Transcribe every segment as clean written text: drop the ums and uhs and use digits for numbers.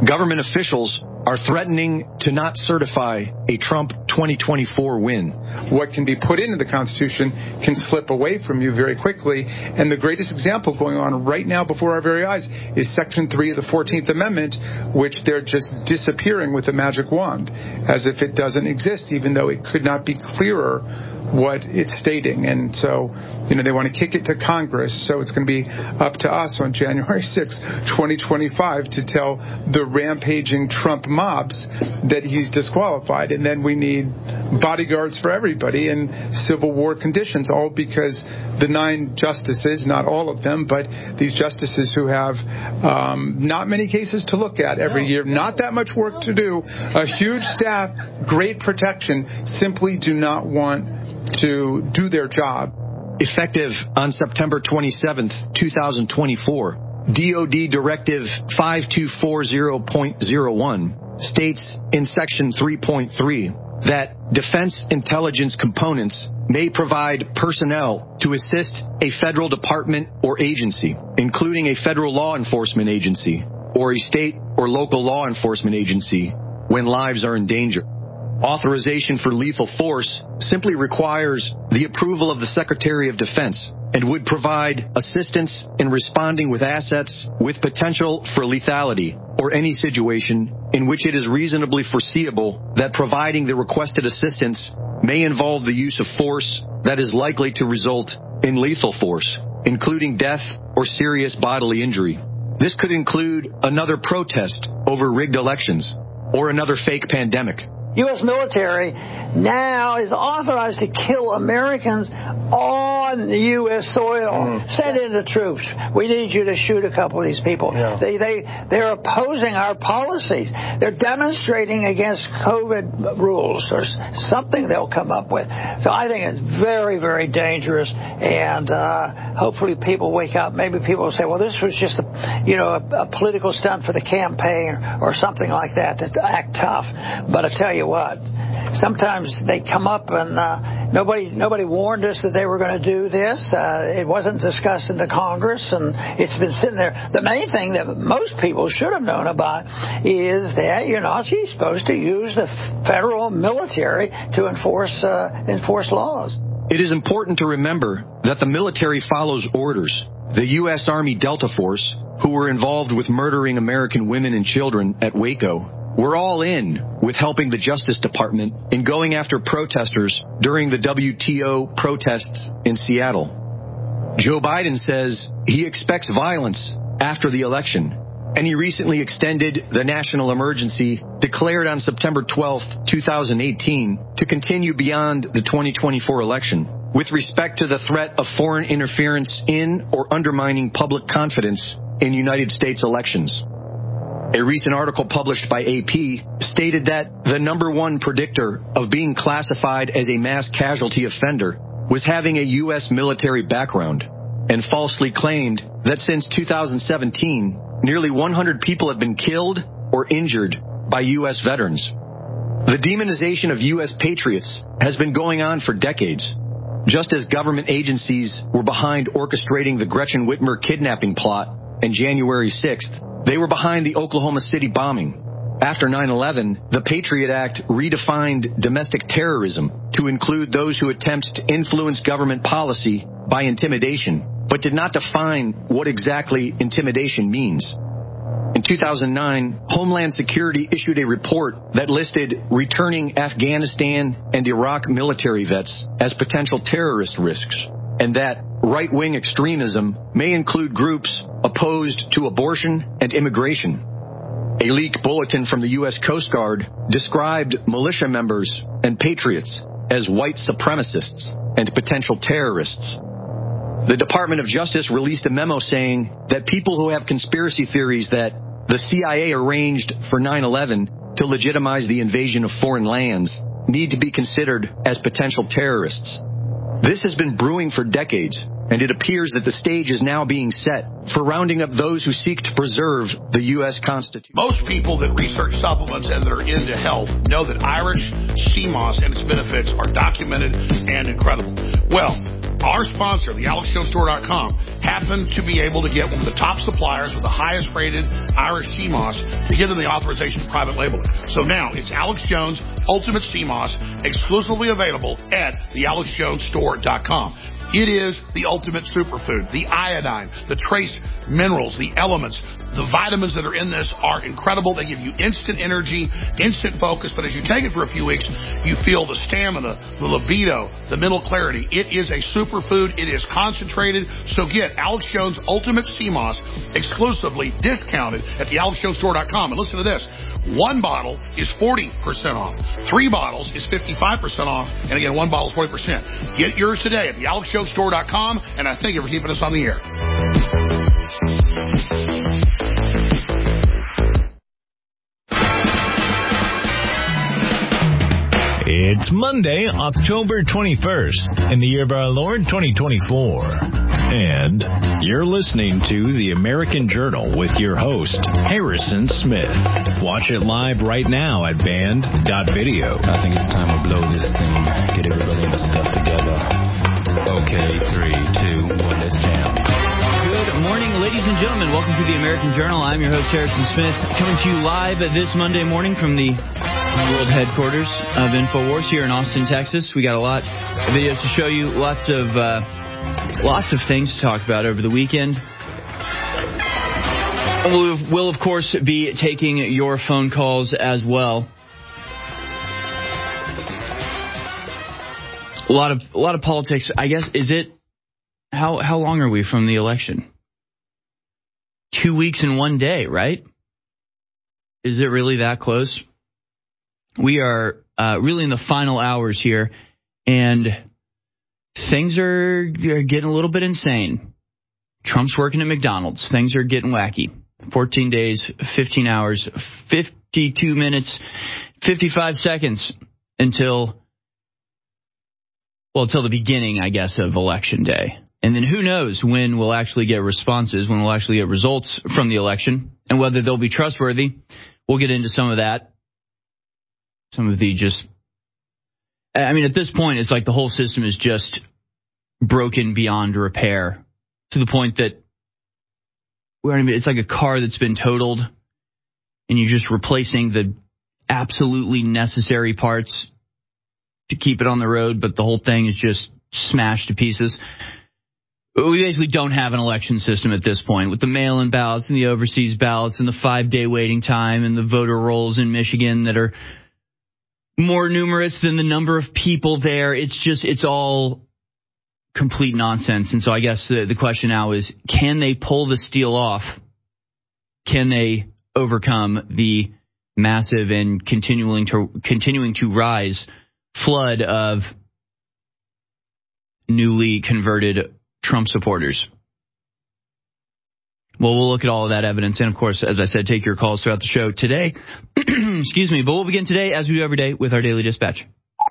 Government officials are threatening to not certify a Trump 2024 win. What can be put into the Constitution can slip away from you very quickly. And the greatest example going on right now before our very eyes is Section 3 of the 14th Amendment, which they're just disappearing with a magic wand, as if it doesn't exist, even though it could not be clearer what it's stating. And so, they want to kick it to Congress. So it's going to be up to us on January 6, 2025 to tell the rampaging Trump mobs that he's disqualified. And then we need bodyguards for everybody in Civil War conditions, all because the 9 justices, not all of them, but these justices who have not many cases to look at every year, not that much work to do, a huge staff, great protection, simply do not want to do their job. Effective on September 27th, 2024, DoD Directive 5240.01 states in Section 3.3 that defense intelligence components may provide personnel to assist a federal department or agency, including a federal law enforcement agency or a state or local law enforcement agency, when lives are in danger. Authorization for lethal force simply requires the approval of the Secretary of Defense and would provide assistance in responding with assets with potential for lethality or any situation in which it is reasonably foreseeable that providing the requested assistance may involve the use of force that is likely to result in lethal force, including death or serious bodily injury. This could include another protest over rigged elections or another fake pandemic. U.S. military now is authorized to kill Americans on the U.S. soil. Send in the troops. We need you to shoot a couple of these people. Yeah. They're opposing our policies. They're demonstrating against COVID rules or something they'll come up with. So I think it's very, very dangerous. And hopefully people wake up. Maybe people will say, well, this was just a political stunt for the campaign or something like that to act tough. But I tell you what, sometimes they come up and nobody warned us that they were going to do this. It wasn't discussed in the Congress, and it's been sitting there. The main thing that most people should have known about is that you're not supposed to use the federal military to enforce laws. It is important to remember that the military follows orders. The U.S. Army Delta Force, who were involved with murdering American women and children at Waco, we're all in with helping the Justice Department in going after protesters during the WTO protests in Seattle. Joe Biden says he expects violence after the election, and he recently extended the national emergency declared on September 12, 2018, to continue beyond the 2024 election with respect to the threat of foreign interference in or undermining public confidence in United States elections. A recent article published by AP stated that the number one predictor of being classified as a mass casualty offender was having a U.S. military background, and falsely claimed that since 2017, nearly 100 people have been killed or injured by U.S. veterans. The demonization of U.S. patriots has been going on for decades, just as government agencies were behind orchestrating the Gretchen Whitmer kidnapping plot on January 6th. They were behind the Oklahoma City bombing. After 9/11, the Patriot Act redefined domestic terrorism to include those who attempt to influence government policy by intimidation, but did not define what exactly intimidation means. In 2009, Homeland Security issued a report that listed returning Afghanistan and Iraq military vets as potential terrorist risks, and that right-wing extremism may include groups opposed to abortion and immigration. A leaked bulletin from the U.S. Coast Guard described militia members and patriots as white supremacists and potential terrorists. The Department of Justice released a memo saying that people who have conspiracy theories that the CIA arranged for 9/11 to legitimize the invasion of foreign lands need to be considered as potential terrorists. This has been brewing for decades, and it appears that the stage is now being set for rounding up those who seek to preserve the U.S. Constitution. Most people that research supplements and that are into health know that Irish sea moss and its benefits are documented and incredible. Well, our sponsor, the AlexJonesStore.com, happened to be able to get one of the top suppliers with the highest rated Irish sea moss to give them the authorization for private labeling. So now it's Alex Jones Ultimate Sea Moss, exclusively available at the AlexJonesStore.com. It is the ultimate superfood. The iodine, the trace minerals, the elements, the vitamins that are in this are incredible. They give you instant energy, instant focus. But as you take it for a few weeks, you feel the stamina, the libido, the mental clarity. It is a superfood. It is concentrated. So get Alex Jones Ultimate Sea Moss exclusively discounted at the AlexJonesStore.com. And listen to this. 1 bottle is 40% off. 3 bottles is 55% off. And again, 1 bottle is 40%. Get yours today at the AlexJonesStore.com. And I thank you for keeping us on the air. It's Monday, October 21st, in the year of our Lord 2024. And you're listening to The American Journal with your host, Harrison Smith. Watch it live right now at band.video. I think it's time to blow this thing. Get everybody in the stuff together. Okay, 3, 2, 1, let's jam. Good morning, ladies and gentlemen. Welcome to The American Journal. I'm your host, Harrison Smith, coming to you live this Monday morning from the world headquarters of InfoWars here in Austin, Texas. We got a lot of videos to show you, lots of things to talk about over the weekend. We'll of course be taking your phone calls as well. A lot of politics. I guess, is it how long are we from the election? 2 weeks and 1 day, right? Is it really that close? We are really in the final hours here, and things are getting a little bit insane. Trump's working at McDonald's. Things are getting wacky. 14 days, 15 hours, 52 minutes, 55 seconds until the beginning, I guess, of Election Day. And then who knows when we'll actually get responses, when we'll actually get results from the election, and whether they'll be trustworthy. We'll get into some of that. Some of the at this point, it's like the whole system is just broken beyond repair to the point that it's like a car that's been totaled and you're just replacing the absolutely necessary parts to keep it on the road, but the whole thing is just smashed to pieces. We basically don't have an election system at this point, with the mail-in ballots and the overseas ballots and the 5-day waiting time and the voter rolls in Michigan that are more numerous than the number of people there. It's all complete nonsense. And so I guess the question now is, can they pull the steal off? Can they overcome the massive and continuing to rise flood of newly converted Trump supporters? Well, we'll look at all of that evidence and, of course, as I said, take your calls throughout the show today. Excuse me. But we'll begin today, as we do every day, with our Daily Dispatch.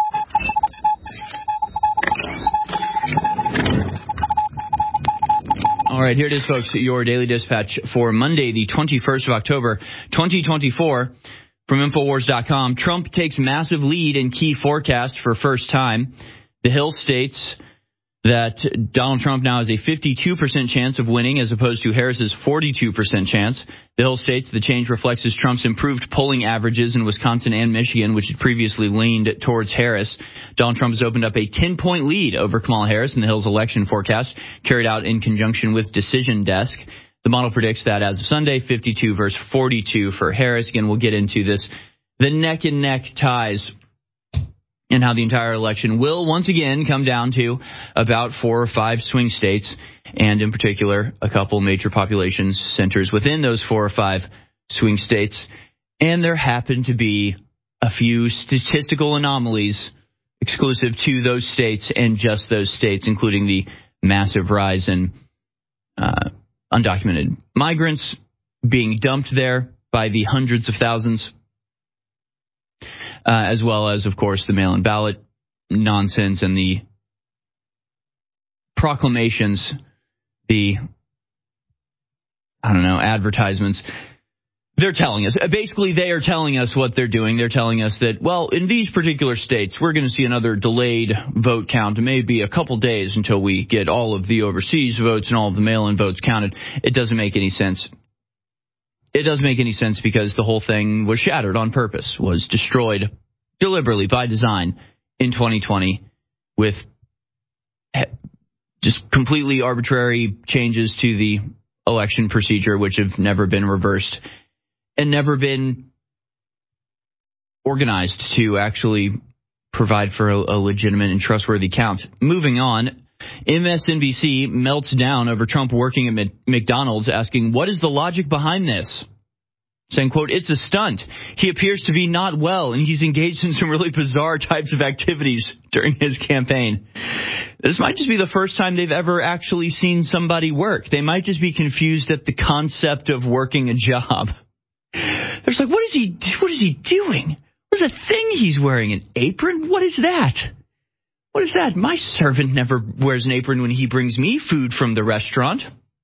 All right, here it is, folks, your Daily Dispatch for Monday, the 21st of October, 2024. From Infowars.com, Trump takes massive lead in key forecast for first time. The Hill states that Donald Trump now has a 52% chance of winning as opposed to Harris's 42% chance. The Hill states the change reflects Trump's improved polling averages in Wisconsin and Michigan, which had previously leaned towards Harris. Donald Trump has opened up a 10-point lead over Kamala Harris in the Hill's election forecast, carried out in conjunction with Decision Desk. The model predicts that as of Sunday, 52 versus 42 for Harris. Again, we'll get into this, the neck-and-neck ties, and how the entire election will once again come down to about 4 or 5 swing states, and in particular, a couple major population centers within those 4 or 5 swing states. And there happen to be a few statistical anomalies exclusive to those states and just those states, including the massive rise in undocumented migrants being dumped there by the hundreds of thousands, as well as, of course, the mail-in ballot nonsense and the proclamations, the, advertisements They're telling us. Basically, they are telling us what they're doing. They're telling us that, well, in these particular states, we're going to see another delayed vote count. It may be a couple days until we get all of the overseas votes and all of the mail-in votes counted. It doesn't make any sense. It doesn't make any sense because the whole thing was shattered on purpose, was destroyed deliberately by design in 2020 with just completely arbitrary changes to the election procedure, which have never been reversed and never been organized to actually provide for a legitimate and trustworthy count. Moving on, MSNBC melts down over Trump working at McDonald's, asking, what is the logic behind this? Saying, quote, it's a stunt. He appears to be not well, and he's engaged in some really bizarre types of activities during his campaign. This might just be the first time they've ever actually seen somebody work. They might just be confused at the concept of working a job. They're just like, what is he doing? What's that thing he's wearing? An apron? What is that? What is that? My servant never wears an apron when he brings me food from the restaurant.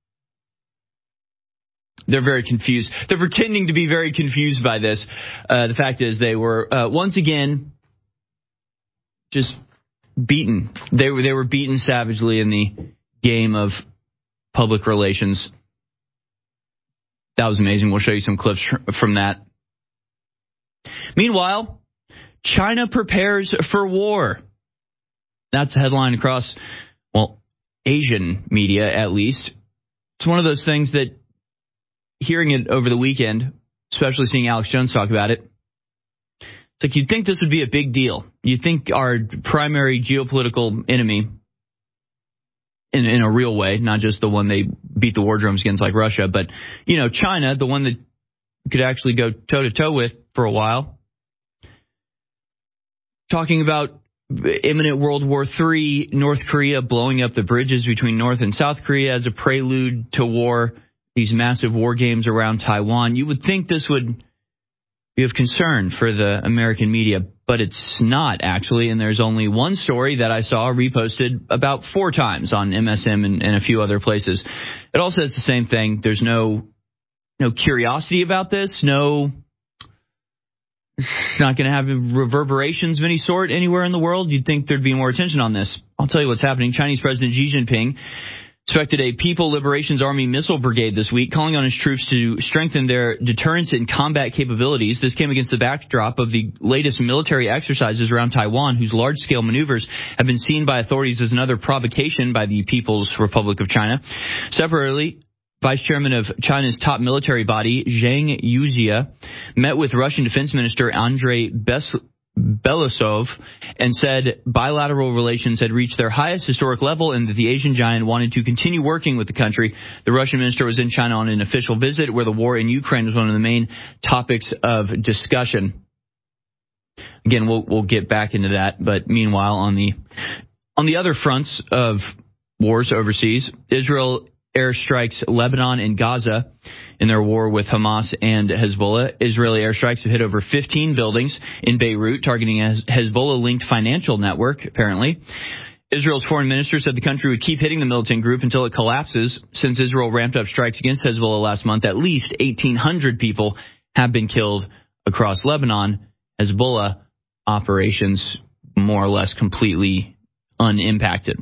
They're very confused. They're pretending to be very confused by this. The fact is they were, once again, just beaten. They were beaten savagely in the game of public relations. That was amazing. We'll show you some clips from that. Meanwhile, China prepares for war. That's a headline across, well, Asian media at least. It's one of those things that, hearing it over the weekend, especially seeing Alex Jones talk about it, it's like you'd think this would be a big deal. You'd think our primary geopolitical enemy, in a real way, not just the one they beat the war drums against like Russia, but, you know, China, the one that could actually go toe-to-toe with for a while, talking about imminent World War III, North Korea blowing up the bridges between North and South Korea as a prelude to war, these massive war games around Taiwan. You would think this would be of concern for the American media, but it's not actually. And there's only one story that I saw reposted about 4 times on MSM and a few other places. It all says the same thing. There's no curiosity about this. It's not going to have reverberations of any sort anywhere in the world. You'd think there'd be more attention on this. I'll tell you what's happening. Chinese President Xi Jinping inspected a People Liberations Army missile brigade this week, calling on his troops to strengthen their deterrence and combat capabilities. This came against the backdrop of the latest military exercises around Taiwan, whose large-scale maneuvers have been seen by authorities as another provocation by the People's Republic of China. Separately, Vice Chairman of China's top military body, Zhang Yuzhia, met with Russian Defense Minister Andrei Belousov and said bilateral relations had reached their highest historic level and that the Asian giant wanted to continue working with the country. The Russian minister was in China on an official visit where the war in Ukraine was one of the main topics of discussion. Again, we'll get back into that. But meanwhile, on the other fronts of wars overseas, Israel airstrikes Lebanon and Gaza in their war with Hamas and Hezbollah. Israeli airstrikes have hit over 15 buildings in Beirut, targeting a Hezbollah-linked financial network, apparently. Israel's foreign minister said the country would keep hitting the militant group until it collapses. Since Israel ramped up strikes against Hezbollah last month, at least 1,800 people have been killed across Lebanon. Hezbollah operations more or less completely unimpacted.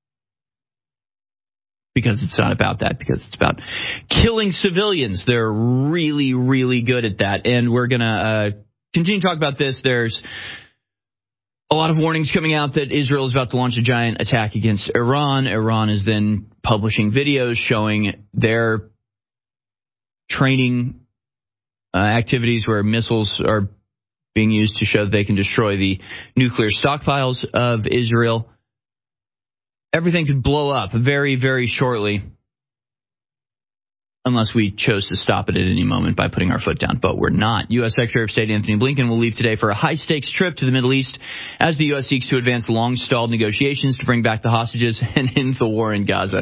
Because it's not about that, because it's about killing civilians. They're really, really good at that. And we're going to continue to talk about this. There's a lot of warnings coming out that Israel is about to launch a giant attack against Iran. Iran is then publishing videos showing their training activities where missiles are being used to show that they can destroy the nuclear stockpiles of Israel. Everything could blow up very, very shortly unless we chose to stop it at any moment by putting our foot down. But we're not. U.S. Secretary of State Anthony Blinken will leave today for a high-stakes trip to the Middle East as the U.S. seeks to advance long-stalled negotiations to bring back the hostages and end the war in Gaza.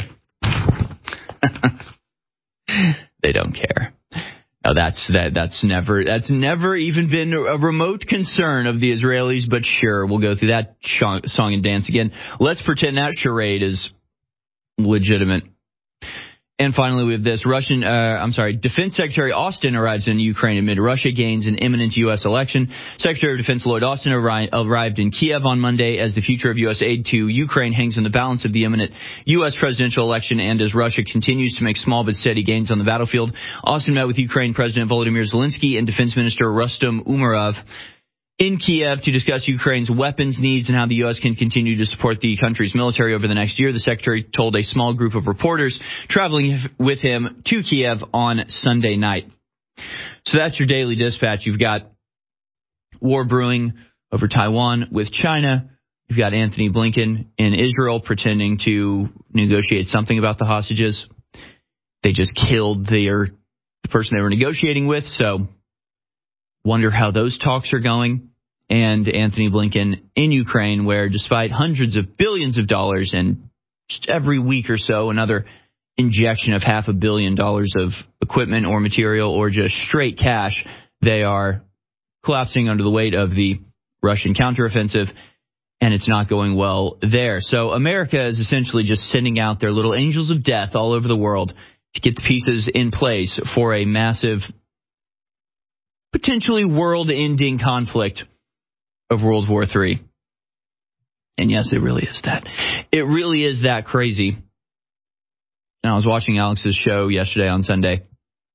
They don't care. Now that's never even been a remote concern of the Israelis, but sure, we'll go through that song and dance again. Let's pretend that charade is legitimate. And finally, we have this. Defense Secretary Austin arrives in Ukraine amid Russia gains an imminent U.S. election. Secretary of Defense Lloyd Austin arrived in Kiev on Monday as the future of U.S. aid to Ukraine hangs in the balance of the imminent U.S. presidential election and as Russia continues to make small but steady gains on the battlefield. Austin met with Ukraine President Volodymyr Zelensky and Defense Minister Rustem Umerov in Kiev to discuss Ukraine's weapons needs and how the U.S. can continue to support the country's military over the next year. The secretary told a small group of reporters traveling with him to Kiev on Sunday night. So that's your daily dispatch. You've got war brewing over Taiwan with China. You've got Anthony Blinken in Israel pretending to negotiate something about the hostages. They just killed the person they were negotiating with, so wonder how those talks are going. And Anthony Blinken in Ukraine, where despite hundreds of billions of dollars and just every week or so another injection of $500 million of equipment or material or just straight cash, they are collapsing under the weight of the Russian counteroffensive, and it's not going well there. So America is essentially just sending out their little angels of death all over the world to get the pieces in place for a massive, potentially world-ending conflict of World War III. And yes, it really is that. It really is that crazy. And I was watching Alex's show yesterday on Sunday.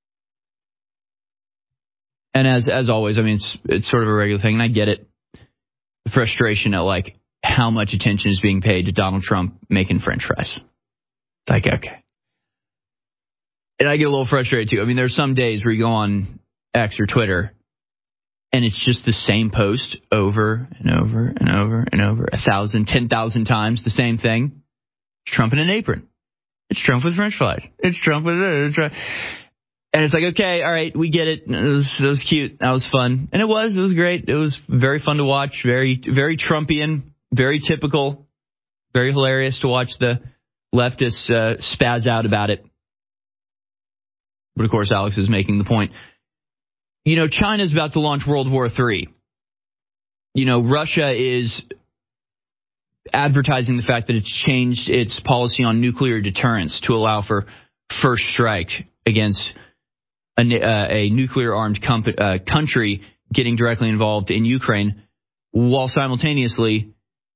And as always, I mean, it's sort of a regular thing, and I get it. The frustration at, like, how much attention is being paid to Donald Trump making French fries. It's like, okay. And I get a little frustrated, too. I mean, there's some days where you go on X or Twitter, and it's just the same post over and over and over and over, 1,000, 10,000 times, the same thing. It's Trump in an apron. It's Trump with French fries. It's Trump with it. And it's like, okay, all right, we get it. It was cute. That was fun. And it was great. It was very fun to watch. Very, very Trumpian, very typical, very hilarious to watch the leftists spaz out about it. But of course, Alex is making the point. You know, China's about to launch World War III. You know, Russia is advertising the fact that it's changed its policy on nuclear deterrence to allow for first strike against a nuclear-armed country getting directly involved in Ukraine, while simultaneously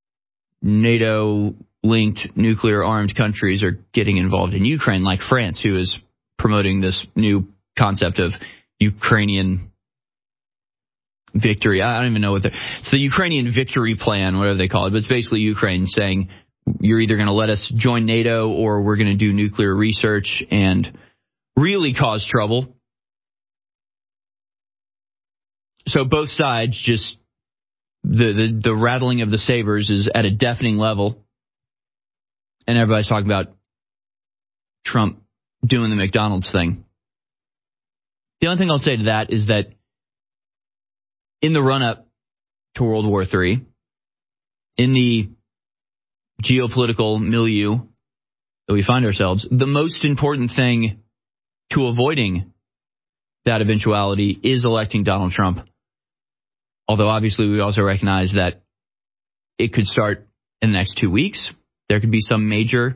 NATO-linked nuclear-armed countries are getting involved in Ukraine, like France, who is promoting this new concept of Ukrainian victory. I don't even know what it's the Ukrainian victory plan, whatever they call it, but it's basically Ukraine saying you're either going to let us join NATO or we're going to do nuclear research and really cause trouble. So both sides, just the rattling of the sabers is at a deafening level, and everybody's talking about Trump doing the McDonald's thing. The only thing I'll say to that is that in the run-up to World War III, in the geopolitical milieu that we find ourselves, the most important thing to avoiding that eventuality is electing Donald Trump. Although obviously we also recognize that it could start in the next 2 weeks. There could be some major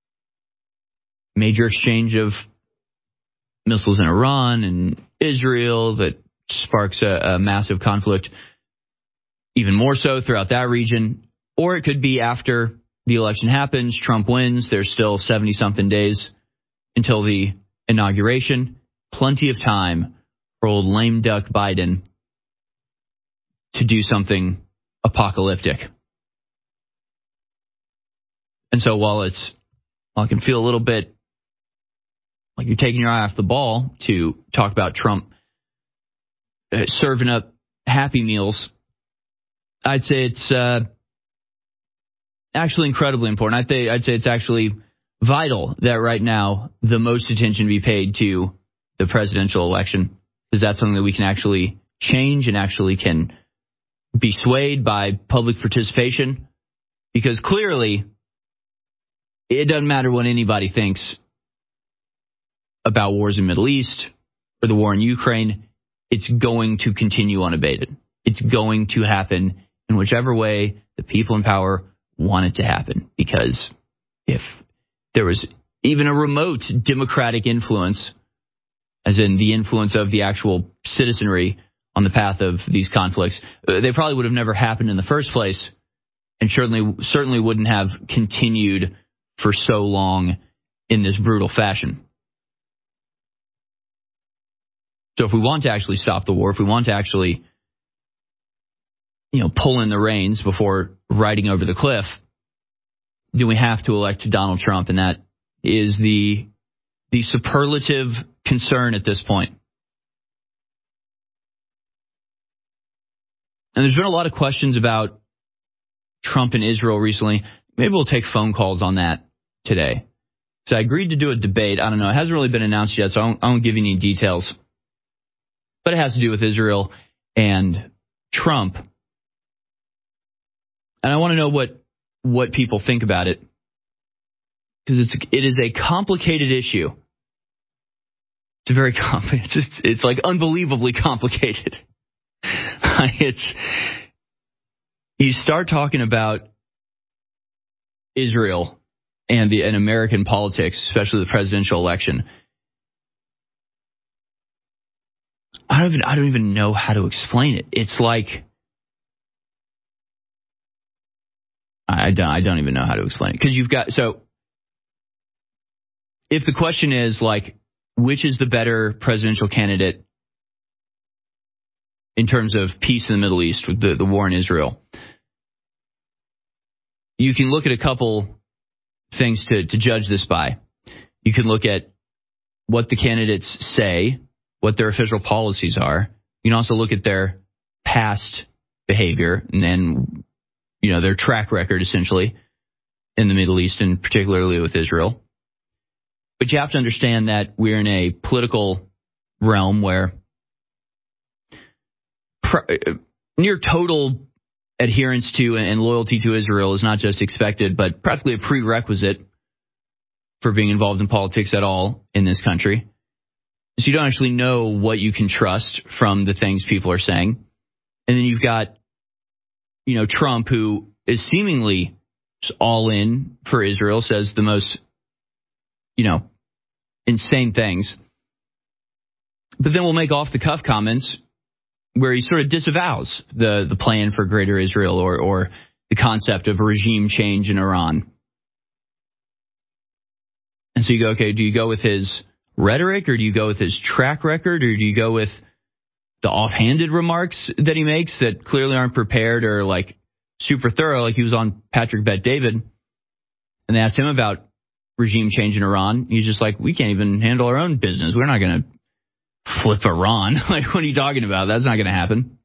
exchange of missiles in Iran and Israel that sparks a massive conflict, even more so throughout that region. Or it could be after the election happens, Trump wins, there's still 70-something days until the inauguration. Plenty of time for old lame duck Biden to do something apocalyptic. And so while it can feel a little bit like you're taking your eye off the ball to talk about Trump serving up Happy Meals, I'd say it's actually incredibly important. I'd say it's actually vital that right now the most attention be paid to the presidential election, because that's something that we can actually change and actually can be swayed by public participation. Because clearly, it doesn't matter what anybody thinks about wars in the Middle East or the war in Ukraine, it's going to continue unabated. It's going to happen in whichever way the people in power want it to happen. Because if there was even a remote democratic influence, as in the influence of the actual citizenry on the path of these conflicts, they probably would have never happened in the first place, and certainly wouldn't have continued for so long in this brutal fashion. So if we want to actually stop the war, if we want to actually, pull in the reins before riding over the cliff, then we have to elect Donald Trump, and that is the superlative concern at this point. And there's been a lot of questions about Trump and Israel recently. Maybe we'll take phone calls on that today. So I agreed to do a debate. I don't know. It hasn't really been announced yet, so I won't give you any details. But it has to do with Israel and Trump. And I want to know what people think about it, because it is a complicated issue. It's a very complicated. It's like unbelievably complicated. You start talking about Israel and American politics, especially the presidential election. I don't even know how to explain it. It's like I don't even know how to explain it, because you've got, so if the question is like, which is the better presidential candidate in terms of peace in the Middle East with the war in Israel, you can look at a couple things to judge this by. You can look at what the candidates say, what their official policies are. You can also look at their past behavior and then, their track record, essentially, in the Middle East, and particularly with Israel. But you have to understand that we're in a political realm where near total adherence to and loyalty to Israel is not just expected, but practically a prerequisite for being involved in politics at all in this country. So you don't actually know what you can trust from the things people are saying. And then you've got, Trump, who is seemingly all in for Israel, says the most, insane things. But then we'll make off the cuff comments where he sort of disavows the plan for greater Israel or the concept of regime change in Iran. And so you go, okay, do you go with his rhetoric, or do you go with his track record, or do you go with the offhanded remarks that he makes that clearly aren't prepared or like super thorough? Like he was on Patrick Bet-David, and they asked him about regime change in Iran. He's just like, we can't even handle our own business. We're not going to flip Iran. Like, what are you talking about? That's not going to happen.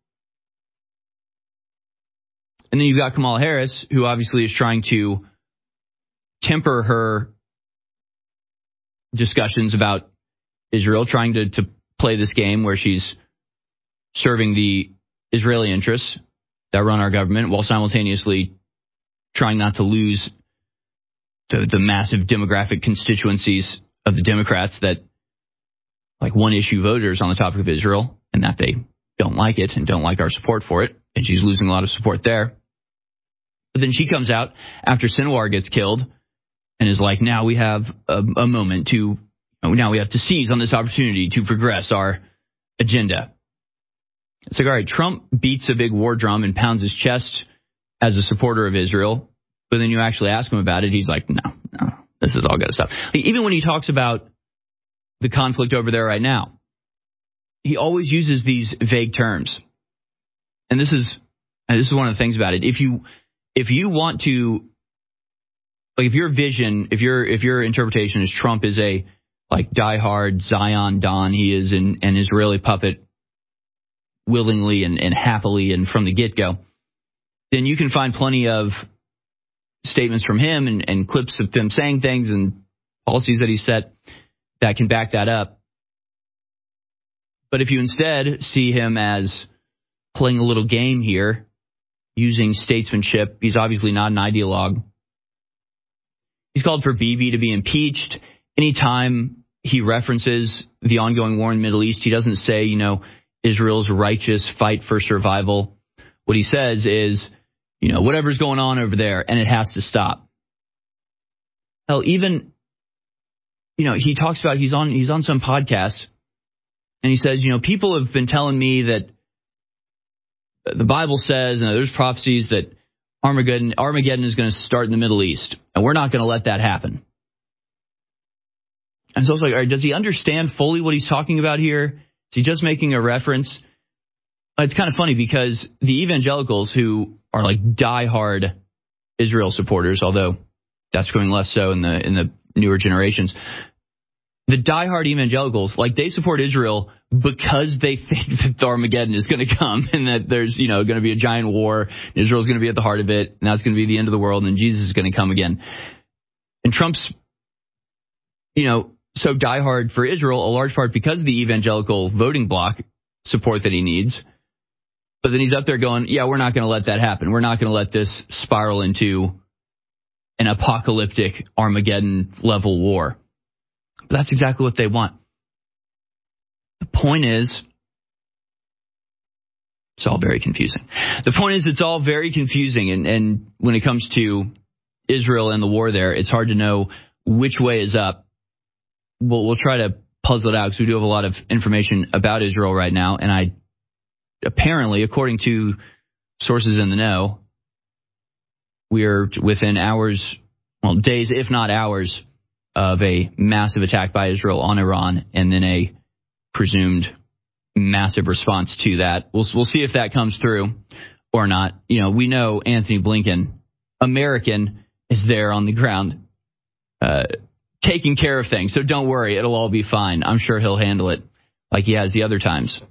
And then you've got Kamala Harris, who obviously is trying to temper her discussions about Israel, trying to play this game where she's serving the Israeli interests that run our government while simultaneously trying not to lose the massive demographic constituencies of the Democrats that like one issue voters on the topic of Israel, and that they don't like it and don't like our support for it. And she's losing a lot of support there. But then she comes out after Sinwar gets killed and is like, now we have a moment now we have to seize on this opportunity to progress our agenda. It's like, all right, Trump beats a big war drum and pounds his chest as a supporter of Israel. But then you actually ask him about it, he's like, no, this is all good stuff. Even when he talks about the conflict over there right now, he always uses these vague terms. And this is one of the things about it. If you want to, like, if your vision, if your interpretation is Trump is a like diehard Zion Don, he is an Israeli puppet willingly and happily and from the get-go, then you can find plenty of statements from him and clips of him saying things and policies that he set that can back that up. But if you instead see him as playing a little game here, using statesmanship, he's obviously not an ideologue. He's called for Bibi to be impeached. Anytime he references the ongoing war in the Middle East, he doesn't say, Israel's righteous fight for survival. What he says is, whatever's going on over there, and it has to stop. Hell, even he talks about he's on some podcast, and he says, people have been telling me that the Bible says, and there's prophecies that Armageddon is going to start in the Middle East, and we're not going to let that happen. And so I was like, all right, does he understand fully what he's talking about here? Is he just making a reference? It's kind of funny because the evangelicals, who are like diehard Israel supporters, although that's becoming less so in the newer generations, the diehard evangelicals, like, they support Israel because they think that Armageddon is going to come and that there's, going to be a giant war. Israel's going to be at the heart of it, and that's going to be the end of the world, and Jesus is going to come again. And Trump's, so diehard for Israel, a large part because of the evangelical voting bloc support that he needs. But then he's up there going, yeah, we're not going to let that happen. We're not going to let this spiral into an apocalyptic Armageddon-level war. But that's exactly what they want. The point is, it's all very confusing. The point is, it's all very confusing. And when it comes to Israel and the war there, it's hard to know which way is up. We'll try to puzzle it out because we do have a lot of information about Israel right now. And apparently, according to sources in the know, we are within days, if not hours, of a massive attack by Israel on Iran, and then a presumed massive response to that. We'll see if that comes through or not. We know Anthony Blinken, American, is there on the ground taking care of things. So don't worry, it'll all be fine. I'm sure he'll handle it like he has the other times.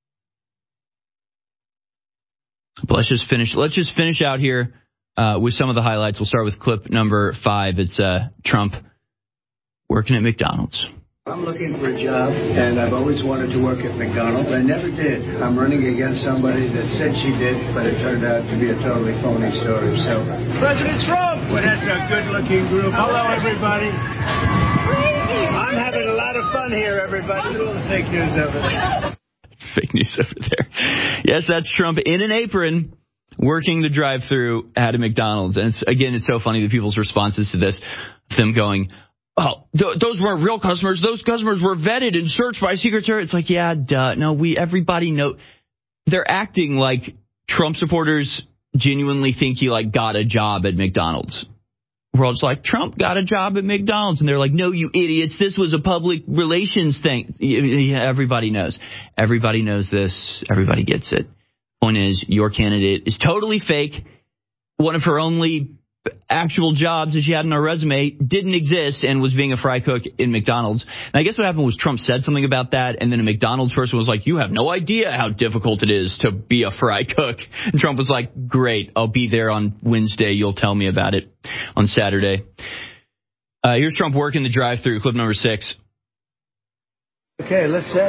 But let's just finish out here with some of the highlights. We'll start with clip number 5. It's Trump working at McDonald's. I'm looking for a job, and I've always wanted to work at McDonald's. I never did. I'm running against somebody that said she did, but it turned out to be a totally phony story. So, President Trump! Well, that's a good-looking group. Hello, everybody. I'm having a lot of fun here, everybody. A little fake news over there. Fake news over there. Yes, that's Trump in an apron working the drive-thru at a McDonald's. And it's so funny, the people's responses to this, them going, oh, those weren't real customers. Those customers were vetted and searched by Secret Service. It's like, yeah, duh. No, everybody know. They're acting like Trump supporters genuinely think he got a job at McDonald's. We're all just like, Trump got a job at McDonald's. And they're like, no, you idiots. This was a public relations thing. Everybody knows. Everybody knows this. Everybody gets it. Point is, your candidate is totally fake. One of her only actual jobs that she had on her resume didn't exist and was being a fry cook in McDonald's. And I guess what happened was Trump said something about that, and then a McDonald's person was like, you have no idea how difficult it is to be a fry cook. And Trump was like, great, I'll be there on Wednesday. You'll tell me about it on Saturday. Here's Trump working the drive-thru, clip number 6. Okay, let's say.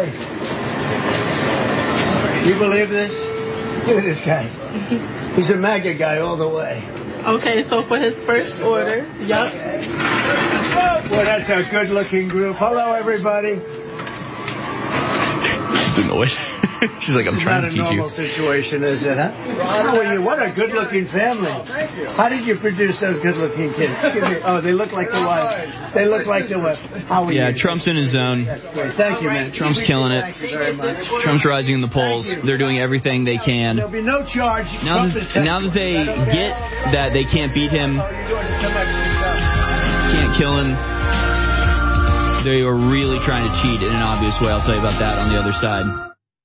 You believe this? Look at this guy. He's a MAGA guy all the way. Okay, so for his first order, yep. Well, that's a good-looking group. Hello, everybody. Annoyed. She's like, I'm trying to teach you. Not a normal situation, is it, huh? How are you? What a good-looking family. How did you produce those good-looking kids? Oh, they look like the wife. They look like the wife. How are you? Yeah, Trump's in his zone. That's great. Thank you, man. Trump's killing it. Thank you very much. Trump's rising in the polls. They're doing everything they can. There'll be no charge. Now that they get that they can't beat him, can't kill him, they are really trying to cheat in an obvious way. I'll tell you about that on the other side.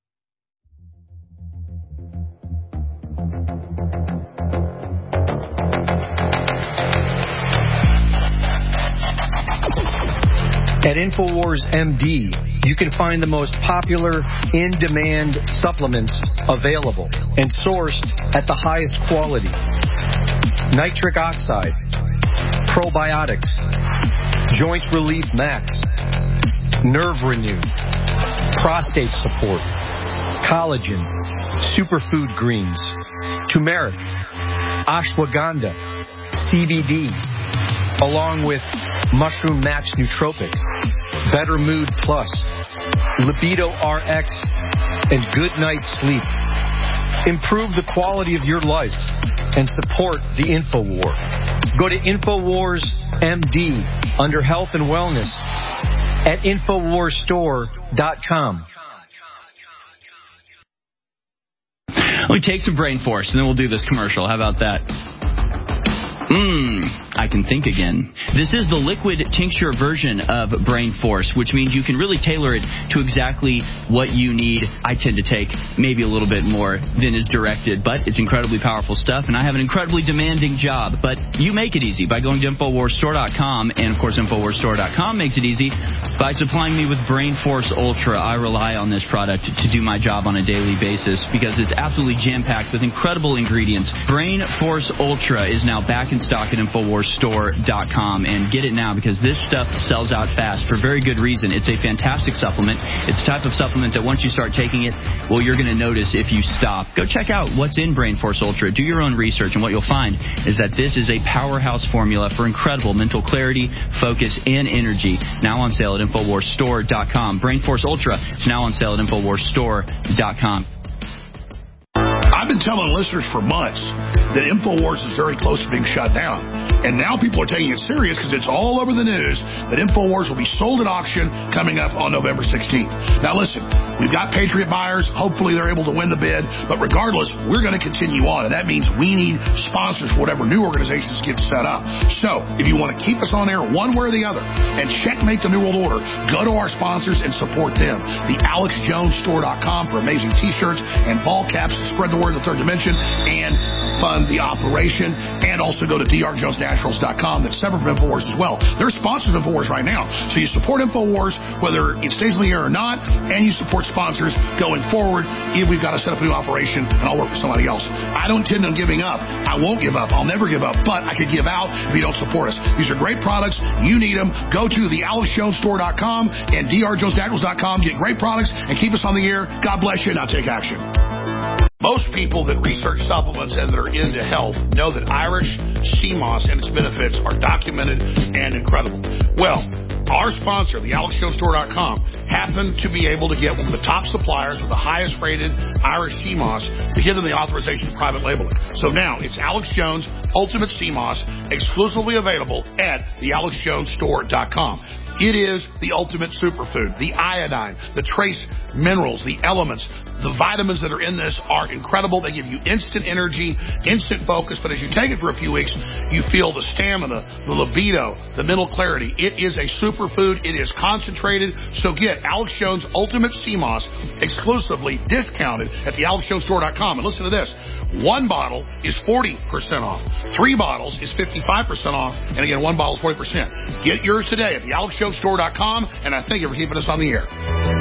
At InfoWars MD, you can find the most popular in-demand supplements available and sourced at the highest quality. Nitric oxide, probiotics, Joint Relief Max, Nerve Renew, prostate support, collagen, superfood greens, turmeric, ashwagandha, CBD, along with Mushroom Max Nootropic, Better Mood Plus, Libido RX, and Good Night Sleep. Improve the quality of your life and support the InfoWar. Go to InfoWars MD under Health and Wellness at InfoWarsStore.com. Let me take some Brain Force, and then we'll do this commercial. How about that? I can think again. This is the liquid tincture version of Brain Force, which means you can really tailor it to exactly what you need. I tend to take maybe a little bit more than is directed, but it's incredibly powerful stuff, and I have an incredibly demanding job. But you make it easy by going to InfoWarsStore.com, and, of course, InfoWarsStore.com makes it easy by supplying me with Brain Force Ultra. I rely on this product to do my job on a daily basis because it's absolutely jam-packed with incredible ingredients. Brain Force Ultra is now back in stock at InfoWarsStore.com, and get it now because this stuff sells out fast for very good reason. It's a fantastic supplement. It's the type of supplement that once you start taking it, well, you're going to notice if you stop. Go check out what's in Brain Force Ultra. Do your own research, and what you'll find is that this is a powerhouse formula for incredible mental clarity, focus, and energy. Now on sale at InfoWarsStore.com. Brain Force Ultra is now on sale at InfoWarsStore.com. I've been telling listeners for months that InfoWars is very close to being shut down. And now people are taking it serious because it's all over the news that InfoWars will be sold at auction coming up on November 16th. Now listen, we've got Patriot buyers. Hopefully they're able to win the bid. But regardless, we're going to continue on. And that means we need sponsors for whatever new organizations get set up. So if you want to keep us on air one way or the other and checkmate the New World Order, go to our sponsors and support them. The AlexJonesStore.com for amazing T-shirts and ball caps to spread the word of the third dimension and fund the operation. And also go to drjonesnaturals.com. That's separate from InfoWars as well. They're sponsors of InfoWars right now. So you support InfoWars whether it stays in the air or not, and you support sponsors going forward if we've got to set up a new operation and I'll work with somebody else. I don't intend on giving up. I won't give up. I'll never give up, but I could give out if you don't support us. These are great products. You need them. Go to the AlexJonesStore.com and drjonesnaturals.com. Get great products and keep us on the air. God bless you. Now take action. Most people that research supplements and that are into health know that Irish sea moss and its benefits are documented and incredible. Well, our sponsor, the AlexJonesStore.com, happened to be able to get one of the top suppliers with the highest rated Irish sea moss to give them the authorization to private label it. So now it's Alex Jones Ultimate Sea Moss, exclusively available at the AlexJonesStore.com. It is the ultimate superfood. The iodine, the trace minerals, the elements, the vitamins that are in this are incredible. They give you instant energy, instant focus, but as you take it for a few weeks, you feel the stamina, the libido, the mental clarity. It is a superfood. It is concentrated. So get Alex Jones Ultimate Sea Moss exclusively discounted at the AlexJonesStore.com. And listen to this. 1 bottle is 40% off. 3 bottles is 55% off. And again, 1 bottle is 40%. Get yours today at the AlexJonesStore.com. And I thank you for keeping us on the air.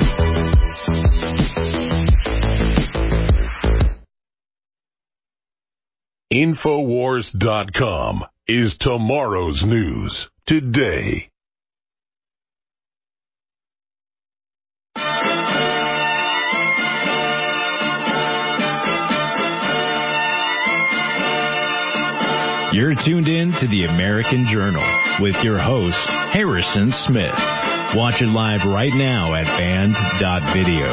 Infowars.com is tomorrow's news today. You're tuned in to the American Journal with your host, Harrison Smith. Watch it live right now at band.video.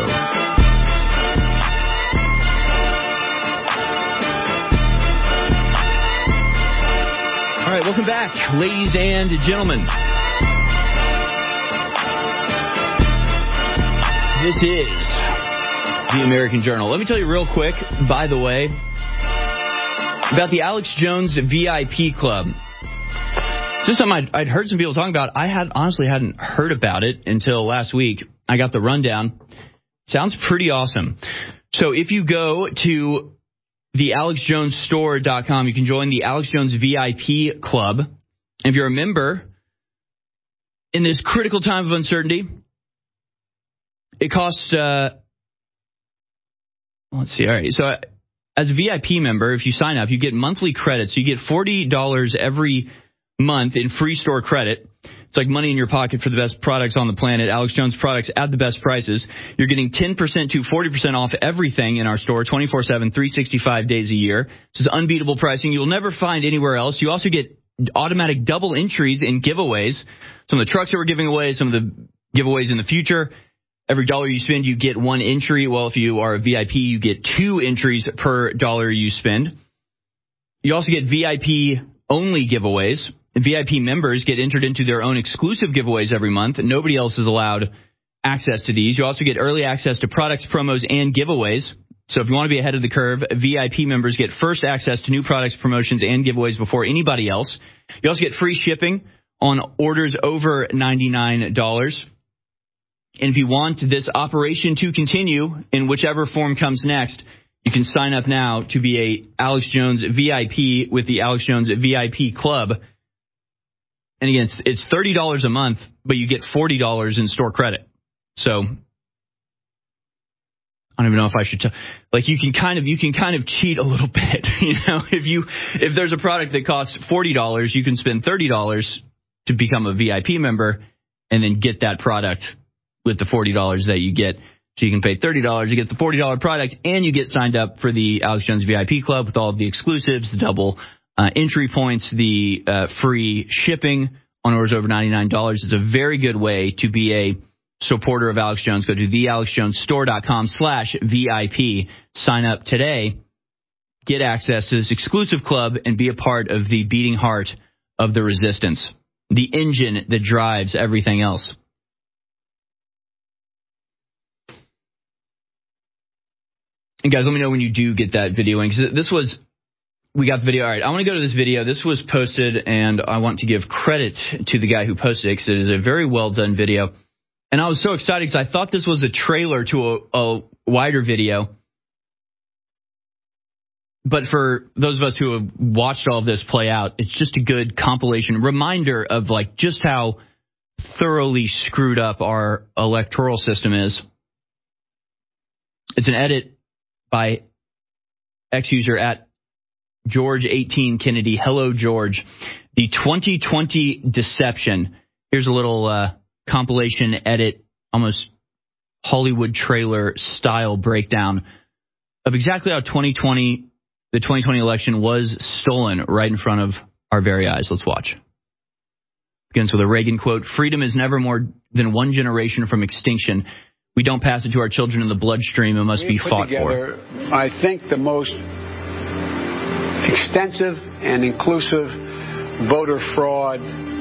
All right, welcome back, ladies and gentlemen. This is the American Journal. Let me tell you real quick, by the way, about the Alex Jones VIP Club. This is something I'd heard some people talking about. I honestly hadn't heard about it until last week. I got the rundown. Sounds pretty awesome. So if you go to the AlexJonesStore.com, you can join the Alex Jones VIP Club. If you're a member in this critical time of uncertainty, it costs, let's see, all right, so as a VIP member, if you sign up, you get monthly credits. You get $40 every month in free store credit. It's like money in your pocket for the best products on the planet. Alex Jones products at the best prices. You're getting 10% to 40% off everything in our store, 24/7, 365 days a year. This is unbeatable pricing you'll never find anywhere else. You also get automatic double entries in giveaways. Some of the trucks that we're giving away, some of the giveaways in the future. Every dollar you spend, you get 1 entry. Well, if you are a VIP, you get 2 entries per dollar you spend. You also get VIP-only giveaways. VIP members get entered into their own exclusive giveaways every month. Nobody else is allowed access to these. You also get early access to products, promos, and giveaways. So if you want to be ahead of the curve, VIP members get first access to new products, promotions, and giveaways before anybody else. You also get free shipping on orders over $99. And if you want this operation to continue in whichever form comes next, you can sign up now to be a Alex Jones VIP with the Alex Jones VIP Club. And again, it's $30 a month, but you get $40 in store credit. So I don't even know if I should you can kind of cheat a little bit, if there's a product that costs $40, you can spend $30 to become a VIP member and then get that product with the $40 that you get. So you can pay $30, you get the $40 product, and you get signed up for the Alex Jones VIP Club with all of the exclusives, the double entry points, the free shipping on orders over $99. It's a very good way to be a supporter of Alex Jones. Go to thealexjonesstore.com/VIP. Sign up today. Get access to this exclusive club and be a part of the beating heart of the resistance, the engine that drives everything else. And guys, let me know when you do get that video in, because we got the video. All right, I want to go to this video. This was posted, and I want to give credit to the guy who posted it, because it is a very well done video. And I was so excited because I thought this was a trailer to a wider video. But for those of us who have watched all of this play out, it's just a good compilation, reminder of just how thoroughly screwed up our electoral system is. It's an edit by ex-user at George18Kennedy. Hello, George. The 2020 deception. Here's a little compilation edit, almost Hollywood trailer style breakdown of exactly how the 2020 election was stolen right in front of our very eyes. Let's watch. Begins with a Reagan quote: "Freedom is never more than one generation from extinction. We don't pass it to our children in the bloodstream. It must be fought for." I think the most extensive and inclusive voter fraud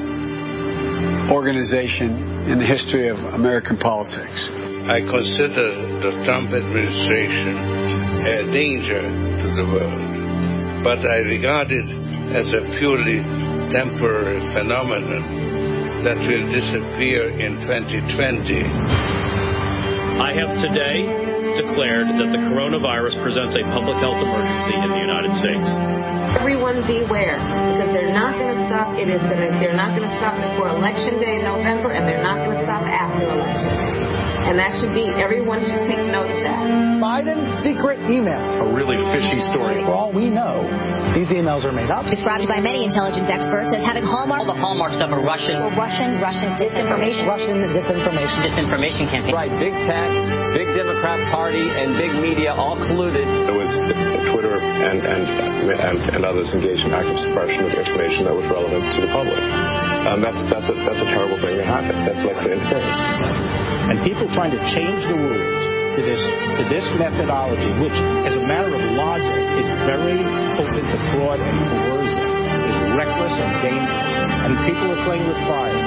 organization in the history of American politics. I consider the Trump administration a danger to the world, but I regard it as a purely temporary phenomenon that will disappear in 2020. I have today declared that the coronavirus presents a public health emergency in the United States. Everyone beware, because they're not going to stop. They're not going to stop before Election Day in November, and they're not going to stop after Election Day. And that should be, everyone should take note of that. Biden's secret emails. A really fishy story. For all we know, these emails are made up. Described by many intelligence experts as having hallmarks. All the hallmarks of a Russian disinformation. Russian disinformation campaign. Right, big tech, big Democrat Party, and big media all colluded. It was Twitter and others engaged in active suppression of information that was relevant to the public. That's a terrible thing to happen. That's like the interference. And people trying to change the rules to this methodology, which, as a matter of logic, is very open to fraud and coercion, is reckless and dangerous. And people are playing with fire.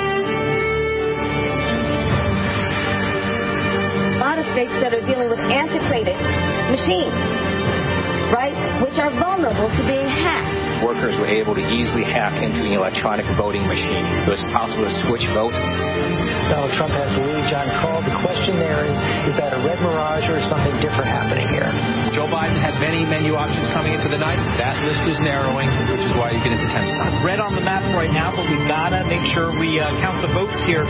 A lot of states that are dealing with antiquated machines, right, which are vulnerable to being hacked. Workers were able to easily hack into an electronic voting machine. It was possible to switch votes. Donald Trump has the lead. John called. The question there is that a red mirage or something different happening here? Joe Biden had many menu options coming into the night. That list is narrowing, which is why you get into tense time. Red on the map right now, but we gotta make sure we count the votes here.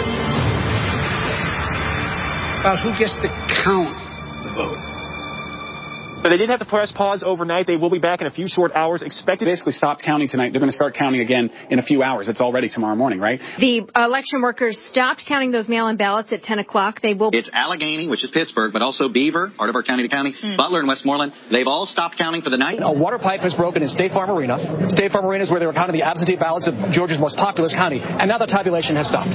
About who gets to count the vote. But they did have to press pause overnight. They will be back in a few short hours. Expected. Basically stopped counting tonight. They're going to start counting again in a few hours. It's already tomorrow morning, right? The election workers stopped counting those mail-in ballots at 10 o'clock. They will. It's Allegheny, which is Pittsburgh, but also Beaver, part of our county to county, Butler and Westmoreland. They've all stopped counting for the night. A water pipe has broken in State Farm Arena. State Farm Arena is where they were counting the absentee ballots of Georgia's most populous county. And now the tabulation has stopped.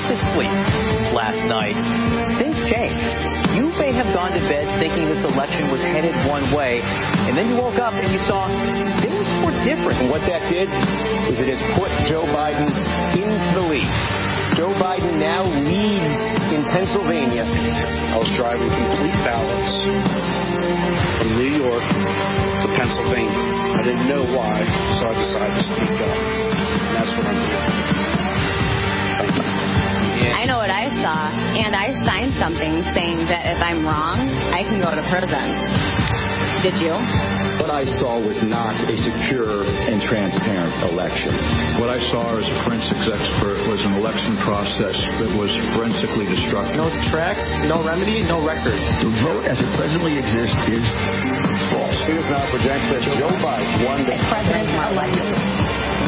to sleep last night, things changed. You may have gone to bed thinking this election was headed one way, and then you woke up and you saw things were different. And what that did is it has put Joe Biden into the lead. Joe Biden now leads in Pennsylvania. I was driving complete ballots from New York to Pennsylvania. I didn't know why, so I decided to speak up. And that's what I'm doing. Thank you. I know what I saw, and I signed something saying that if I'm wrong, I can go to prison. Did you? What I saw was not a secure and transparent election. What I saw as a forensics expert was an election process that was forensically destructive. No track, no remedy, no records. The vote as it presently exists is false. News now projects that Joe Biden won the presidential election.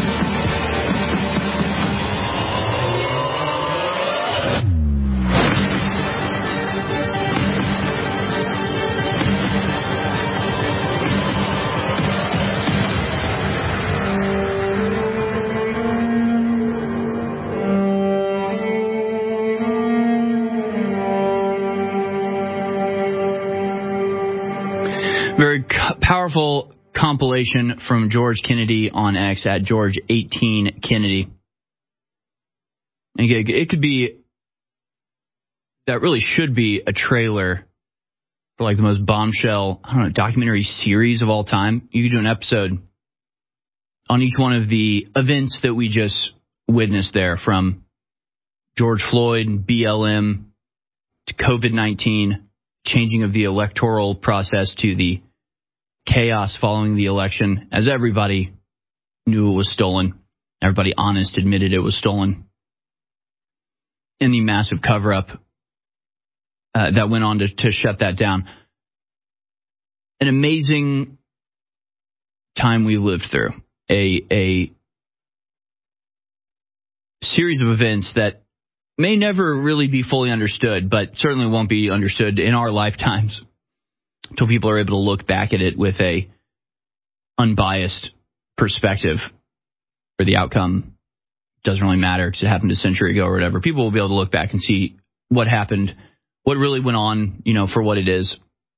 Very powerful compilation from George Kennedy on X at George18Kennedy. It could be, that really should be a trailer for like the most bombshell, documentary series of all time. You could do an episode on each one of the events that we just witnessed there, from George Floyd, BLM, to COVID-19, changing of the electoral process, to the chaos following the election, as everybody knew it was stolen. Everybody honest admitted it was stolen. And the massive cover-up that went on to shut that down. An amazing time we lived through. A series of events that may never really be fully understood, but certainly won't be understood in our lifetimes until people are able to look back at it with a unbiased perspective, where the outcome doesn't really matter because it happened a century ago or whatever. People will be able to look back and see what happened, what really went on, for what it is.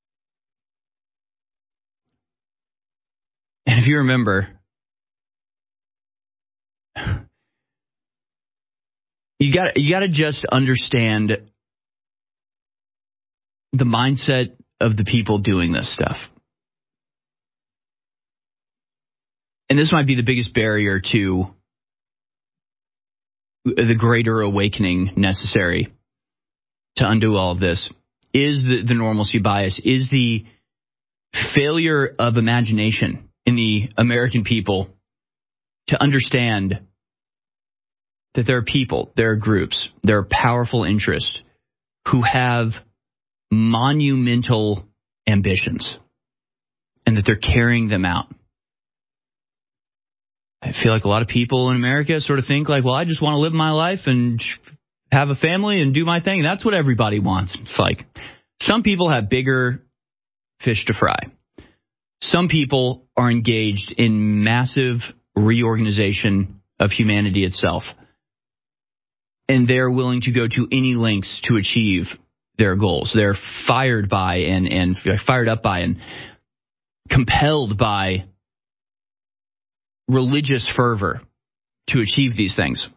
And if you remember, you got to just understand the mindset of the people doing this stuff. And this might be the biggest barrier to the greater awakening necessary to undo all of this, is the normalcy bias, is the failure of imagination in the American people to understand that there are people, there are groups, there are powerful interests who have monumental ambitions, and that they're carrying them out. I feel like a lot of people in America sort of think like, well, I just want to live my life and have a family and do my thing. That's what everybody wants. It's like some people have bigger fish to fry. Some people are engaged in massive reorganization of humanity itself, and they're willing to go to any lengths to achieve their goals. They're fired by and fired up by and compelled by religious fervor to achieve these things.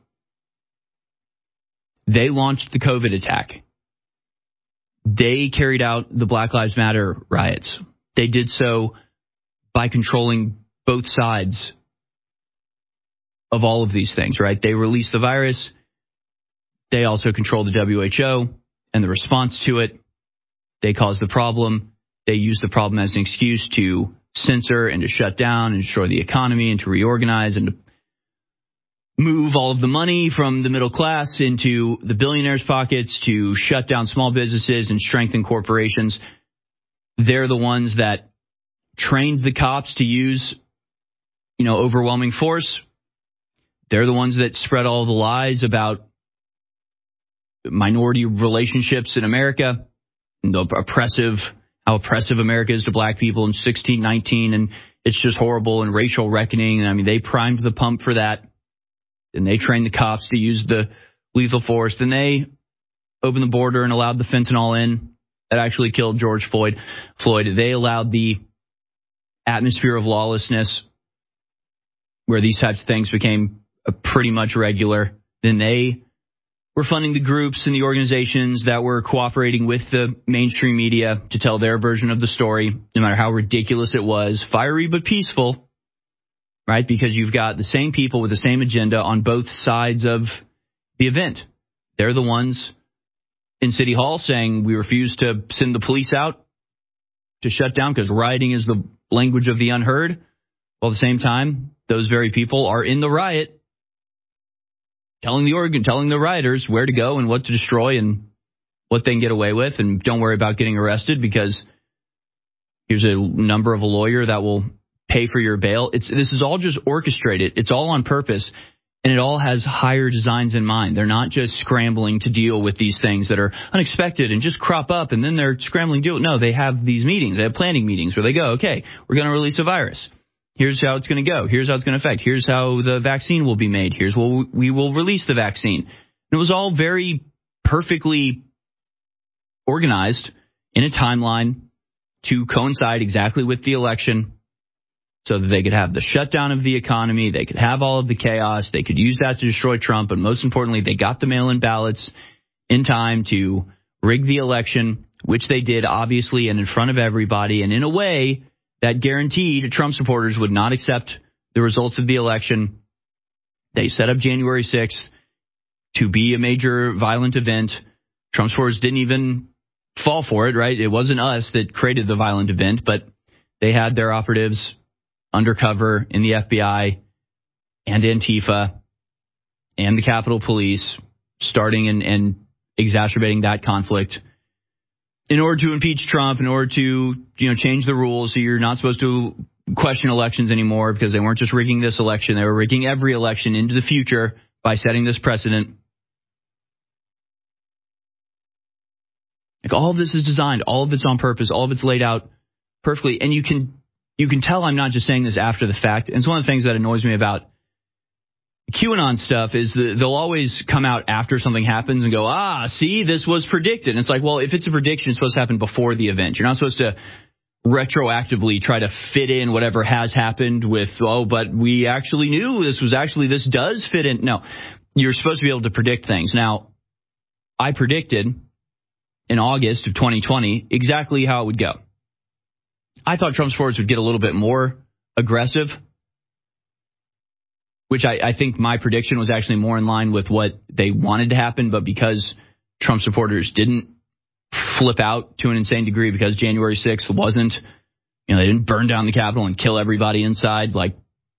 They launched the COVID attack. They carried out the Black Lives Matter riots. They did so by controlling both sides of all of these things, right? They released the virus. They also controlled the WHO and the response to it. They caused the problem. They used the problem as an excuse to censor and to shut down and destroy the economy and to reorganize and to move all of the money from the middle class into the billionaires' pockets, to shut down small businesses and strengthen corporations. They're the ones that trained the cops to use, overwhelming force. They're the ones that spread all the lies about minority relationships in America, and how oppressive America is to black people in 1619, and it's just horrible, and racial reckoning. And I mean, they primed the pump for that, and they trained the cops to use the lethal force. Then they opened the border and allowed the fentanyl in that actually killed George Floyd. They allowed the atmosphere of lawlessness where these types of things became pretty much regular. Then they were funding the groups and the organizations that were cooperating with the mainstream media to tell their version of the story, no matter how ridiculous it was. Fiery but peaceful, right? Because you've got the same people with the same agenda on both sides of the event. They're the ones in City Hall saying we refuse to send the police out to shut down because rioting is the language of the unheard. While at the same time, those very people are in the riot telling the rioters where to go and what to destroy and what they can get away with, and don't worry about getting arrested because here's a number of a lawyer that will pay for your bail. This is all just orchestrated. It's all on purpose, and it all has higher designs in mind. They're not just scrambling to deal with these things that are unexpected and just crop up, and then they're scrambling to deal. No, they have these meetings. They have planning meetings where they go, okay, we're going to release a virus. Here's how it's going to go. Here's how it's going to affect. Here's how the vaccine will be made. Here's what we will release the vaccine. And it was all very perfectly organized in a timeline to coincide exactly with the election so that they could have the shutdown of the economy. They could have all of the chaos. They could use that to destroy Trump. And most importantly, they got the mail-in ballots in time to rig the election, which they did, obviously, and in front of everybody. And in a way that guaranteed Trump supporters would not accept the results of the election. They set up January 6th to be a major violent event. Trump supporters didn't even fall for it, right? It wasn't us that created the violent event, but they had their operatives undercover in the FBI and Antifa and the Capitol Police starting and exacerbating that conflict in order to impeach Trump, in order to, change the rules so you're not supposed to question elections anymore because they weren't just rigging this election. They were rigging every election into the future by setting this precedent. Like, all of this is designed. All of it's on purpose. All of it's laid out perfectly. And you can tell I'm not just saying this after the fact. And it's one of the things that annoys me about QAnon stuff is that they'll always come out after something happens and go, see, this was predicted. And it's like, well, if it's a prediction, it's supposed to happen before the event. You're not supposed to retroactively try to fit in whatever has happened with, but we actually knew this does fit in. No, you're supposed to be able to predict things. Now, I predicted in August of 2020 exactly how it would go. I thought Trump supporters would get a little bit more aggressive, which I think my prediction was actually more in line with what they wanted to happen. But because Trump supporters didn't flip out to an insane degree, because January 6th wasn't, they didn't burn down the Capitol and kill everybody inside like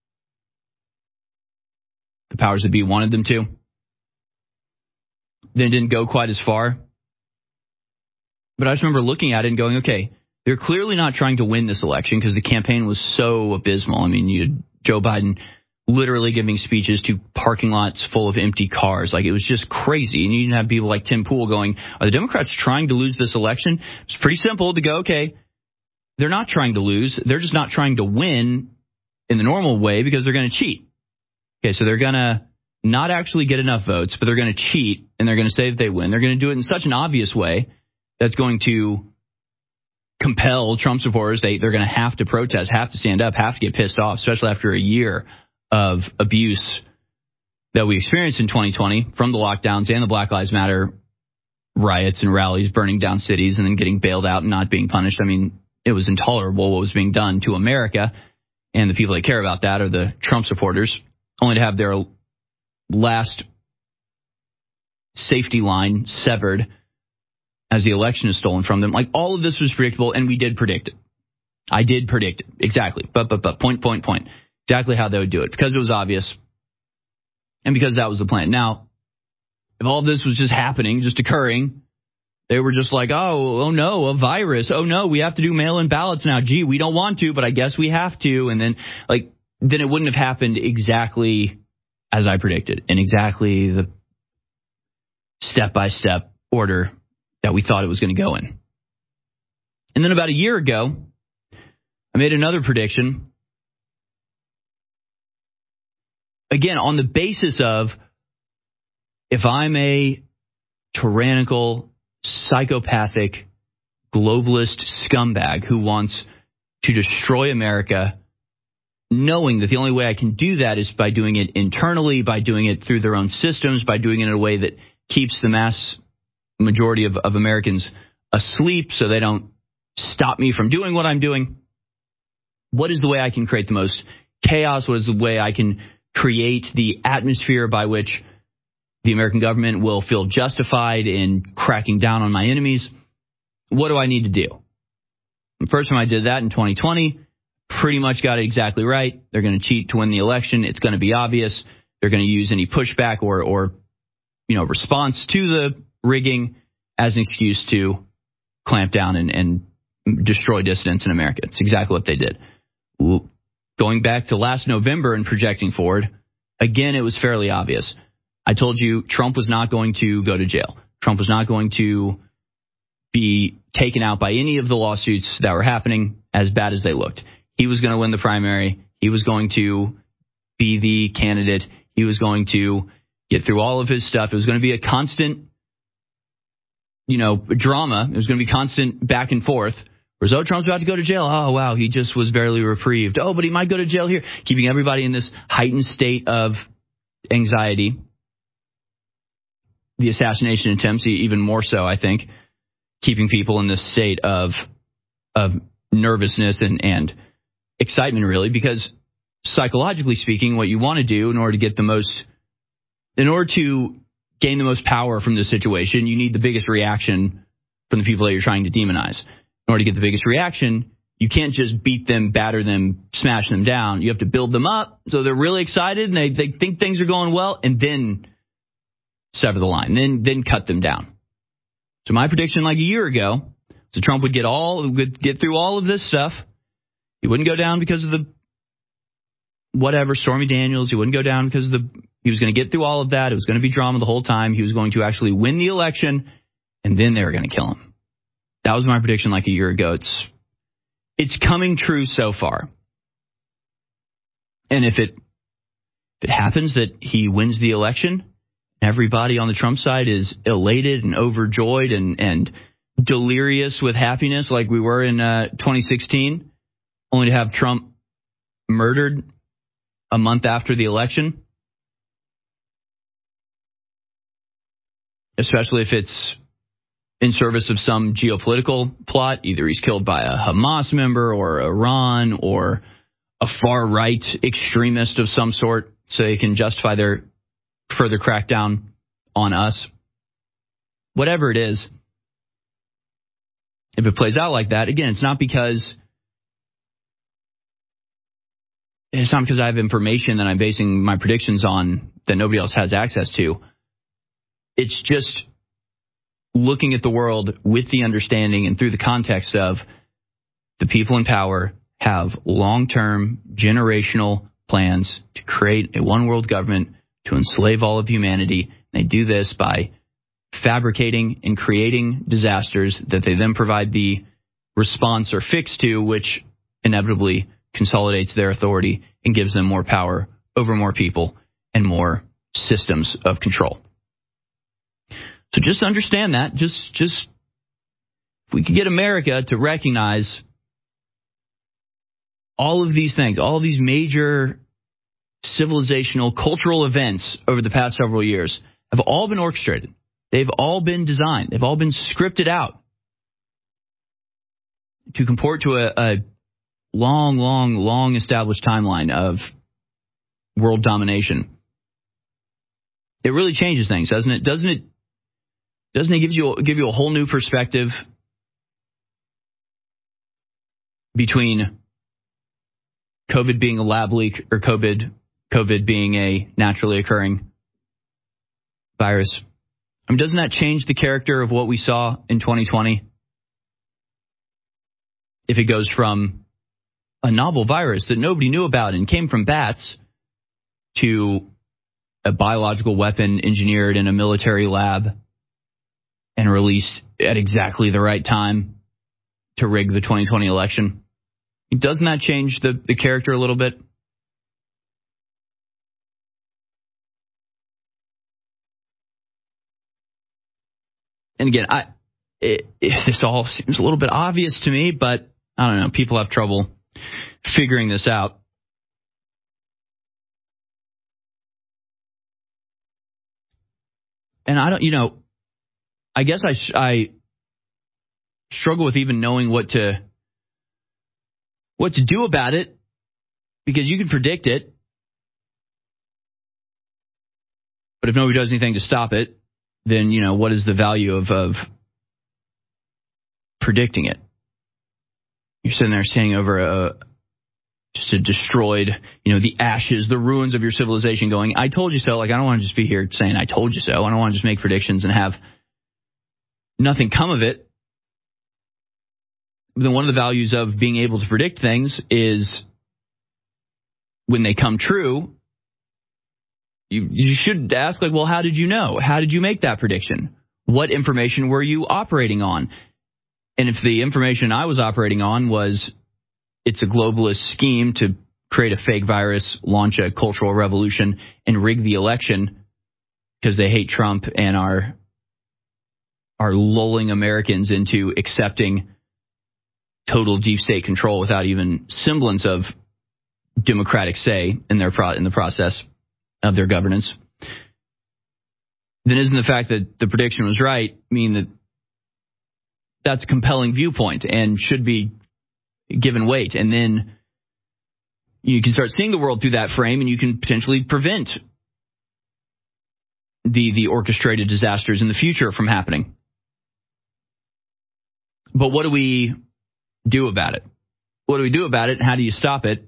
the powers that be wanted them to, then it didn't go quite as far. But I just remember looking at it and going, okay, they're clearly not trying to win this election because the campaign was so abysmal. I mean, you had Joe Biden literally giving speeches to parking lots full of empty cars. Like, it was just crazy. And you didn't have people like Tim Pool going, are the Democrats trying to lose this election? It's pretty simple to go, okay, they're not trying to lose. They're just not trying to win in the normal way because they're going to cheat. Okay, so they're going to not actually get enough votes, but they're going to cheat, and they're going to say that they win. They're going to do it in such an obvious way that's going to compel Trump supporters. They're going to have to protest, have to stand up, have to get pissed off, especially after a year of abuse that we experienced in 2020 from the lockdowns and the Black Lives Matter riots and rallies, burning down cities and then getting bailed out and not being punished. I mean, it was intolerable what was being done to America, and the people that care about that are the Trump supporters, only to have their last safety line severed as the election is stolen from them. Like, all of this was predictable, and we did predict it. I did predict it. Exactly. But, point. Exactly how they would do it, because it was obvious, and because that was the plan. Now, if all of this was just happening, just occurring, they were just like, oh no, a virus. Oh no, we have to do mail-in ballots now. Gee, we don't want to, but I guess we have to. And then, then it wouldn't have happened exactly as I predicted, in exactly the step-by-step order that we thought it was going to go in. And then about a year ago, I made another prediction, again, on the basis of if I'm a tyrannical, psychopathic, globalist scumbag who wants to destroy America, knowing that the only way I can do that is by doing it internally, by doing it through their own systems, by doing it in a way that keeps the mass majority of Americans asleep so they don't stop me from doing what I'm doing. What is the way I can create the most chaos? What is the way I can create the atmosphere by which the American government will feel justified in cracking down on my enemies? What do I need to do? The first time I did that in 2020, pretty much got it exactly right. They're going to cheat to win the election. It's going to be obvious. They're going to use any pushback or response to the rigging as an excuse to clamp down and destroy dissidents in America. It's exactly what they did. Going back to last November and projecting forward, again, it was fairly obvious. I told you Trump was not going to go to jail. Trump was not going to be taken out by any of the lawsuits that were happening, as bad as they looked. He was going to win the primary. He was going to be the candidate. He was going to get through all of his stuff. It was going to be a constant, drama. It was going to be constant back and forth. Whereas, Trump's about to go to jail. Oh, wow, he just was barely reprieved. Oh, but he might go to jail here. Keeping everybody in this heightened state of anxiety. The assassination attempts, even more so, I think, keeping people in this state of nervousness and excitement, really, because psychologically speaking, what you want to do in order to gain the most power from this situation, you need the biggest reaction from the people that you're trying to demonize. In order to get the biggest reaction, you can't just beat them, batter them, smash them down. You have to build them up so they're really excited and they think things are going well, and then sever the line, then cut them down. So my prediction like a year ago, so Trump would get through all of this stuff. He wouldn't go down because of the Stormy Daniels. He wouldn't go down because he was going to get through all of that. It was going to be drama the whole time. He was going to actually win the election, and then they were going to kill him. That was my prediction like a year ago. It's coming true so far. And if it happens that he wins the election, everybody on the Trump side is elated and overjoyed and delirious with happiness like we were in 2016, only to have Trump murdered a month after the election. Especially if it's in service of some geopolitical plot. Either he's killed by a Hamas member or Iran or a far-right extremist of some sort so they can justify their further crackdown on us. Whatever it is, if it plays out like that, again, it's not because I have information that I'm basing my predictions on that nobody else has access to. It's just looking at the world with the understanding and through the context of the people in power have long-term generational plans to create a one-world government to enslave all of humanity. They do this by fabricating and creating disasters that they then provide the response or fix to, which inevitably consolidates their authority and gives them more power over more people and more systems of control. So just understand that. Just if we could get America to recognize all of these things, all of these major civilizational, cultural events over the past several years have all been orchestrated. They've all been designed. They've all been scripted out to comport to a long established timeline of world domination. It really changes things, doesn't it? Doesn't it give you a whole new perspective between COVID being a lab leak or COVID being a naturally occurring virus? I mean, doesn't that change the character of what we saw in 2020? If it goes from a novel virus that nobody knew about and came from bats to a biological weapon engineered in a military lab and released at exactly the right time to rig the 2020 election, doesn't that change the character a little bit? And again, this all seems a little bit obvious to me, but I don't know. People have trouble figuring this out. And I don't, I guess I struggle with even knowing what to do about it, because you can predict it, but if nobody does anything to stop it, then what is the value of predicting it? You're sitting there standing over just a destroyed, the ashes, the ruins of your civilization, going, I told you so. Like, I don't want to just be here saying I told you so. I don't want to just make predictions and have nothing come of it. Then one of the values of being able to predict things is when they come true, you should ask, like, well, how did you know? How did you make that prediction? What information were you operating on? And if the information I was operating on was it's a globalist scheme to create a fake virus, launch a cultural revolution, and rig the election because they hate Trump and are lulling Americans into accepting total deep state control without even semblance of democratic say in the process of their governance, then isn't the fact that the prediction was right mean that that's a compelling viewpoint and should be given weight? And then you can start seeing the world through that frame, and you can potentially prevent the orchestrated disasters in the future from happening. But what do we do about it? What do we do about it, and how do you stop it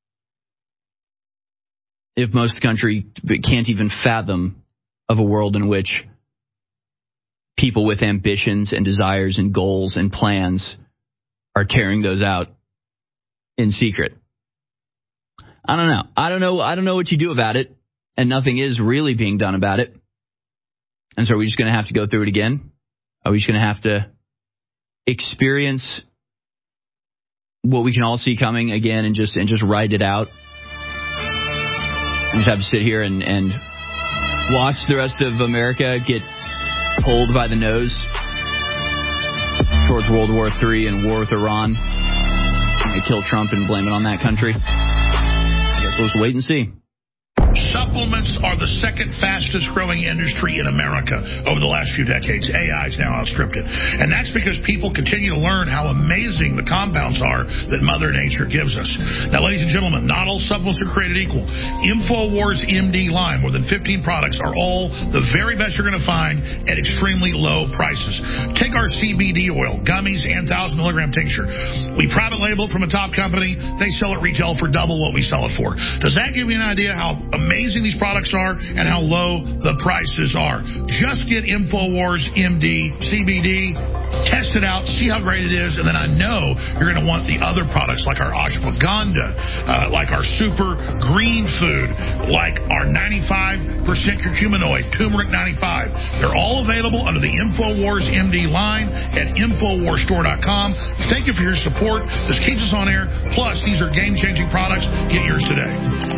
if most of the country can't even fathom of a world in which people with ambitions and desires and goals and plans are carrying those out in secret? I don't know. I don't know what you do about it, and nothing is really being done about it. And so are we just going to have to go through it again? Are we just going to have to experience what we can all see coming again and just ride it out? We just have to sit here and watch the rest of America get pulled by the nose towards World War III and war with Iran. And they kill Trump and blame it on that country. I guess we'll just wait and see. Supplements are the second fastest growing industry in America over the last few decades. AI has now outstripped it. And that's because people continue to learn how amazing the compounds are that Mother Nature gives us. Now, ladies and gentlemen, not all supplements are created equal. InfoWars MD line, more than 15 products, are all the very best you're going to find at extremely low prices. Take our CBD oil, gummies, and 1,000 milligram tincture. We private label it from a top company. They sell it retail for double what we sell it for. Does that give you an idea how amazing these products are and how low the prices are? Just get InfoWars MD CBD, test it out, see how great it is, and then I know you're going to want the other products like our ashwagandha, like our super green food, like our 95% curcuminoid, turmeric 95. They're all available under the InfoWars MD line at InfoWarsStore.com. Thank you for your support. This keeps us on air. Plus, these are game-changing products. Get yours today.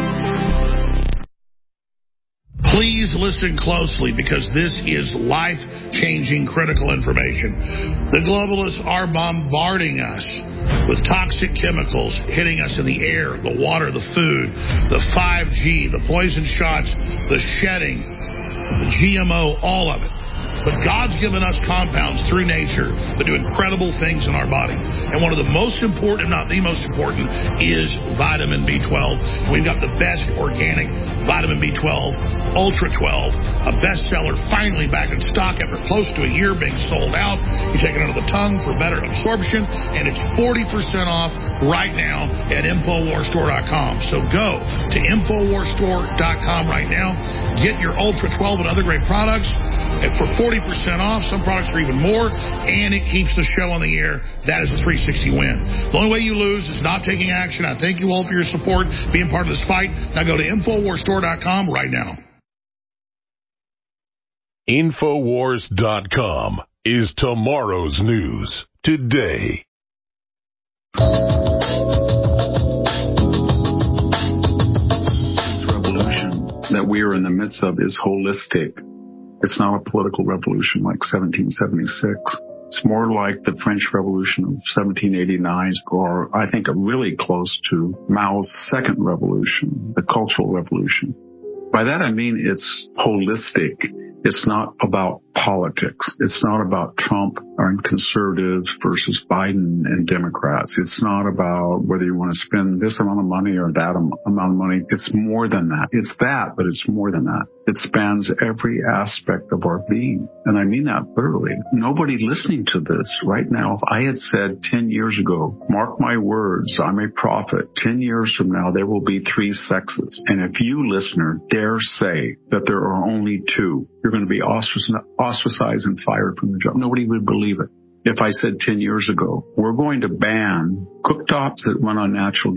Please listen closely, because this is life-changing critical information. The globalists are bombarding us with toxic chemicals hitting us in the air, the water, the food, the 5G, the poison shots, the shedding, the GMO, all of it. But God's given us compounds through nature that do incredible things in our body. And one of the most important, if not the most important, is vitamin B12. We've got the best organic vitamin B12, Ultra 12, a bestseller, finally back in stock after close to a year being sold out. You take it under the tongue for better absorption, and it's 40% off right now at InfoWarsStore.com. So go to InfoWarsStore.com right now. Get your Ultra 12 and other great products. And for 40% off, some products are even more, and it keeps the show on the air. That is a 360 win. The only way you lose is not taking action. I thank you all for your support, being part of this fight. Now go to InfoWarsStore.com right now. InfoWars.com is tomorrow's news today. This revolution that we are in the midst of is holistic. It's not a political revolution like 1776. It's more like the French Revolution of 1789, or I think really close to Mao's second revolution, the Cultural Revolution. By that I mean it's holistic. It's not about politics. It's not about Trump and conservatives versus Biden and Democrats. It's not about whether you want to spend this amount of money or that amount of money. It's more than that. It's that, but it's more than that. It spans every aspect of our being. And I mean that literally. Nobody listening to this right now, if I had said 10 years ago, mark my words, I'm a prophet, 10 years from now, there will be 3 sexes. And if you, listener, dare say that there are only 2, you're going to be ostracized and fired from the job. Nobody would believe it. If I said 10 years ago, we're going to ban cooktops that run on natural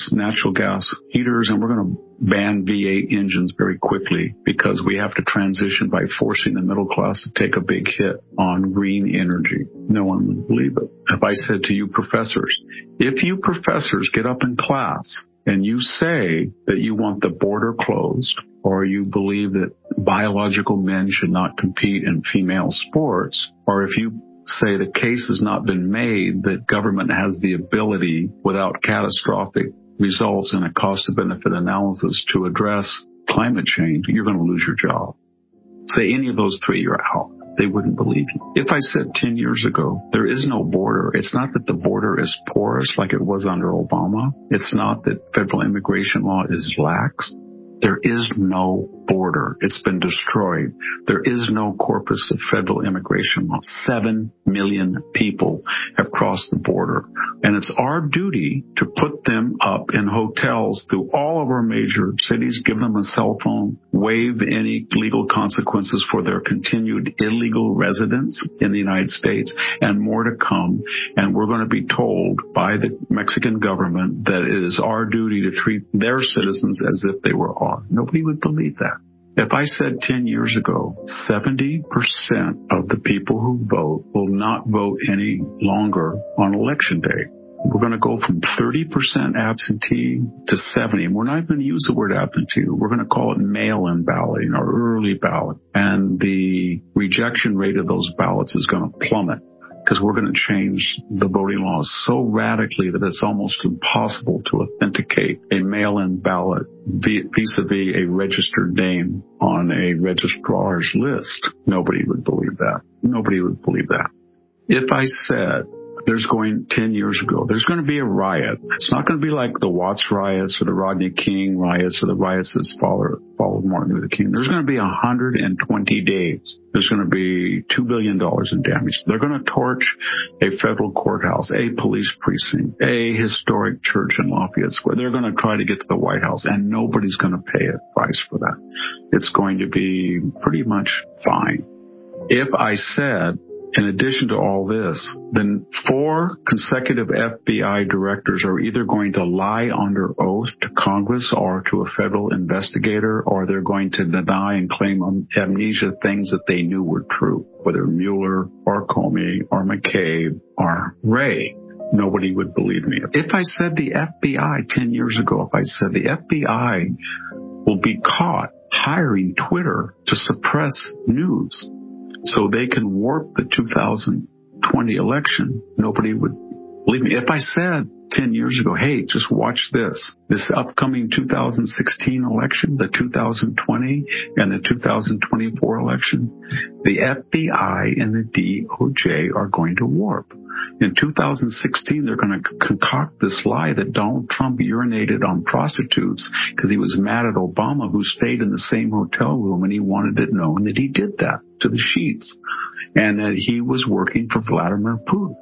gas heaters, and we're going to ban V8 engines very quickly because we have to transition by forcing the middle class to take a big hit on green energy. No one would believe it. If I said to you professors, if you professors get up in class and you say that you want the border closed, or you believe that biological men should not compete in female sports, or if you say the case has not been made that government has the ability without catastrophic results in a cost-to-benefit analysis to address climate change, you're going to lose your job. Say any of those 3, you're out. They wouldn't believe you. If I said 10 years ago, there is no border. It's not that the border is porous like it was under Obama. It's not that federal immigration law is lax. There is no border. It's been destroyed. There is no corpus of federal immigration law. 7 million people have crossed the border. And it's our duty to put them up in hotels through all of our major cities, give them a cell phone, waive any legal consequences for their continued illegal residence in the United States, and more to come. And we're going to be told by the Mexican government that it is our duty to treat their citizens as if they were ours. Nobody would believe that. If I said 10 years ago, 70% of the people who vote will not vote any longer on election day. We're going to go from 30% absentee to 70%. And we're not going to use the word absentee. We're going to call it mail-in balloting or early ballot. And the rejection rate of those ballots is going to plummet, because we're going to change the voting laws so radically that it's almost impossible to authenticate a mail-in ballot vis-a-vis a registered name on a registrar's list. Nobody would believe that. Nobody would believe that. If I said there's going 10 years ago, there's going to be a riot. It's not going to be like the Watts riots or the Rodney King riots or the riots that followed Martin Luther King. There's going to be 120 days. There's going to be $2 billion in damage. They're going to torch a federal courthouse, a police precinct, a historic church in Lafayette Square. They're going to try to get to the White House, and nobody's going to pay a price for that. It's going to be pretty much fine. If I said, in addition to all this, then 4 consecutive FBI directors are either going to lie under oath to Congress or to a federal investigator, or they're going to deny and claim amnesia things that they knew were true, whether Mueller or Comey or McCabe or Wray. Nobody would believe me. If I said the FBI 10 years ago, if I said the FBI will be caught hiring Twitter to suppress news so they can warp the 2020 election, nobody would believe me. If I said 10 years ago, hey, just watch this upcoming 2016 election, the 2020 and the 2024 election, the FBI and the DOJ are going to warp. In 2016, they're going to concoct this lie that Donald Trump urinated on prostitutes because he was mad at Obama, who stayed in the same hotel room, and he wanted it known that he did that to the sheets, and that he was working for Vladimir Putin.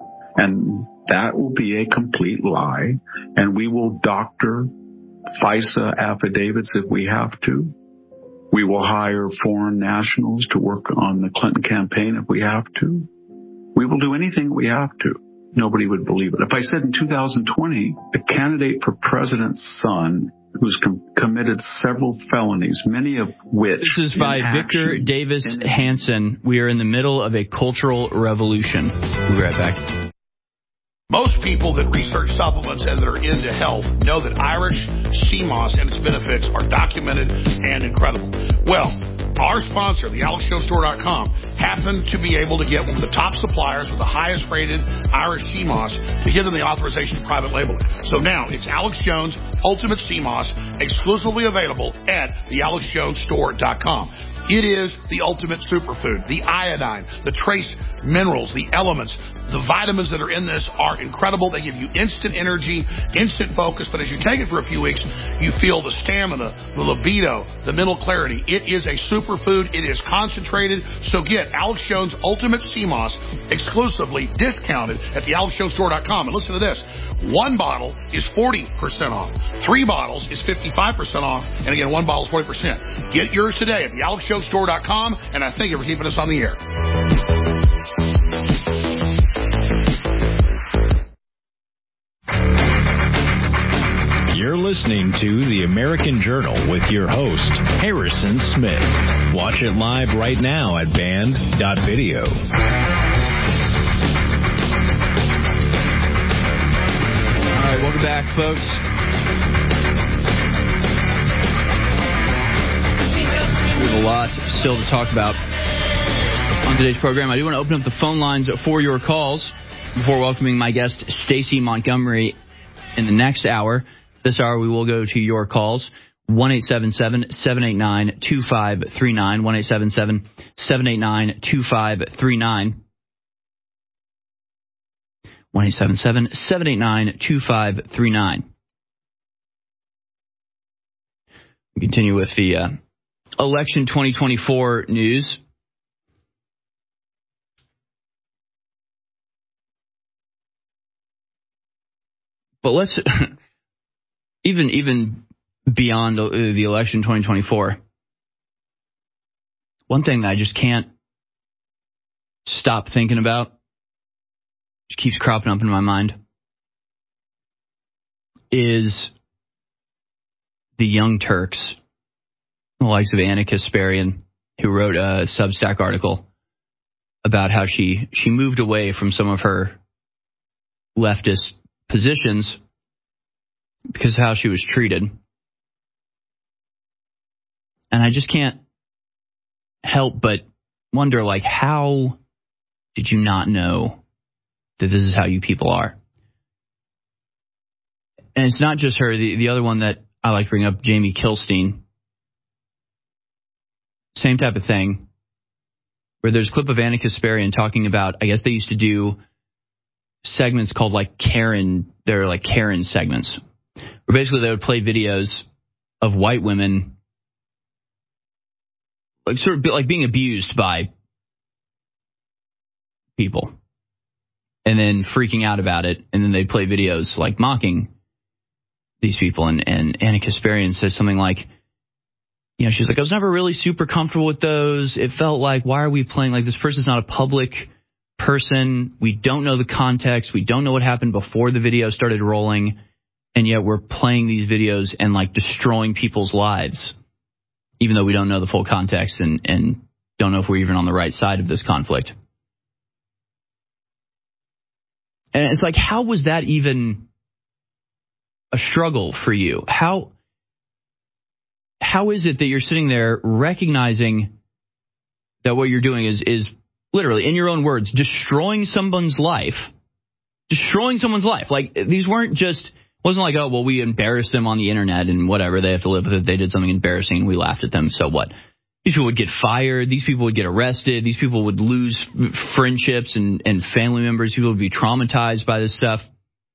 And that will be a complete lie, and we will doctor FISA affidavits if we have to. We will hire foreign nationals to work on the Clinton campaign if we have to. We will do anything we have to. Nobody would believe it. If I said in 2020, a candidate for president's son who's committed several felonies, many of which... This is by Victor Davis Hanson. We are in the middle of a cultural revolution. We'll be right back. Most people that research supplements and that are into health know that Irish sea moss and its benefits are documented and incredible. Well, our sponsor, the AlexJonesStore.com, happened to be able to get one of the top suppliers with the highest rated Irish sea moss to give them the authorization to private label it. So now it's Alex Jones Ultimate Sea Moss, exclusively available at the AlexJonesStore.com. It is the ultimate superfood. The iodine, the trace minerals, the elements, the vitamins that are in this are incredible. They give you instant energy, instant focus, but as you take it for a few weeks, you feel the stamina, the libido, the mental clarity. It is a superfood. It is concentrated. So get Alex Jones Ultimate Sea Moss exclusively discounted at the AlexJonesStore.com. And listen to this. 1 bottle is 40% off. 3 bottles is 55% off. And again, 1 bottle is 40%. Get yours today at the AlexJonesStore.com. And I thank you for keeping us on the air. You're listening to The American Journal with your host, Harrison Smith. Watch it live right now at band.video. All right, welcome back, folks. We have a lot still to talk about on today's program. I do want to open up the phone lines for your calls before welcoming my guest, Stacey Montgomery, in the next hour. This hour, we will go to your calls. 1-877-789-2539. 1-877-789-2539. 1-877-789-2539. We continue with the election 2024 news. But let's even beyond the election 2024. One thing that I just can't stop thinking about, just keeps cropping up in my mind, is the Young Turks, the likes of Anna Kasparian, who wrote a Substack article about how she moved away from some of her leftist positions because of how she was treated. And I just can't help but wonder, like, how did you not know that this is how you people are? And it's not just her. The other one that I like to bring up, Jamie Kilstein. Same type of thing, where there's a clip of Anna Kasparian talking about, I guess they used to do segments called like Karen, they're like Karen segments, where basically they would play videos of white women like sort of like being abused by people and then freaking out about it, and then they'd play videos like mocking these people. And Anna Kasparian says something like, you know, she's like, I was never really super comfortable with those. It felt like, why are we playing, like, this person's not a public person. We don't know the context. We don't know what happened before the video started rolling. And yet we're playing these videos and like destroying people's lives, even though we don't know the full context and don't know if we're even on the right side of this conflict. And it's like, how was that even a struggle for you? How is it that you're sitting there recognizing that what you're doing is literally, in your own words, destroying someone's life? Destroying someone's life. Like, these weren't just, wasn't like, oh, well, we embarrassed them on the internet and whatever. They have to live with it. They did something embarrassing and we laughed at them. So what? These people would get fired. These people would get arrested. These people would lose friendships and family members. People would be traumatized by this stuff.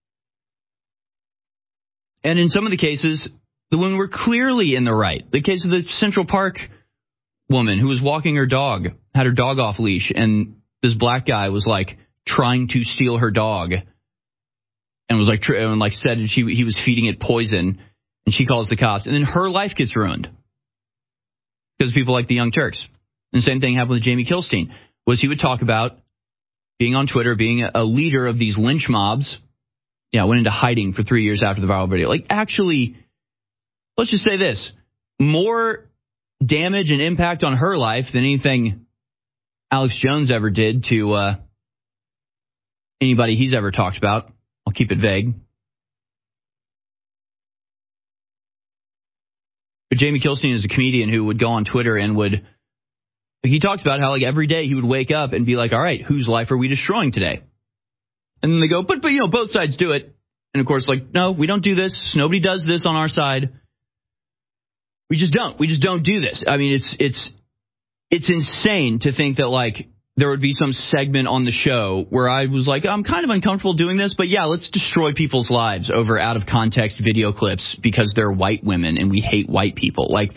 And in some of the cases, the women were clearly in the right. The case of the Central Park woman who was walking her dog, had her dog off leash, and this black guy was like trying to steal her dog, and was like said he was feeding it poison, and she calls the cops, and then her life gets ruined because of people like the Young Turks. And the same thing happened with Jamie Kilstein. Was he would talk about being on Twitter, being a leader of these lynch mobs. Yeah, went into hiding for 3 years after the viral video. Like, actually, let's just say this: more damage and impact on her life than anything Alex Jones ever did to anybody he's ever talked about. I'll keep it vague. But Jamie Kilstein is a comedian who would go on Twitter and would He talks about how like every day he would wake up and be like, all right, whose life are we destroying today? And then they go, but both sides do it. And of course, like, no, we don't do this. Nobody does this on our side. We just don't do this. I mean, it's insane to think that like there would be some segment on the show where I was like, I'm kind of uncomfortable doing this, but yeah, let's destroy people's lives over out of context video clips because they're white women and we hate white people. Like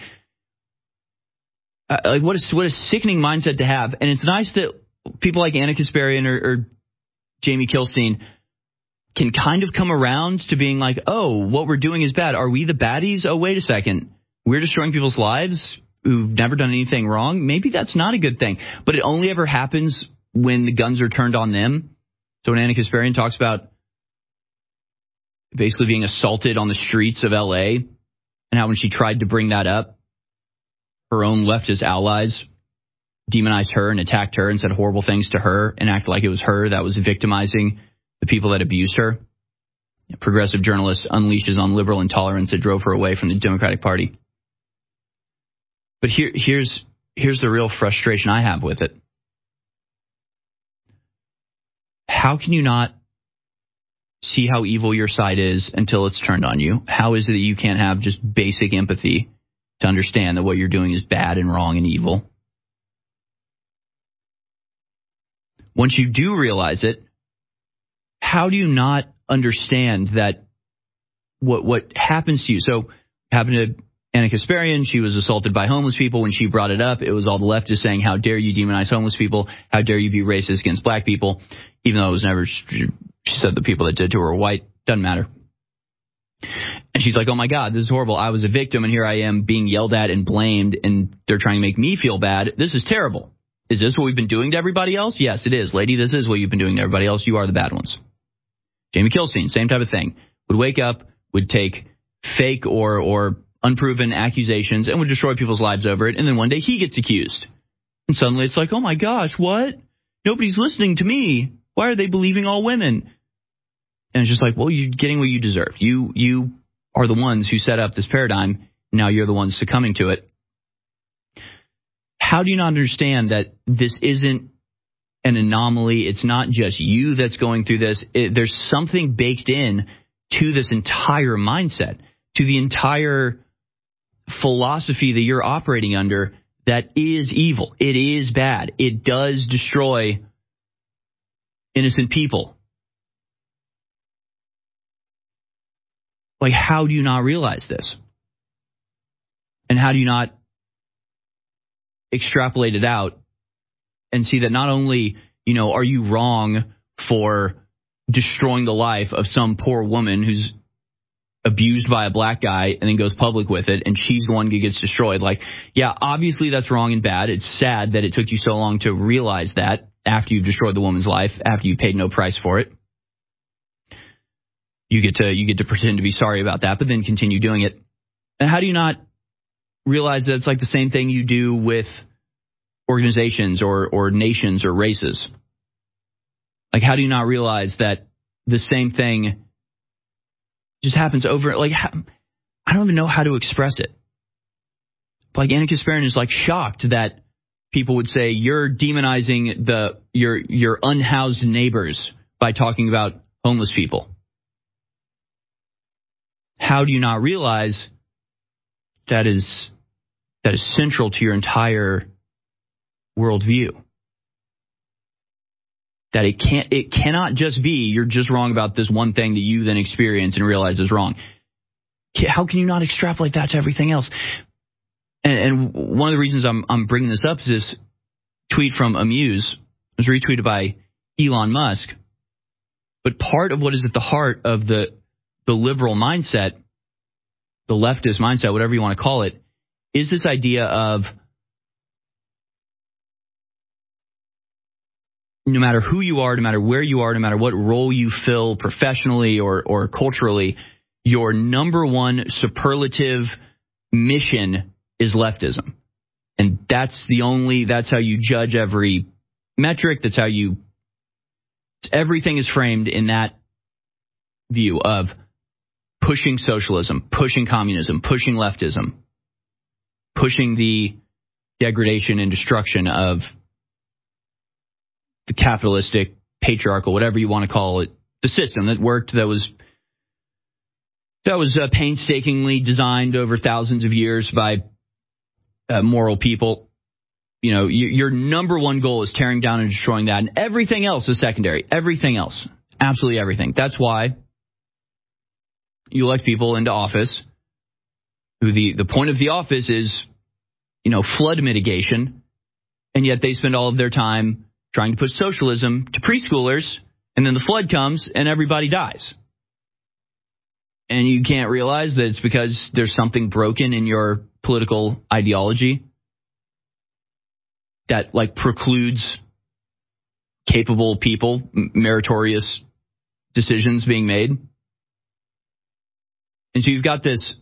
what a sickening mindset to have. And it's nice that people like Anna Kasparian or Jamie Kilstein can kind of come around to being like, oh, what we're doing is bad. Are we the baddies? Oh, wait a second. We're destroying people's lives who've never done anything wrong. Maybe that's not a good thing. But it only ever happens when the guns are turned on them. So when Anna Kasparian talks about basically being assaulted on the streets of L.A. and how when she tried to bring that up, her own leftist allies demonized her and attacked her and said horrible things to her and acted like it was her that was victimizing the people that abused her. A progressive journalist unleashes on liberal intolerance that drove her away from the Democratic Party. But here's the real frustration I have with it. How can you not see how evil your side is until it's turned on you? How is it that you can't have just basic empathy to understand that what you're doing is bad and wrong and evil? Once you do realize it, how do you not understand that what happens to you? So happened to Anna Kasparian. She was assaulted by homeless people. When she brought it up, it was all the leftists saying, how dare you demonize homeless people? How dare you be racist against black people? Even though it was never, she said the people that did to her were white. Doesn't matter. And she's like, oh my God, this is horrible. I was a victim and here I am being yelled at and blamed and they're trying to make me feel bad. This is terrible. Is this what we've been doing to everybody else? Yes, it is. Lady, this is what you've been doing to everybody else. You are the bad ones. Jamie Kilstein, same type of thing. Would wake up, would take fake or unproven accusations and would destroy people's lives over it. And then one day he gets accused. And suddenly it's like, oh my gosh, what? Nobody's listening to me. Why are they believing all women? And it's just like, well, you're getting what you deserve. You are the ones who set up this paradigm. Now you're the ones succumbing to it. How do you not understand that this isn't an anomaly? It's not just you that's going through this. There's something baked in to this entire mindset, to the entire philosophy that you're operating under that is evil. It is bad. It does destroy innocent people. Like, how do you not realize this? And how do you not extrapolate it out and see that not only, are you wrong for destroying the life of some poor woman who's abused by a black guy and then goes public with it and she's the one who gets destroyed. Like, yeah, obviously that's wrong and bad. It's sad that it took you so long to realize that after you've destroyed the woman's life, after you paid no price for it. You get to pretend to be sorry about that, but then continue doing it. And how do you not realize that it's like the same thing you do with organizations or nations or races? Like, how do you not realize that the same thing just happens over? Like, I don't even know how to express it. Like, Anna Kasparian is like shocked that people would say you're demonizing your unhoused neighbors by talking about homeless people. How do you not realize that is central to your entire worldview? That it cannot just be you're just wrong about this one thing that you then experience and realize is wrong. How can you not extrapolate that to everything else? And one of the reasons I'm bringing this up is this tweet from Amuse. It was retweeted by Elon Musk. But part of what is at the heart of the liberal mindset, the leftist mindset, whatever you want to call it, is this idea of no matter who you are, no matter where you are, no matter what role you fill professionally or culturally, your number one superlative mission is leftism. And that's how you judge every metric. That's how everything is framed in that view of pushing socialism, pushing communism, pushing leftism, pushing the degradation and destruction of the capitalistic, patriarchal, whatever you want to call it, the system that worked, that was painstakingly designed over thousands of years by moral people. You know, your number one goal is tearing down and destroying that, and everything else is secondary. Everything else, absolutely everything. That's why you elect people into office who the point of the office is, you know, flood mitigation, and yet they spend all of their time trying to push socialism to preschoolers, and then the flood comes and everybody dies. And you can't realize that it's because there's something broken in your political ideology that, like, precludes capable people, meritorious decisions being made. And so you've got this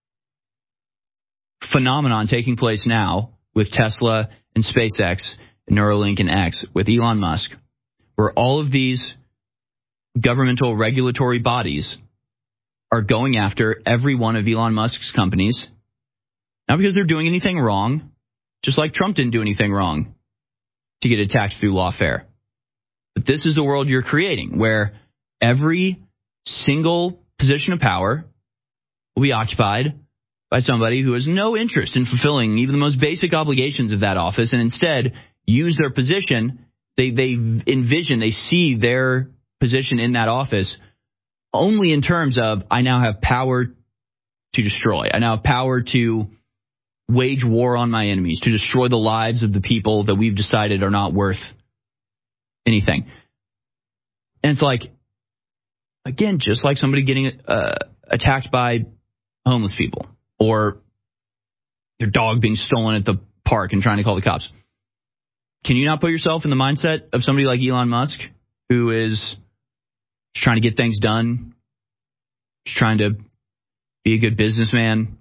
phenomenon taking place now with Tesla and SpaceX, Neuralink and X, with Elon Musk, where all of these governmental regulatory bodies are going after every one of Elon Musk's companies, not because they're doing anything wrong, just like Trump didn't do anything wrong to get attacked through lawfare. But this is the world you're creating, where every single position of power will be occupied by somebody who has no interest in fulfilling even the most basic obligations of that office, and instead use their position. They envision, they see their position in that office only in terms of, I now have power to destroy. I now have power to wage war on my enemies, to destroy the lives of the people that we've decided are not worth anything. And it's like, again, just like somebody getting attacked by homeless people, or their dog being stolen at the park and trying to call the cops. Can you not put yourself in the mindset of somebody like Elon Musk, who is just trying to get things done, just trying to be a good businessman,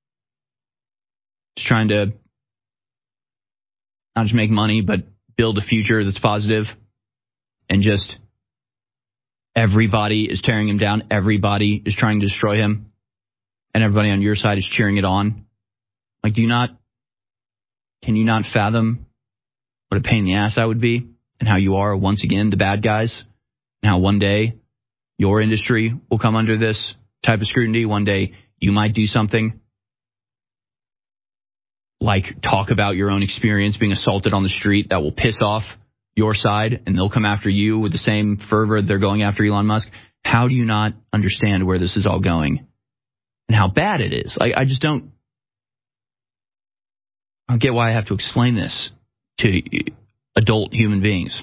just trying to not just make money, but build a future that's positive, and just everybody is tearing him down, everybody is trying to destroy him, and everybody on your side is cheering it on? Like, can you not fathom what a pain in the ass that would be, and how you are, once again, the bad guys, and how one day your industry will come under this type of scrutiny? One day you might do something like talk about your own experience being assaulted on the street that will piss off your side, and they'll come after you with the same fervor they're going after Elon Musk. How do you not understand where this is all going and how bad it is? I just don't get why I have to explain this to adult human beings.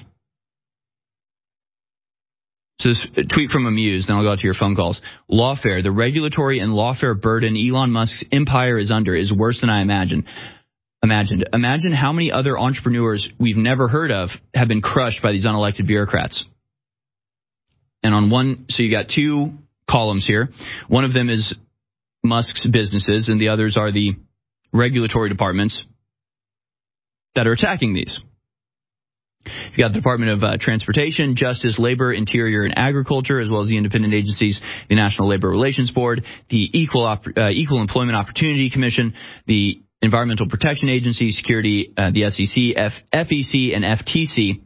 So this tweet from Amuse, then I'll go to your phone calls. Lawfare, the regulatory and lawfare burden Elon Musk's empire is under is worse than I imagined. Imagine how many other entrepreneurs we've never heard of have been crushed by these unelected bureaucrats. And on one, so you got two columns here. One of them is Musk's businesses, and the others are the regulatory departments that are attacking these. You've got the Department of Transportation, Justice, Labor, Interior, and Agriculture, as well as the independent agencies, the National Labor Relations Board, the Equal Employment Opportunity Commission, the Environmental Protection Agency, Security, the SEC, FEC, and FTC,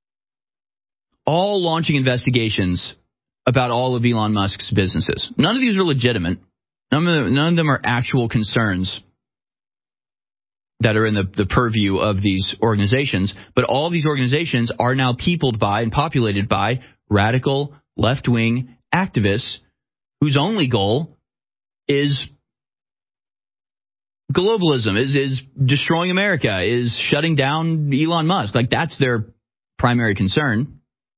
all launching investigations about all of Elon Musk's businesses. None of these are legitimate. None of them are actual concerns that are in the purview of these organizations, but all these organizations are now peopled by and populated by radical left-wing activists whose only goal is globalism, is destroying America, is shutting down Elon Musk. Like, that's their primary concern.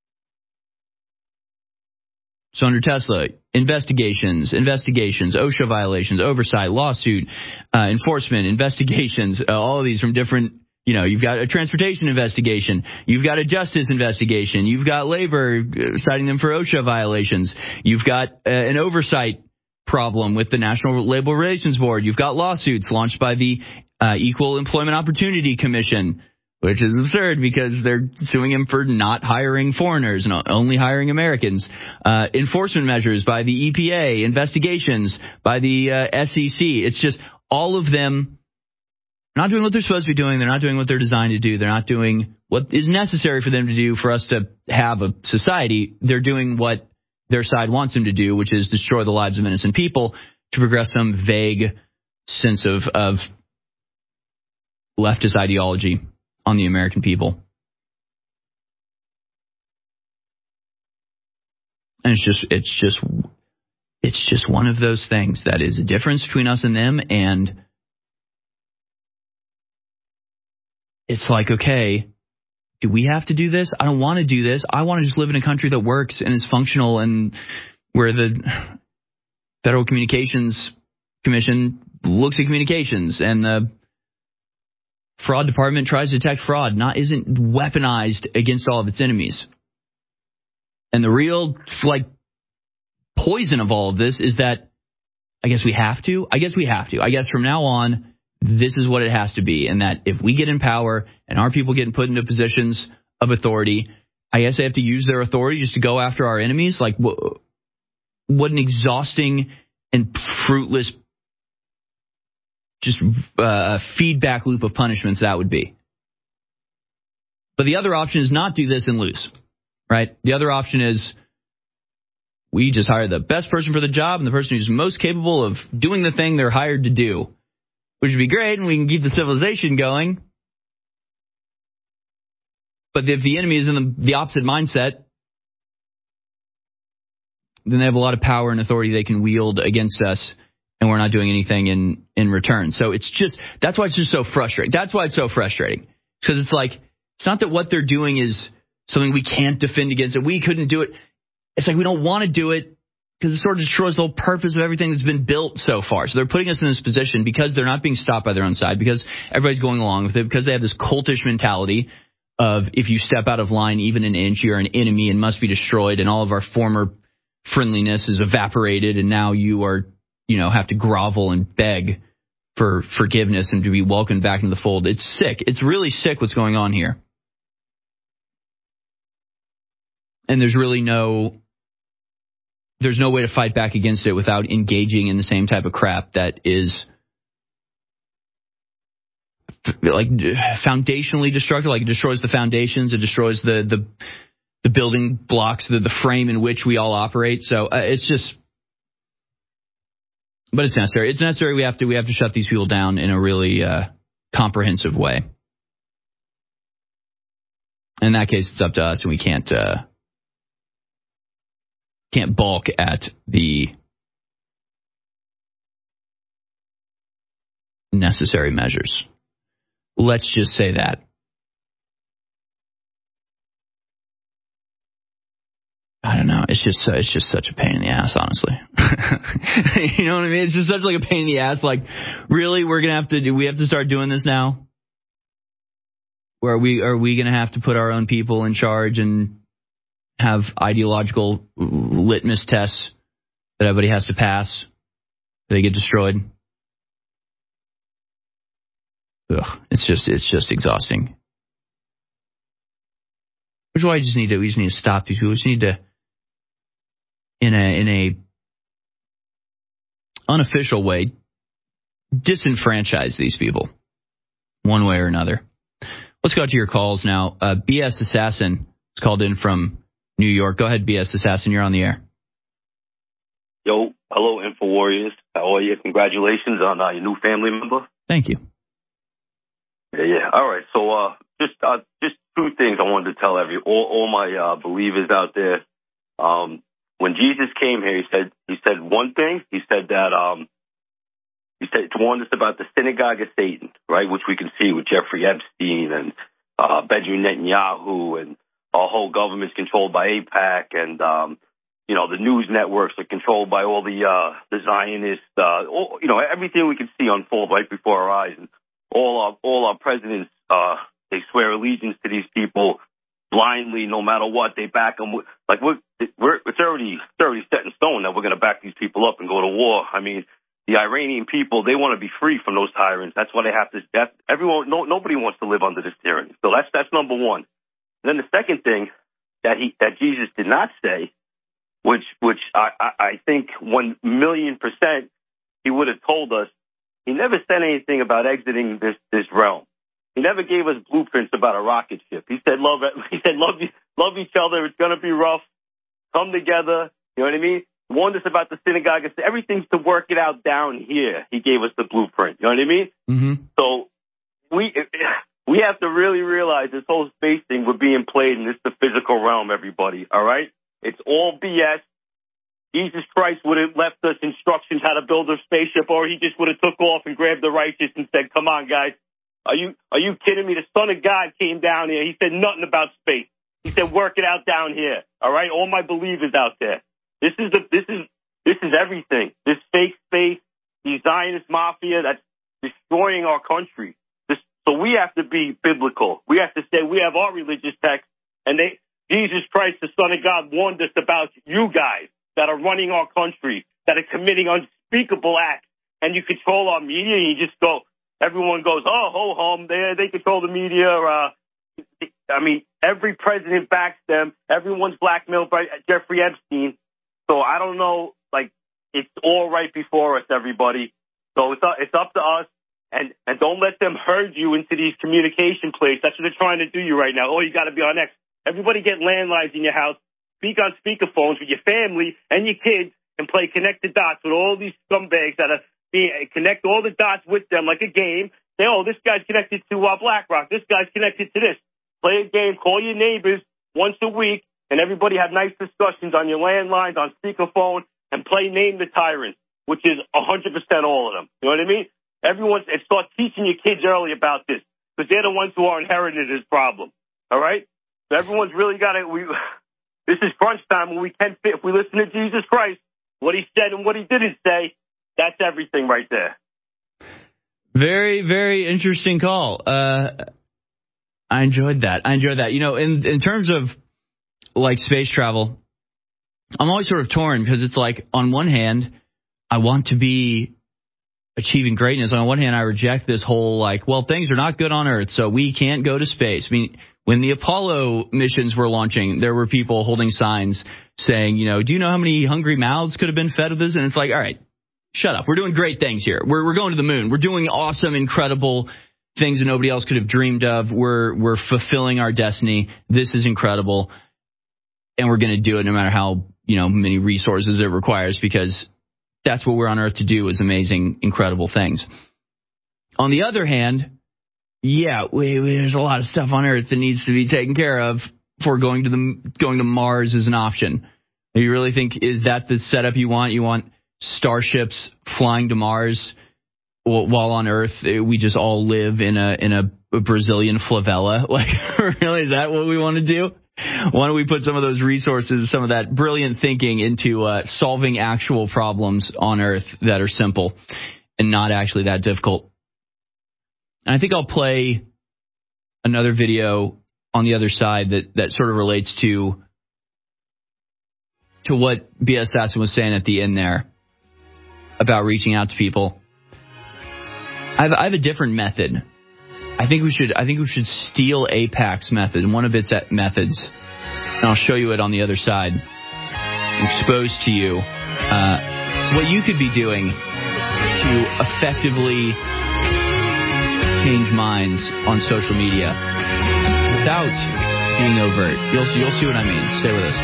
So under Tesla, investigations, OSHA violations, oversight, lawsuit, enforcement, investigations, all of these from different, you've got a transportation investigation, you've got a justice investigation, you've got labor citing them for OSHA violations, you've got an oversight problem with the National Labor Relations Board, you've got lawsuits launched by the Equal Employment Opportunity Commission, which is absurd because they're suing him for not hiring foreigners and only hiring Americans. Enforcement measures by the EPA, investigations by the SEC. It's just all of them They're not doing what they're supposed to be doing. They're not doing what they're designed to do. They're not doing what is necessary for them to do for us to have a society. They're doing what their side wants them to do, which is destroy the lives of innocent people to progress some vague sense of leftist ideology on the American people. And it's just one of those things that is a difference between us and them. And it's like, okay, do we have to do this? I don't want to do this. I want to just live in a country that works and is functional, and where the Federal Communications Commission looks at communications and the fraud department tries to detect fraud, isn't weaponized against all of its enemies. And the real, poison of all of this is that I guess we have to. I guess from now on, this is what it has to be. And that if we get in power and our people get put into positions of authority, I guess they have to use their authority just to go after our enemies. What an exhausting and fruitless just feedback loop of punishments that would be. But the other option is not do this and lose. Right? The other option is we just hire the best person for the job and the person who's most capable of doing the thing they're hired to do, which would be great, and we can keep the civilization going. But if the enemy is in the opposite mindset, then they have a lot of power and authority they can wield against us, and we're not doing anything in return. So that's why it's just so frustrating. That's why it's so frustrating. Because it's not that what they're doing is something we can't defend against it. We couldn't do it. It's like we don't want to do it because it sort of destroys the whole purpose of everything that's been built so far. So they're putting us in this position because they're not being stopped by their own side, because everybody's going along with it, because they have this cultish mentality of if you step out of line even an inch, you're an enemy and must be destroyed, and all of our former friendliness is evaporated, and now you are, have to grovel and beg for forgiveness and to be welcomed back into the fold. It's sick. It's really sick what's going on here. And there's really no way to fight back against it without engaging in the same type of crap that is foundationally destructive. It destroys the foundations. It destroys the building blocks, the frame in which we all operate. So but it's necessary. It's necessary. We have to shut these people down in a really comprehensive way. In that case, it's up to us, and we can't balk at the necessary measures. Let's just say that. I don't know. It's just such a pain in the ass, honestly. You know what I mean? It's just such a pain in the ass. Really, we have to start doing this now? Where are we going to have to put our own people in charge and have ideological litmus tests that everybody has to pass? They get destroyed. Ugh, it's just exhausting. Which is why we just need to stop these people. We just need to, in a unofficial way, disenfranchise these people one way or another. Let's go to your calls now. BS Assassin is called in from New York. Go ahead, BS Assassin. You're on the air. Yo, hello, InfoWarriors. How are you? Congratulations on your new family member. Thank you. Yeah. All right. So just two things I wanted to tell all my believers out there. When Jesus came here, he said one thing. He said that he warned us about the synagogue of Satan, right? Which we can see with Jeffrey Epstein and Benjamin Netanyahu, and our whole government's controlled by AIPAC, and the news networks are controlled by all the Zionists. Everything we can see unfold right before our eyes, and all our presidents they swear allegiance to these people blindly, no matter what. They back them. It's already set in stone that we're going to back these people up and go to war. I mean, the Iranian people, they want to be free from those tyrants. That's why they have to. Nobody wants to live under this tyranny. So that's number one. And then the second thing that Jesus did not say, which I think 1,000,000% he would have told us he never said anything about exiting this realm. He never gave us blueprints about a rocket ship. He said, love each other. It's going to be rough. Come together. You know what I mean? Warned us about the synagogue. Everything's to work it out down here. He gave us the blueprint. You know what I mean? Mm-hmm. So we have to really realize this whole space thing we're being played in. This is the physical realm, everybody. All right? It's all BS. Jesus Christ would have left us instructions how to build a spaceship, or he just would have took off and grabbed the righteous and said, come on, guys. Are you kidding me? The Son of God came down here. He said nothing about space. He said, work it out down here. All right? All my believers out there. This is everything. This fake space, the Zionist mafia that's destroying our country. So we have to be biblical. We have to say we have our religious text, and Jesus Christ, the Son of God, warned us about you guys that are running our country, that are committing unspeakable acts, and you control our media, and you just go, everyone goes, oh, ho hum, they control the media. I mean, every president backs them. Everyone's blackmailed by Jeffrey Epstein. So I don't know, like, it's all right before us, everybody. So it's up to us, and don't let them herd you into these communication plates. That's what they're trying to do you right now. Oh, you got to be on X. Everybody get landlines in your house. Speak on speakerphones with your family and your kids and play connect the dots with all these scumbags that are connect all the dots with them like a game. Say, oh, this guy's connected to BlackRock. This guy's connected to this. Play a game. Call your neighbors once a week, and everybody have nice discussions on your landlines, on speakerphone, and play Name the Tyrant, which is 100% all of them. You know what I mean? And start teaching your kids early about this, because they're the ones who are inherited this problem. All right? So everyone's really got to... This is crunch time when we can fit. If we listen to Jesus Christ, what he said and what he didn't say, that's everything right there. Very, very interesting call. I enjoyed that. You know, in terms of like space travel, I'm always sort of torn because it's like, on one hand, I want to be achieving greatness. On one hand, I reject this whole like, well, things are not good on Earth, so we can't go to space. I mean, when the Apollo missions were launching, there were people holding signs saying, you know, do you know how many hungry mouths could have been fed with this? And it's like, all right, shut up. We're doing great things here. We're going to the moon. We're doing awesome, incredible things that nobody else could have dreamed of. We're fulfilling our destiny. This is incredible. And we're going to do it no matter how, you know, many resources it requires, because that's what we're on Earth to do, is amazing, incredible things. On the other hand, yeah, there's a lot of stuff on Earth that needs to be taken care of before going to Mars is an option. You really think, is that the setup you want? You want starships flying to Mars while on Earth we just all live in a Brazilian favela? Like, really, is that what we want to do? Why don't we put some of those resources, some of that brilliant thinking into solving actual problems on Earth that are simple and not actually that difficult? And I think I'll play another video on the other side that sort of relates to what B.S. Sasson was saying at the end there about reaching out to people. I have a different method. I think we should steal AIPAC's method, one of its methods, and I'll show you it on the other side. Expose to you what you could be doing to effectively change minds on social media without being overt. You'll see what I mean. Stay with us.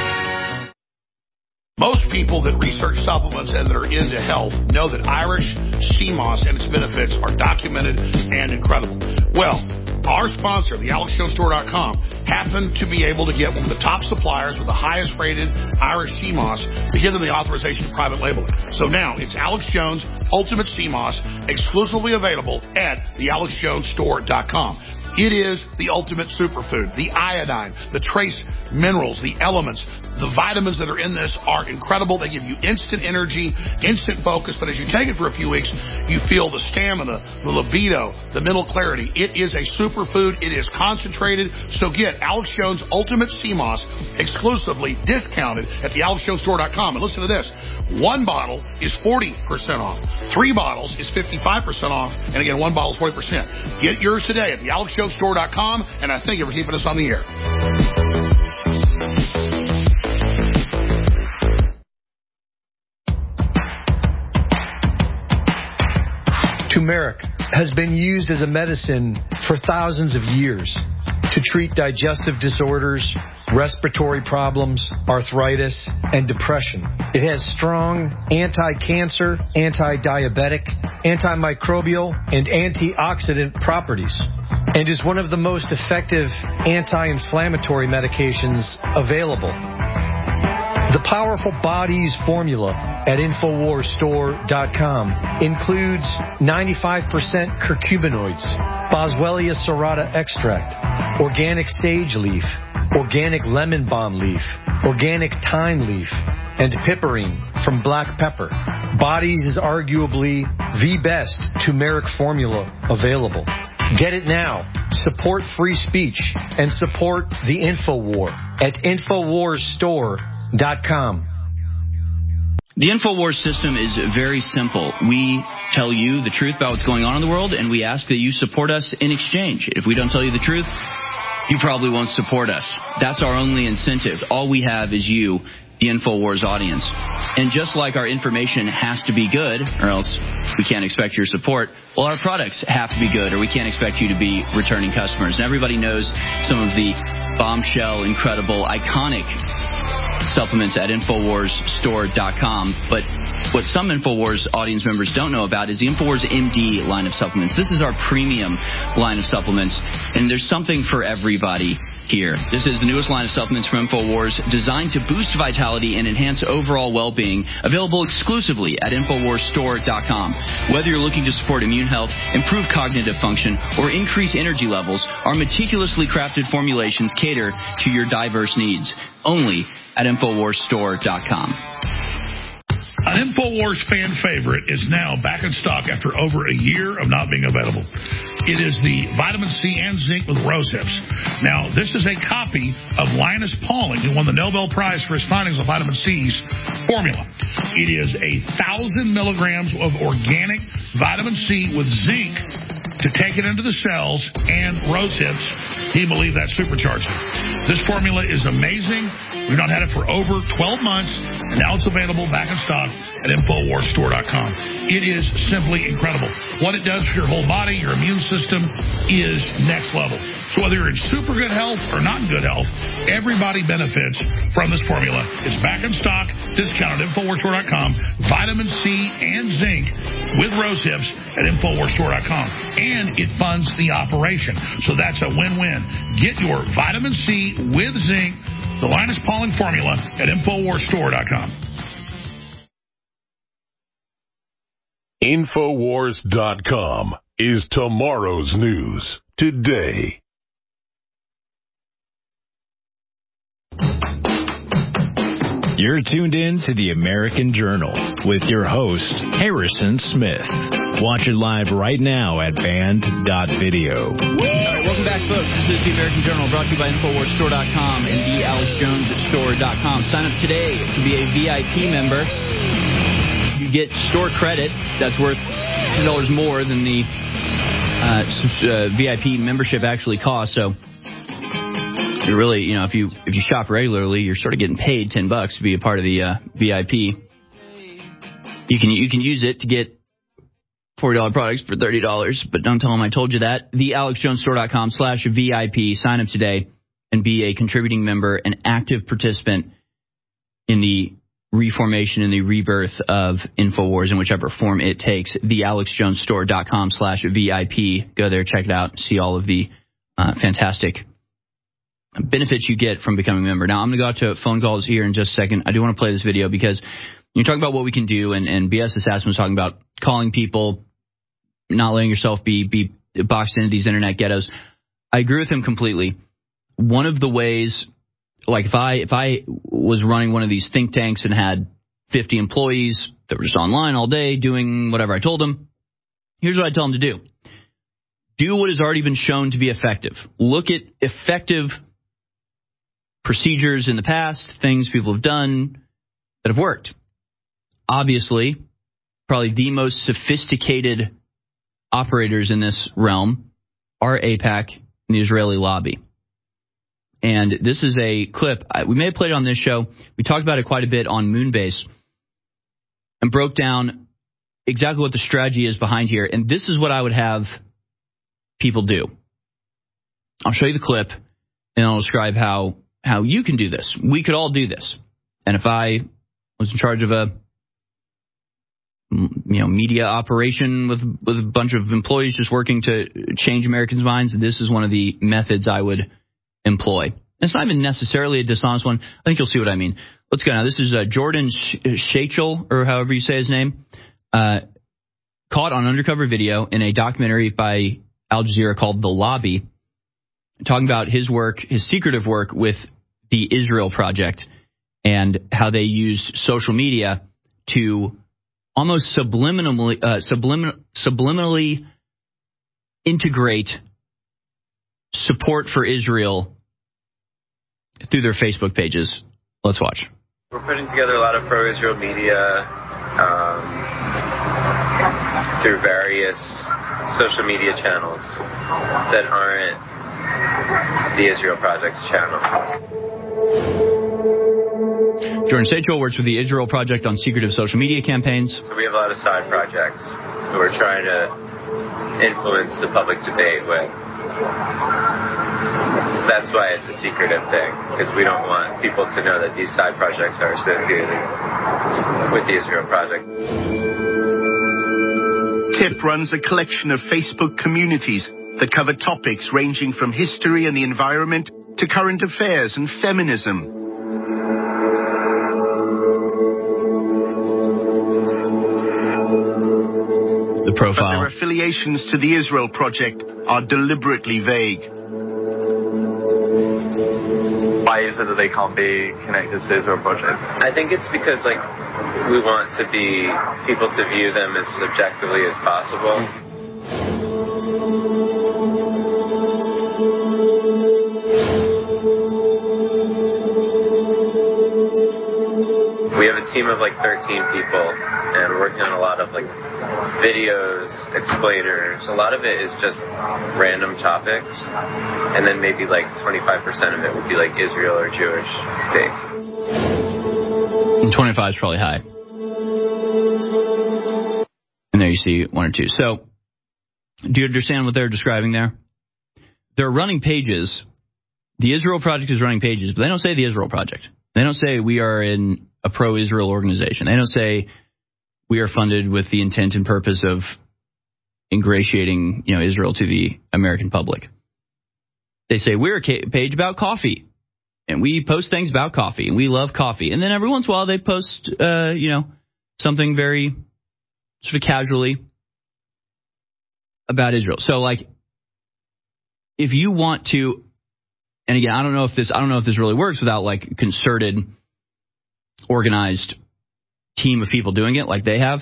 Most people that research supplements and that are into health know that Irish sea moss and its benefits are documented and incredible. Well, our sponsor, the AlexJonesStore.com, happened to be able to get one of the top suppliers with the highest rated Irish sea moss to give them the authorization of private labeling. So now it's Alex Jones Ultimate Sea Moss, exclusively available at the AlexJonesStore.com. It is the ultimate superfood. The iodine, the trace minerals, the elements, the vitamins that are in this are incredible. They give you instant energy, instant focus. But as you take it for a few weeks, you feel the stamina, the libido, the mental clarity. It is a superfood. It is concentrated. So get Alex Jones Ultimate Sea Moss exclusively discounted at the AlexJonesStore.com. And listen to this. 1 bottle is 40% off. 3 bottles is 55% off. And again, 1 bottle is 40%. Get yours today at the AlexJonesStore.com. And I thank you for keeping us on the air. Turmeric has been used as a medicine for thousands of years to treat digestive disorders, respiratory problems, arthritis, and depression. It has strong anti-cancer, anti-diabetic, antimicrobial, and antioxidant properties, and is one of the most effective anti-inflammatory medications available. The Powerful Bodies formula at InfoWarsStore.com includes 95% curcuminoids, Boswellia serrata extract, organic sage leaf, organic lemon balm leaf, organic thyme leaf, and piperine from black pepper. Bodies is arguably the best turmeric formula available. Get it now. Support free speech and support the InfoWar at InfoWarsStore.com. The InfoWars system is very simple. We tell you the truth about what's going on in the world, and we ask that you support us in exchange. If we don't tell you the truth, you probably won't support us. That's our only incentive. All we have is you, the InfoWars audience. And just like our information has to be good, or else we can't expect your support, well, our products have to be good, or we can't expect you to be returning customers. And everybody knows some of the bombshell, incredible, iconic supplements at InfoWarsStore.com. But what some InfoWars audience members don't know about is the InfoWars MD line of supplements. This is our premium line of supplements, and there's something for everybody here. This is the newest line of supplements from InfoWars, designed to boost vitality and enhance overall well-being, available exclusively at InfoWarsStore.com. Whether you're looking to support immune health, improve cognitive function, or increase energy levels, our meticulously crafted formulations cater to your diverse needs. Only at InfoWarsStore.com. An InfoWars fan favorite is now back in stock after over a year of not being available. It is the vitamin C and zinc with rose hips. Now, this is a copy of Linus Pauling, who won the Nobel Prize for his findings of vitamin C's formula. It is 1,000 milligrams of organic vitamin C with zinc to take it into the cells, and rose hips, he believed that supercharged it. This formula is amazing. We've not had it for over 12 months, and now it's available back in stock at InfoWarsStore.com. It is simply incredible. What it does for your whole body, your immune system, is next level. So whether you're in super good health or not in good health, everybody benefits from this formula. It's back in stock, discounted at InfoWarsStore.com. Vitamin C and zinc with rose hips at InfoWarsStore.com. And it funds the operation. So that's a win-win. Get your vitamin C with zinc, the Linus Pauling formula, at InfoWarsStore.com. InfoWars.com is tomorrow's news today. You're tuned in to the American Journal with your host, Harrison Smith. Watch it live right now at band.video. All right, welcome back, folks. This is the American Journal, brought to you by InfoWarsStore.com and the AlexJonesStore.com. Sign up today to be a VIP member. You get store credit that's worth $2 more than the VIP membership actually costs. So you're really, if you shop regularly, you're sort of getting paid $10 to be a part of the VIP. You can use it to get $40 products for $30, but don't tell them I told you that. TheAlexJonesStore.com/VIP. Sign up today and be a contributing member, an active participant in the reformation and the rebirth of InfoWars in whichever form it takes. TheAlexJonesStore.com/VIP. Go there, check it out, see all of the fantastic benefits you get from becoming a member. Now, I'm going to go out to phone calls here in just a second. I do want to play this video because you're talking about what we can do, and BS Assassin was talking about calling people, not letting yourself be boxed into these internet ghettos. I agree with him completely. One of the ways, like if I was running one of these think tanks and had 50 employees that were just online all day doing whatever I told them, here's what I tell them to do. Do what has already been shown to be effective. Look at effective procedures in the past, things people have done that have worked. Obviously, probably the most sophisticated operators in this realm are AIPAC and the Israeli lobby. And this is a clip. We may have played it on this show. We talked about it quite a bit on Moonbase and broke down exactly what the strategy is behind here, and this is what I would have people do. I'll show you the clip, and I'll describe how you can do this. We could all do this. And if I was in charge of a media operation with a bunch of employees just working to change Americans' minds, this is one of the methods I would employ. It's not even necessarily a dishonest one. I think you'll see what I mean. Let's go now. This is Jordan Schachel, or however you say his name, caught on undercover video in a documentary by Al Jazeera called The Lobby, talking about his work, his secretive work with the Israel Project, and how they used social media to almost subliminally integrate support for Israel through their Facebook pages. Let's watch. We're putting together a lot of pro-Israel media through various social media channels that aren't the Israel Project's channel. Jordan Schachel works with the Israel Project on secretive social media campaigns. So we have a lot of side projects who we're trying to influence the public debate with. That's why it's a secretive thing, because we don't want people to know that these side projects are associated with the Israel Project. TIP runs a collection of Facebook communities that cover topics ranging from history and the environment to current affairs and feminism. The profile. But their affiliations to the Israel Project are deliberately vague. Why is it that they can't be connected to the Israel Project? I think it's because, we want people to view them as subjectively as possible. We have a team of 13 people, and we're working on a lot of videos, explainers. A lot of it is just random topics, and then maybe 25% of it would be Israel or Jewish states. And 25 is probably high. And there you see one or two. So, do you understand what they're describing there? They're running pages. The Israel Project is running pages, but they don't say the Israel Project. They don't say we are in a pro-Israel organization. They don't say we are funded with the intent and purpose of ingratiating, Israel to the American public. They say we're a page about coffee, and we post things about coffee, and we love coffee. And then every once in a while they post, something very sort of casually about Israel. So, if you want to, and again, I don't know if this really works without concerted, organized team of people doing it like they have.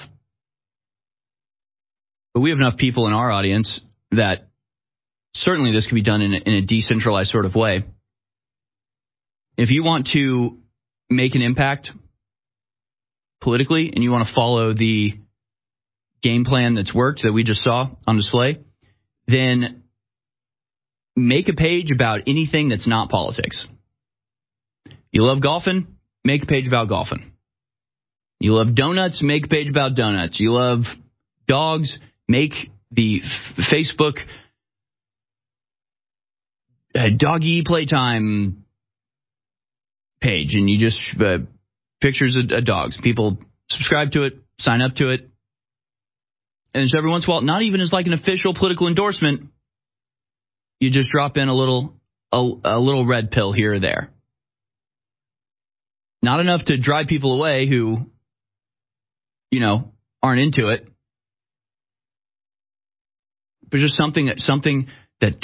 But we have enough people in our audience that certainly this can be done in a decentralized sort of way. If you want to make an impact politically and you want to follow the game plan that's worked that we just saw on display, then make a page about anything that's not politics. You love golfing? Make a page about golfing. You love donuts? Make a page about donuts. You love dogs? Make the Facebook doggy playtime page, and you just pictures of dogs. People subscribe to it, sign up to it, and just every once in a while, not even as an official political endorsement, you just drop in a little red pill here or there. Not enough to drive people away who, aren't into it, but just something that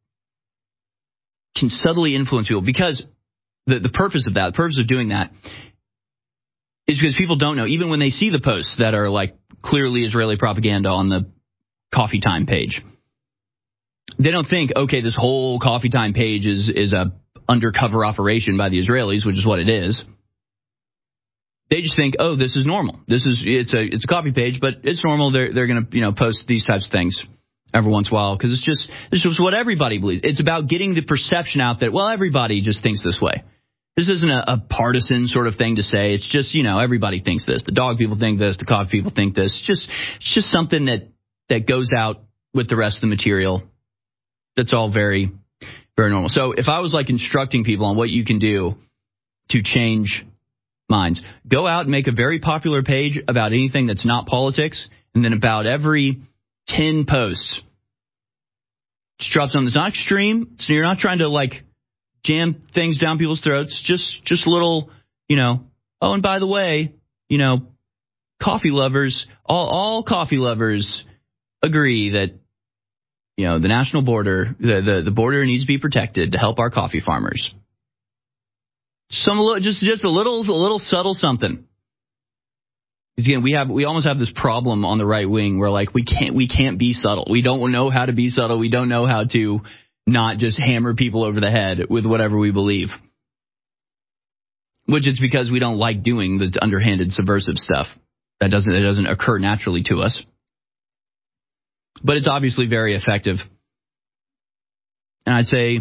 can subtly influence people. Because the purpose of doing that is because people don't know, even when they see the posts that are clearly Israeli propaganda on the Coffee Time page. They don't think, okay, this whole Coffee Time page is a undercover operation by the Israelis, which is what it is. They just think, oh, this is normal. It's a coffee page, but it's normal. They're going to post these types of things every once in a while because it's just what everybody believes. It's about getting the perception out that, well, everybody just thinks this way. This isn't a partisan sort of thing to say. It's just, everybody thinks this. The dog people think this. The coffee people think this. It's just something that goes out with the rest of the material. That's all very, very normal. So if I was like instructing people on what you can do to change minds, go out and make a very popular page about anything that's not politics, and then about every 10 posts, just drop something that's not extreme. So you're not trying to like jam things down people's throats. Just little, oh, and by the way, coffee lovers, all coffee lovers agree that, the national border, the border needs to be protected to help our coffee farmers. Just a little subtle something. Because again, we almost have this problem on the right wing where like we can't be subtle. We don't know how to be subtle. We don't know how to not just hammer people over the head with whatever we believe. Which is because we don't like doing the underhanded subversive stuff. That doesn't occur naturally to us. But it's obviously very effective. And I'd say,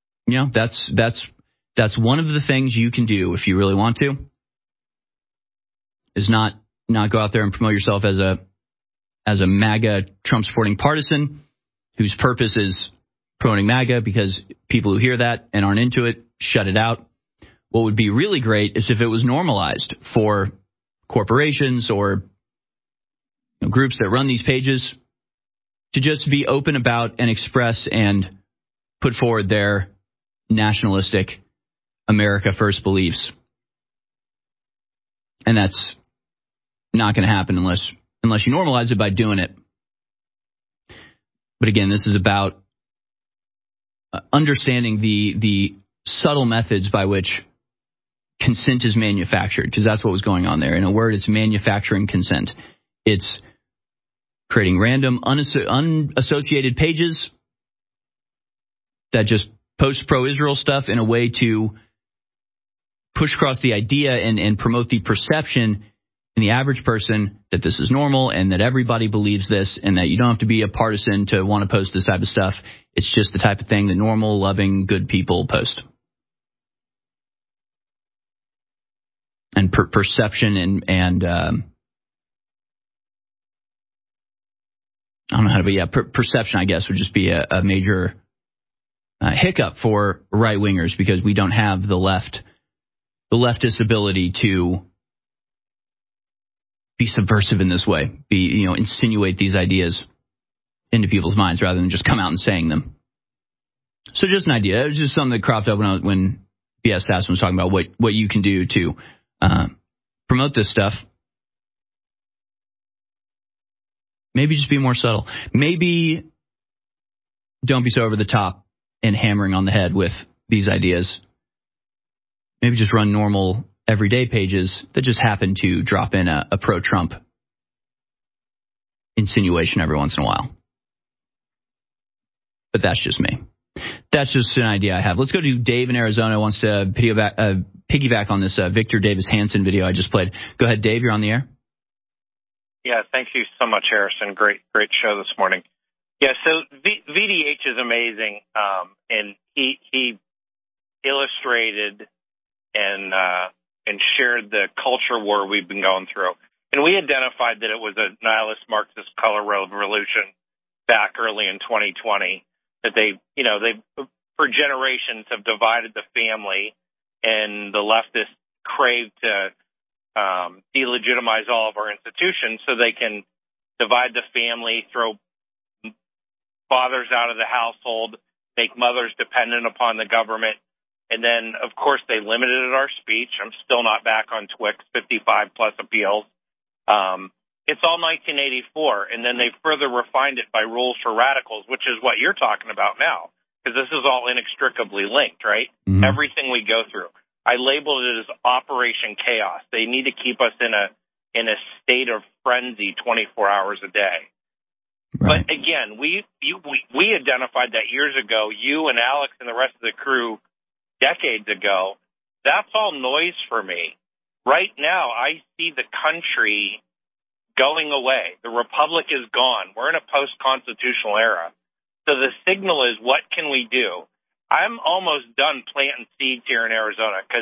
that's one of the things you can do if you really want to, is not go out there and promote yourself as a MAGA Trump supporting partisan whose purpose is promoting MAGA, because people who hear that and aren't into it shut it out. What would be really great is if it was normalized for corporations or groups that run these pages to just be open about and express and put forward their nationalistic America First beliefs. And that's not going to happen unless you normalize it by doing it. But again, this is about understanding the subtle methods by which consent is manufactured, because that's what was going on there. In a word, it's manufacturing consent. It's creating random unassociated pages that just post pro-Israel stuff in a way to push across the idea and promote the perception in the average person that this is normal and that everybody believes this and that you don't have to be a partisan to want to post this type of stuff. It's just the type of thing that normal, loving, good people post. And perception and I don't know how to be. Perception, I guess, would just be a major hiccup for right wingers, because we don't have the leftist ability to be subversive in this way, insinuate these ideas into people's minds rather than just come out and saying them. So just an idea. It was just something that cropped up when B.S. Sassen was talking about what you can do to promote this stuff. Maybe just be more subtle. Maybe don't be so over the top and hammering on the head with these ideas. Maybe just run normal, everyday pages that just happen to drop in a pro-Trump insinuation every once in a while. But that's just me. That's just an idea I have. Let's go to Dave in Arizona, who wants to piggyback on this Victor Davis Hanson video I just played. Go ahead, Dave. You're on the air. Yeah, thank you so much, Harrison. Great show this morning. Yeah, so VDH is amazing, and he illustrated and shared the culture war we've been going through. And we identified that it was a nihilist Marxist color revolution back early in 2020, that they for generations have divided the family, and the leftists crave to delegitimize all of our institutions so they can divide the family, throw fathers out of the household, make mothers dependent upon the government. And then, of course, they limited our speech. I'm still not back on Twix, 55-plus appeals. It's all 1984. And then they further refined it by rules for radicals, which is what you're talking about now, because this is all inextricably linked, right? Mm-hmm. Everything we go through. I labeled it as Operation Chaos. They need to keep us in a state of frenzy 24 hours a day. Right. But again, we identified that years ago, you and Alex and the rest of the crew decades ago. That's all noise for me. Right now, I see the country going away. The republic is gone. We're in a post-constitutional era. So the signal is, what can we do? I'm almost done planting seeds here in Arizona, because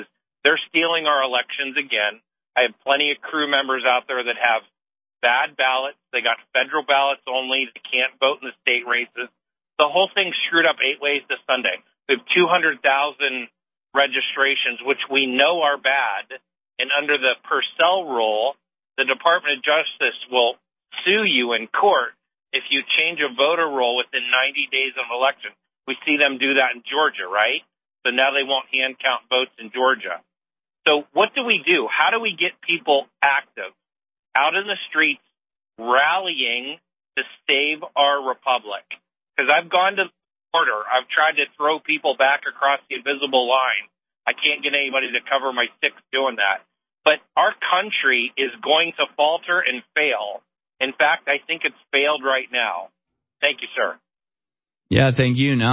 They're stealing our elections again. I have plenty of crew members out there that have bad ballots. They got federal ballots only. They can't vote in the state races. The whole thing's screwed up 8 ways to Sunday. We have 200,000 registrations, which we know are bad. And under the Purcell rule, the Department of Justice will sue you in court if you change a voter roll within 90 days of an election. We see them do that in Georgia, right? So now they won't hand count votes in Georgia. So what do we do? How do we get people active out in the streets rallying to save our republic? Because I've gone to the border. I've tried to throw people back across the invisible line. I can't get anybody to cover my six doing that. But our country is going to falter and fail. In fact, I think it's failed right now. Thank you, sir. Yeah, thank you. No,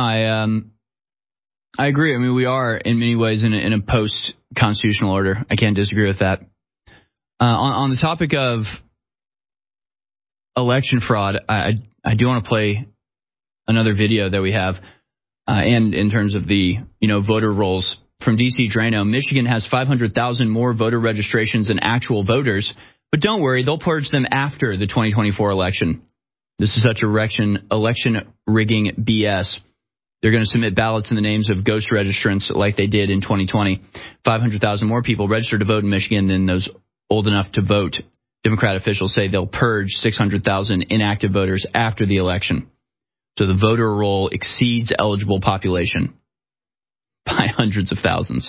I agree. I mean, we are in many ways in a post-constitutional order. I can't disagree with that. On the topic of election fraud, I do want to play another video that we have, and in terms of the voter rolls from D.C. Drano. Michigan has 500,000 more voter registrations than actual voters, but don't worry, they'll purge them after the 2024 election. This is such election rigging BS. They're going to submit ballots in the names of ghost registrants like they did in 2020. 500,000 more people registered to vote in Michigan than those old enough to vote. Democrat officials say they'll purge 600,000 inactive voters after the election. So the voter roll exceeds eligible population by hundreds of thousands.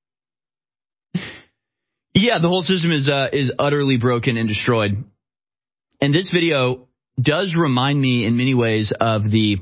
Yeah, the whole system is utterly broken and destroyed. And this video does remind me in many ways of the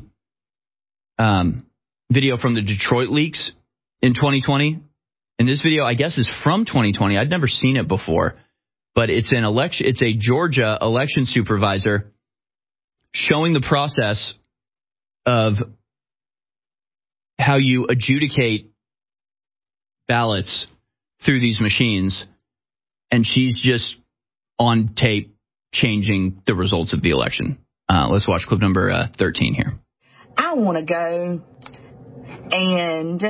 video from the Detroit leaks in 2020. And this video, I guess, is from 2020. I'd never seen it before. But it's a Georgia election supervisor showing the process of how you adjudicate ballots through these machines. And she's just on tape changing the results of the election. Let's watch clip number 13 here. I want to go and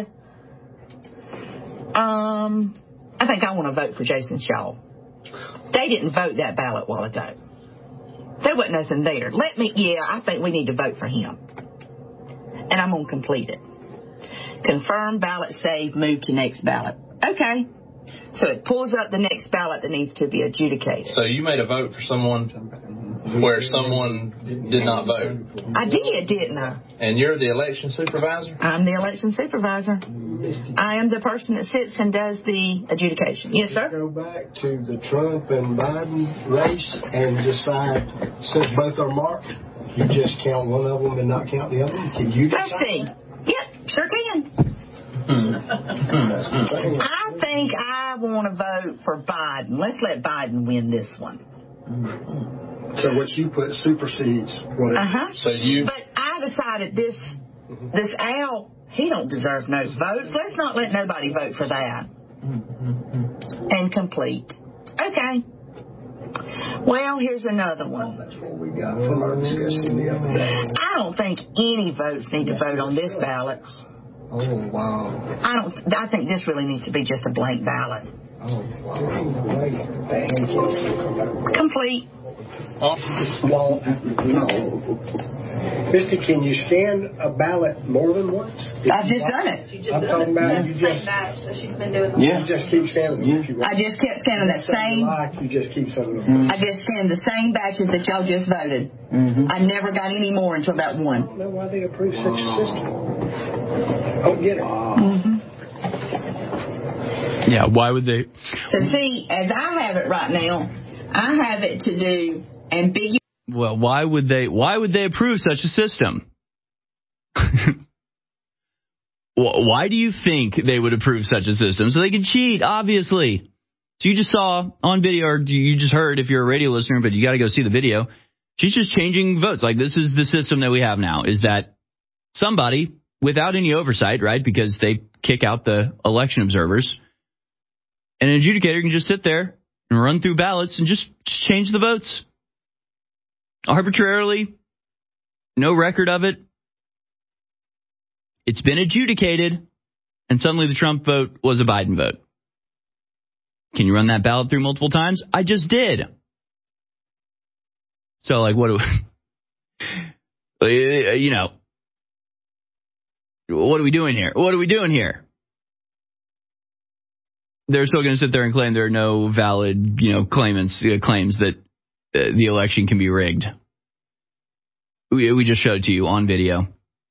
I think I want to vote for Jason Shaw. They didn't vote that ballot a while ago. There wasn't nothing there. I think we need to vote for him. And I'm going to complete it. Confirm ballot saved, move to next ballot. Okay. So it pulls up the next ballot that needs to be adjudicated. So you made a vote for someone where someone did not vote? I did, didn't I? And you're the election supervisor? I'm the election supervisor. I am the person that sits and does the adjudication. Yes, sir? Go back to the Trump and Biden race and decide, since both are marked, you just count one of them and not count the other one? Can you decide? Let's see. Yep, sure can. I think I want to vote for Biden. Let's let Biden win this one. So what you put supersedes whatever. So But I decided this Al, he don't deserve no votes. Let's not let nobody vote for that. And complete. Okay. Well, here's another one. That's what we got from our discussion the other day. I don't think any votes need to vote on this ballot. Oh, wow. I think this really needs to be just a blank ballot. Oh, wow. Complete. Well, no. Misty, can you scan a ballot more than once? I've just done it. I'm talking about you just... she's been doing You just keep scanning them. If you want. I just kept scanning that same... You just keep sending them. I just scanned the same batches that y'all just voted. I never got any more until about one. I don't know why they approve such a system. I don't get it. Yeah, why would they? So see, as I have it right now, I have it to do ambiguous. Well, why would they approve such a system? Why do you think they would approve such a system? So they can cheat, obviously. So you just saw on video, or you just heard if you're a radio listener, but you got to go see the video. She's just changing votes. Like, this is the system that we have now, is that somebody, without any oversight, right, because they kick out the election observers, an adjudicator can just sit there and run through ballots and just change the votes. Arbitrarily, no record of it. It's been adjudicated, and suddenly the Trump vote was a Biden vote. Can you run that ballot through multiple times? I just did. So, like, what do we, you know, what are we doing here? What are we doing here? They're still going to sit there and claim there are no valid, you know, claims that the election can be rigged. We just showed it to you on video.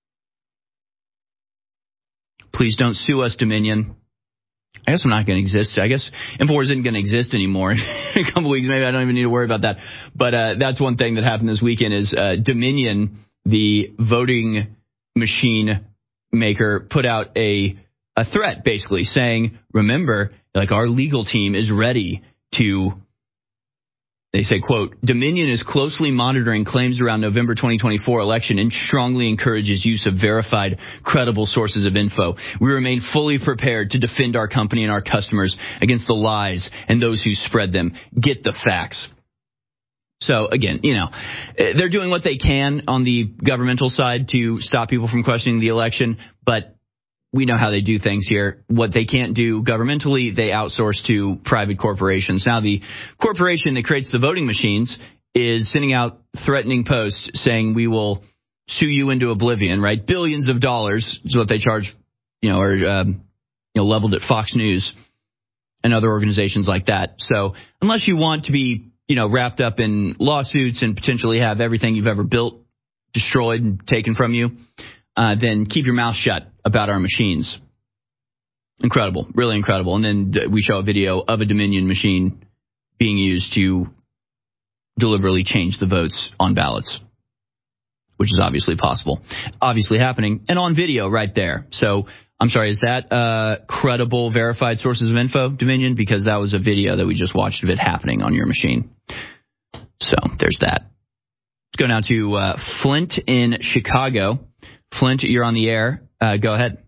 Please don't sue us, Dominion. I guess I'm not going to exist. I guess InfoWars isn't going to exist anymore in a couple weeks. Maybe I don't even need to worry about that. But that's one thing that happened this weekend is Dominion, the voting machine maker, put out a threat basically saying, remember, like, our legal team is ready to, they say, quote, Dominion is closely monitoring claims around November 2024 election and strongly encourages use of verified, credible sources of info. We remain fully prepared to defend our company and our customers against the lies and those who spread them. Get the facts. So, again, you know, they're doing what they can on the governmental side to stop people from questioning the election, but we know how they do things here. What they can't do governmentally, they outsource to private corporations. Now, the corporation that creates the voting machines is sending out threatening posts saying we will sue you into oblivion, right? Billions of dollars is what they charge, you know, or leveled at Fox News and other organizations like that. So unless you want to be, you know, wrapped up in lawsuits and potentially have everything you've ever built destroyed and taken from you, then keep your mouth shut about our machines. Incredible, really incredible. And then we show a video of a Dominion machine being used to deliberately change the votes on ballots, which is obviously possible, obviously happening, and on video right there. So, I'm sorry, is that credible, verified sources of info, Dominion? Because that was a video that we just watched of it happening on your machine. So, there's that. Let's go now to Flint in Chicago. Flint, you're on the air. Go ahead.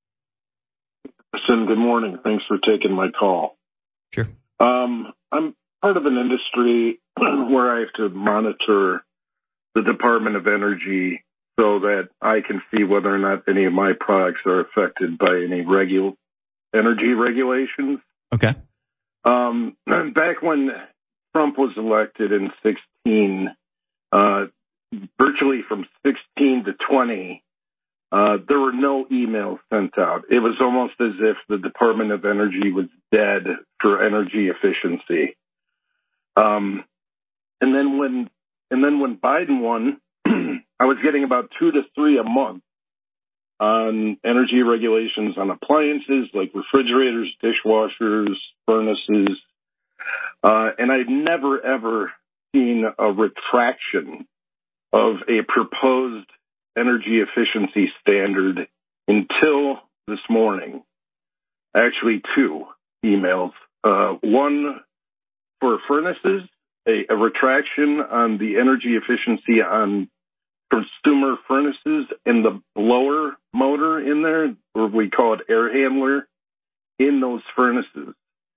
Good morning. Thanks for taking my call. Sure. I'm part of an industry where I have to monitor the Department of Energy so that I can see whether or not any of my products are affected by any energy regulations. Okay. Back when Trump was elected in 2016, virtually from 2016 to 20, there were no emails sent out. It was almost as if the Department of Energy was dead for energy efficiency. And then when Biden won, I was getting about 2 to 3 a month on energy regulations on appliances like refrigerators, dishwashers, furnaces, and I'd never ever seen a retraction of a proposed energy efficiency standard until this morning. Actually, 2 emails. One for furnaces, a retraction on the energy efficiency on consumer furnaces and the blower motor in there, or we call it air handler, in those furnaces.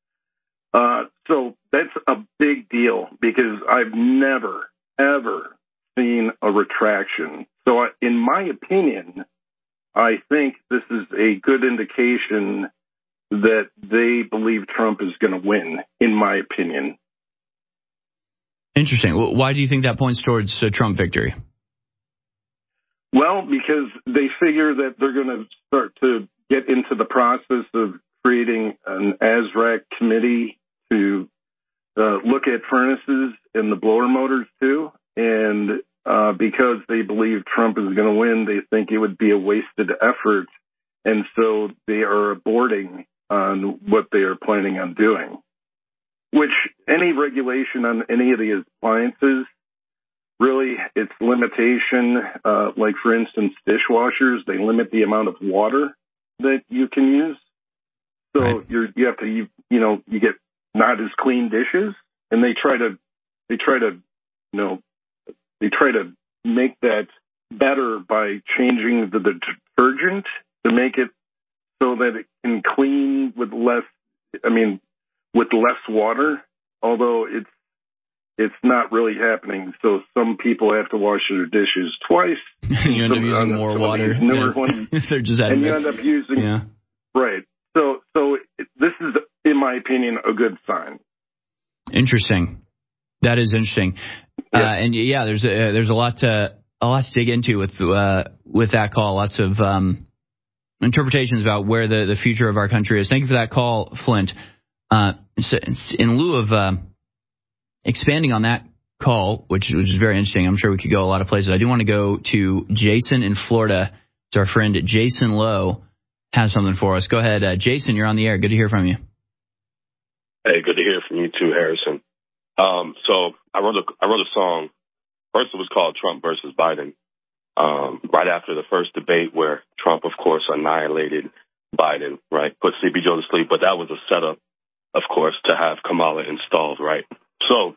So that's a big deal because I've never, ever seen a retraction. So in my opinion, I think this is a good indication that they believe Trump is going to win, in my opinion. Interesting. Why do you think that points towards a Trump victory? Well, because they figure that they're going to start to get into the process of creating an ASRAC committee to look at furnaces and the blower motors too. And because they believe Trump is going to win, they think it would be a wasted effort. And so they are aborting on what they are planning on doing, which any regulation on any of these appliances, really, it's limitation. Like, for instance, dishwashers, they limit the amount of water that you can use. So right. you have to, you get not as clean dishes, and they try to make that better by changing the detergent to make it so that it can clean with less water, although it's not really happening. So some people have to wash their dishes twice. You end up using more water. Newer ones. They're just and you end up using right. So this is in my opinion, a good sign. Interesting. That is interesting. Yeah. And yeah, there's a lot to dig into with that call. Lots of interpretations about where the future of our country is. Thank you for that call, Flint. In lieu of expanding on that call, which is very interesting, I'm sure we could go a lot of places. I do want to go to Jason in Florida. It's our friend Jason Lowe has something for us. Go ahead, Jason. You're on the air. Good to hear from you. Hey, good to hear from you too, Harrison. So I wrote a song. First, it was called Trump versus Biden. Right after the first debate, where Trump, of course, annihilated Biden, right, put Sleepy Joe to sleep. But that was a setup, of course, to have Kamala installed, right? So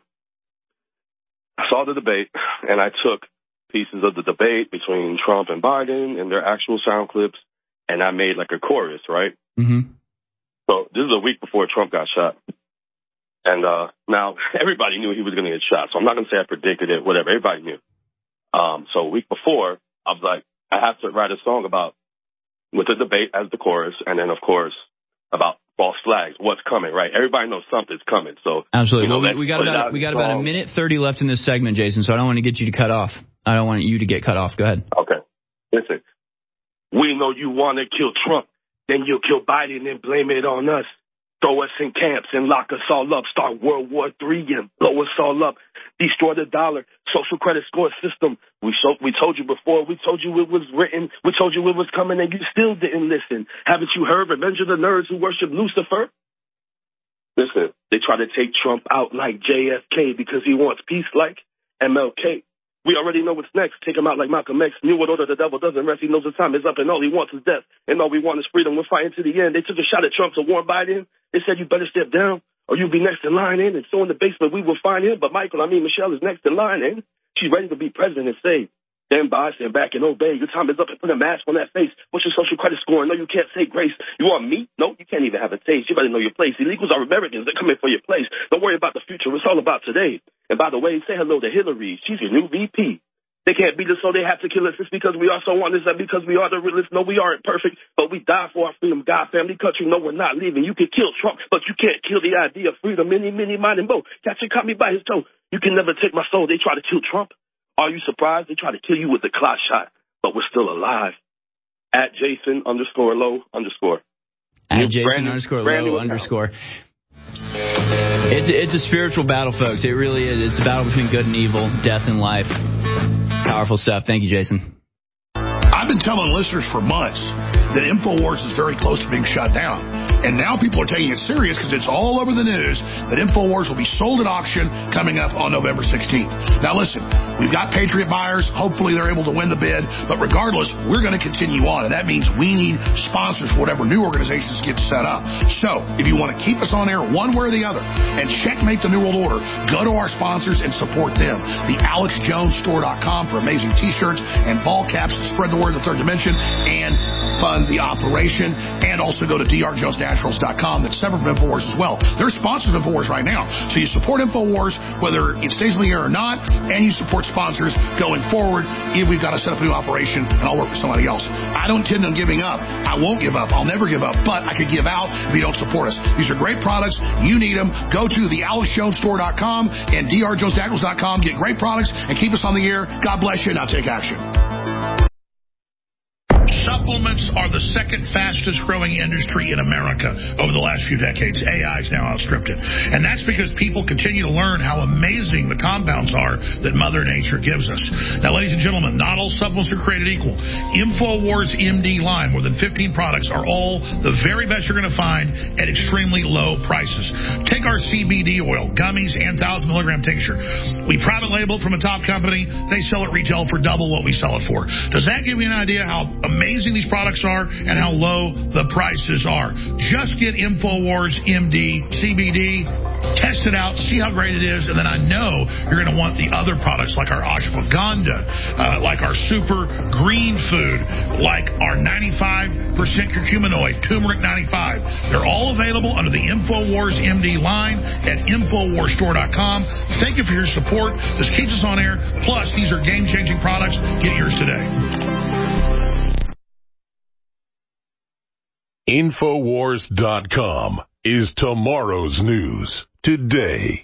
I saw the debate, and I took pieces of the debate between Trump and Biden and their actual sound clips, and I made like a chorus, right? Mm-hmm. So this is a week before Trump got shot. And now everybody knew he was going to get shot. So I'm not going to say I predicted it, whatever. Everybody knew. So a week before, I was like, I have to write a song with the debate as the chorus. And then, of course, about false flags, what's coming, right? Everybody knows something's coming. So absolutely. Well, we got about a minute 30 left in this segment, Jason. So I don't want to get you to cut off. I don't want you to get cut off. Go ahead. Okay. Listen, we know you want to kill Trump. Then you'll kill Biden and blame it on us. Throw us in camps and lock us all up. Start World War III and blow us all up. Destroy the dollar, social credit score system. We told you before. We told you it was written. We told you it was coming, and you still didn't listen. Haven't you heard? Revenge of the nerds who worship Lucifer. Listen, they try to take Trump out like JFK because he wants peace like MLK. We already know what's next. Take him out like Malcolm X. New World Order, the devil doesn't rest. He knows the time is up, and all he wants is death. And all we want is freedom. We're fighting to the end. They took a shot at Trump to warn Biden. They said, you better step down, or you'll be next in line in. And so in the basement, we will find him. But Michelle is next in line in. She's ready to be president and say, stand by, stand back, and obey. Your time is up, and put a mask on that face. What's your social credit score? No, you can't say grace. You want meat? No, you can't even have a taste. You better know your place. Illegals are Americans. They're coming for your place. Don't worry about the future. It's all about today. And by the way, say hello to Hillary. She's your new VP. They can't beat us, so they have to kill us. It's because we are so honest, that because we are the realest. No, we aren't perfect, but we die for our freedom. God, family, country, no, we're not leaving. You can kill Trump, but you can't kill the idea of freedom. Many, mind and bow. Catcher caught me by his toe. You can never take my soul. They try to kill Trump. Are you surprised? They try to kill you with the clock shot, but we're still alive. At Jason _Low_. At Jason _Low_. It's a spiritual battle, folks. It really is. It's a battle between good and evil, death and life. Powerful stuff. Thank you, Jason. I've been telling listeners for months that InfoWars is very close to being shut down. And now people are taking it serious because it's all over the news that InfoWars will be sold at auction coming up on November 16th. Now, listen, we've got Patriot buyers. Hopefully they're able to win the bid. But regardless, we're going to continue on. And that means we need sponsors for whatever new organizations get set up. So if you want to keep us on air one way or the other and checkmate the New World Order, go to our sponsors and support them. The AlexJonesStore.com for amazing T-shirts and ball caps to spread the word of the third dimension and fund the operation. And also go to drjonesnaturals.com. That's separate from InfoWars as well. They're sponsors of InfoWars right now. So you support InfoWars, whether it stays in the air or not, and you support sponsors going forward if we've got to set up a new operation and I'll work with somebody else. I don't intend on giving up. I won't give up. I'll never give up. But I could give out if you don't support us. These are great products. You need them. Go to the AlexJonesStore.com and drjonesnaturals.com. Get great products and keep us on the air. God bless you. Now take action. Supplements are the second fastest growing industry in America over the last few decades. AI has now outstripped it. And that's because people continue to learn how amazing the compounds are that Mother Nature gives us. Now, ladies and gentlemen, not all supplements are created equal. InfoWars MD line, more than 15 products, are all the very best you're going to find at extremely low prices. Take our CBD oil, gummies, and 1,000 milligram tincture. We private label it from a top company. They sell it retail for double what we sell it for. Does that give you an idea how amazing these products are and how low the prices are? Just get InfoWars MD CBD, test it out, see how great it is, and then I know you're going to want the other products like our ashwagandha, like our super green food, like our 95% curcuminoid, turmeric 95. They're all available under the InfoWars MD line at InfoWarsStore.com. Thank you for your support. This keeps us on air. Plus, these are game-changing products. Get yours today. Infowars.com is tomorrow's news today.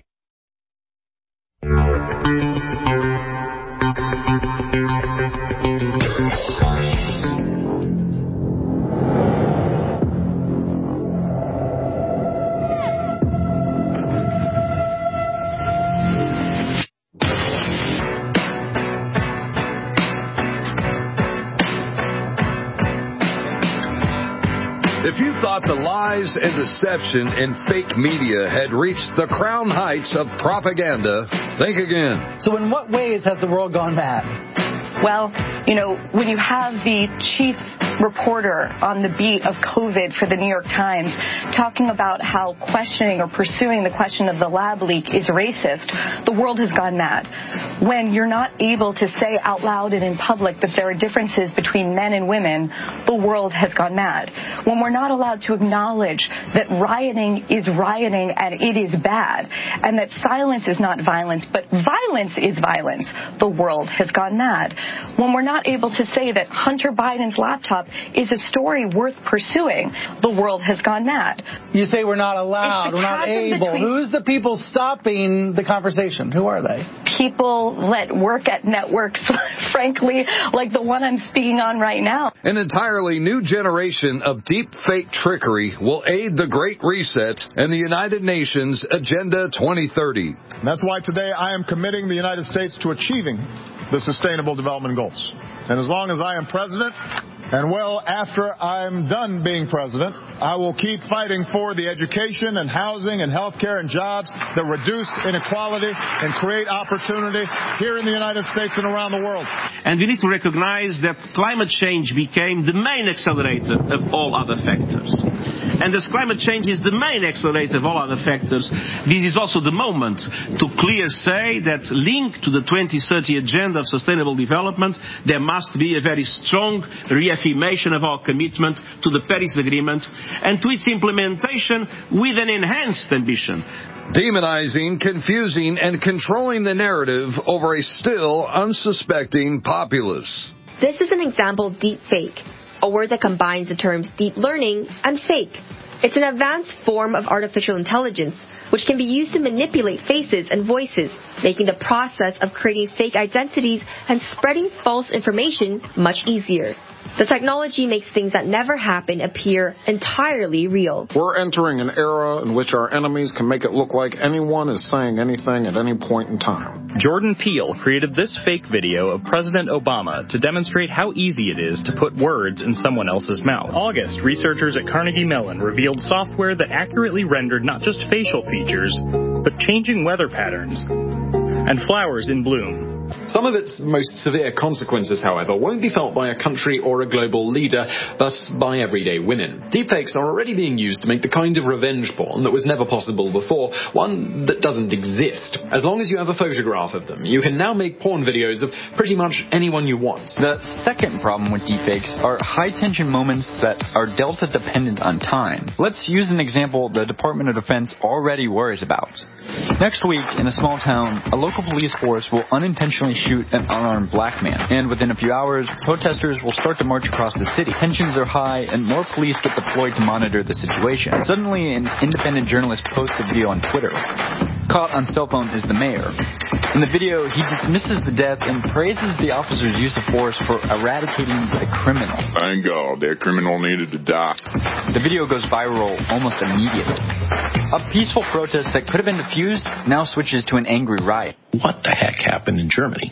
If you thought the lies and deception in fake media had reached the crown heights of propaganda, think again. So in what ways has the world gone mad? Well, when you have the chief reporter on the beat of COVID for the New York Times talking about how questioning or pursuing the question of the lab leak is racist, the world has gone mad. When you're not able to say out loud and in public that there are differences between men and women, the world has gone mad. When we're not allowed to acknowledge that rioting is rioting and it is bad, and that silence is not violence, but violence is violence, the world has gone mad. When we're not able to say that Hunter Biden's laptop is a story worth pursuing, the world has gone mad. You say we're not allowed, we're not able. Who's the people stopping the conversation? Who are they? People that work at networks, frankly, like the one I'm speaking on right now. An entirely new generation of deep fake trickery will aid the Great Reset and the United Nations Agenda 2030. And that's why today I am committing the United States to achieving the Sustainable Development Goals. And as long as I am president, and well after I'm done being president, I will keep fighting for the education and housing and health care and jobs that reduce inequality and create opportunity here in the United States and around the world. And we need to recognize that climate change became the main accelerator of all other factors. And as climate change is the main accelerator of all other factors, this is also the moment to clearly say that linked to the 2030 Agenda of Sustainable Development, there must be a very strong reaffirmation of our commitment to the Paris Agreement and to its implementation with an enhanced ambition. Demonizing, confusing, and controlling the narrative over a still unsuspecting populace. This is an example of deep fake, a word that combines the terms deep learning and fake. It's an advanced form of artificial intelligence which can be used to manipulate faces and voices, making the process of creating fake identities and spreading false information much easier. The technology makes things that never happen appear entirely real. We're entering an era in which our enemies can make it look like anyone is saying anything at any point in time. Jordan Peele created this fake video of President Obama to demonstrate how easy it is to put words in someone else's mouth. August, researchers at Carnegie Mellon revealed software that accurately rendered not just facial features, but changing weather patterns and flowers in bloom. Some of its most severe consequences, however, won't be felt by a country or a global leader, but by everyday women. Deepfakes are already being used to make the kind of revenge porn that was never possible before, one that doesn't exist. As long as you have a photograph of them, you can now make porn videos of pretty much anyone you want. The second problem with deepfakes are high-tension moments that are delta-dependent on time. Let's use an example the Department of Defense already worries about. Next week, in a small town, a local police force will unintentionally shoot an unarmed black man. And within a few hours, protesters will start to march across the city. Tensions are high, and more police get deployed to monitor the situation. Suddenly, an independent journalist posts a video on Twitter. Caught on cell phone is the mayor. In the video, he dismisses the death and praises the officer's use of force for eradicating the criminal. Thank God, that criminal needed to die. The video goes viral almost immediately. A peaceful protest that could have been diffused now switches to an angry riot. What the heck happened in Germany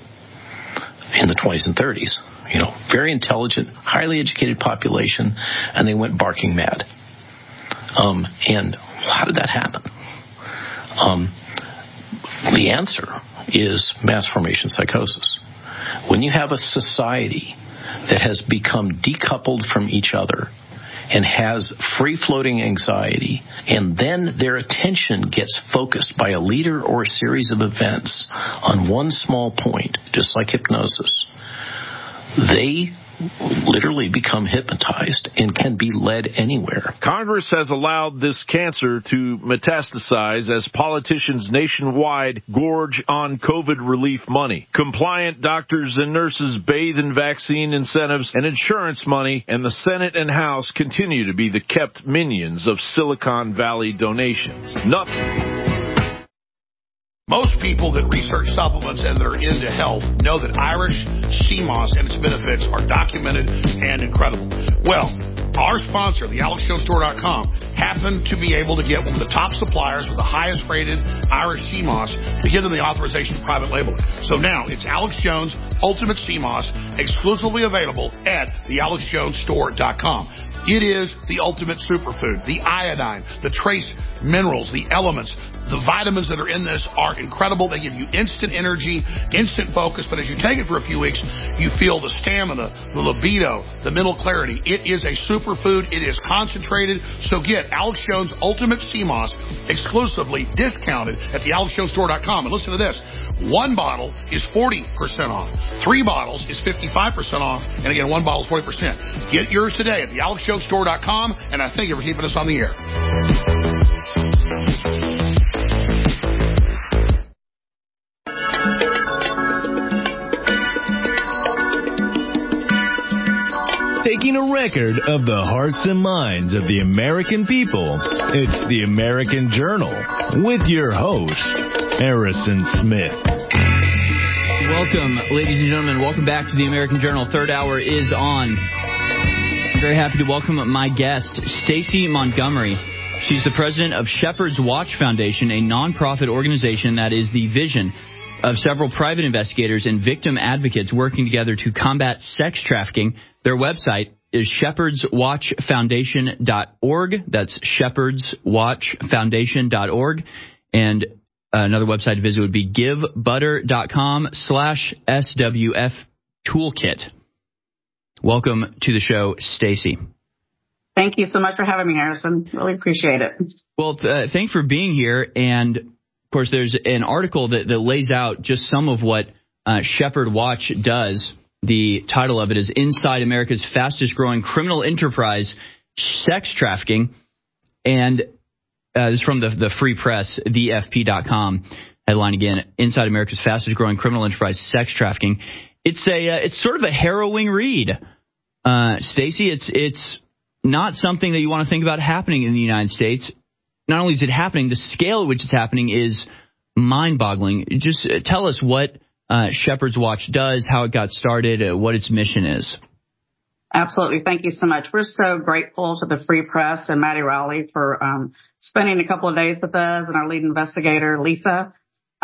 in the 20s and 30s? Very intelligent, highly educated population, and they went barking mad. And how did that happen? The answer is mass formation psychosis. When you have a society that has become decoupled from each other and has free-floating anxiety, and then their attention gets focused by a leader or a series of events on one small point, just like hypnosis, they literally become hypnotized and can be led anywhere. Congress has allowed this cancer to metastasize as politicians nationwide gorge on COVID relief money. Compliant doctors and nurses bathe in vaccine incentives and insurance money, and the Senate and House continue to be the kept minions of Silicon Valley donations. Nothing. Most people that research supplements and that are into health know that Irish sea moss and its benefits are documented and incredible. Well, our sponsor, the AlexJonesStore.com, happened to be able to get one of the top suppliers with the highest rated Irish sea moss to give them the authorization for private labeling. So now it's Alex Jones Ultimate Sea Moss, exclusively available at the AlexJonesStore.com. It is the ultimate superfood. The iodine, the trace minerals, the elements, the vitamins that are in this are incredible. They give you instant energy, instant focus. But as you take it for a few weeks, you feel the stamina, the libido, the mental clarity. It is a superfood. It is concentrated. So get Alex Jones Ultimate Sea Moss exclusively discounted at the AlexJonesStore.com. And listen to this. 1 bottle is 40% off. 3 bottles is 55% off. And again, 1 bottle is 40%. Get yours today at the AlexJonesStore.com. And I thank you for keeping us on the air. Taking a record of the hearts and minds of the American people, it's the American Journal with your host, Harrison Smith. Welcome, ladies and gentlemen. Welcome back to the American Journal. Third hour is on. I'm very happy to welcome my guest, Stacey Montgomery. She's the president of Shepherd's Watch Foundation, a nonprofit organization that is the vision of several private investigators and victim advocates working together to combat sex trafficking. Their website is shepherdswatchfoundation.org. That's shepherdswatchfoundation.org. And another website to visit would be givebutter.com/SWF toolkit. Welcome to the show, Stacey. Thank you so much for having me, Harrison. Really appreciate it. Well, thanks for being here. And, of course, there's an article that lays out just some of what Shepherd Watch does. The title of it is Inside America's Fastest Growing Criminal Enterprise, Sex Trafficking. And this is from the Free Press, thefp.com. Headline again, Inside America's Fastest Growing Criminal Enterprise, Sex Trafficking. It's sort of a harrowing read. Stacey, it's not something that you want to think about happening in the United States. Not only is it happening, the scale at which it's happening is mind-boggling. Just tell us what Shepherd's Watch does, how it got started, what its mission is. Absolutely. Thank you so much. We're so grateful to the Free Press and Maddie Rowley for spending a couple of days with us and our lead investigator, Lisa.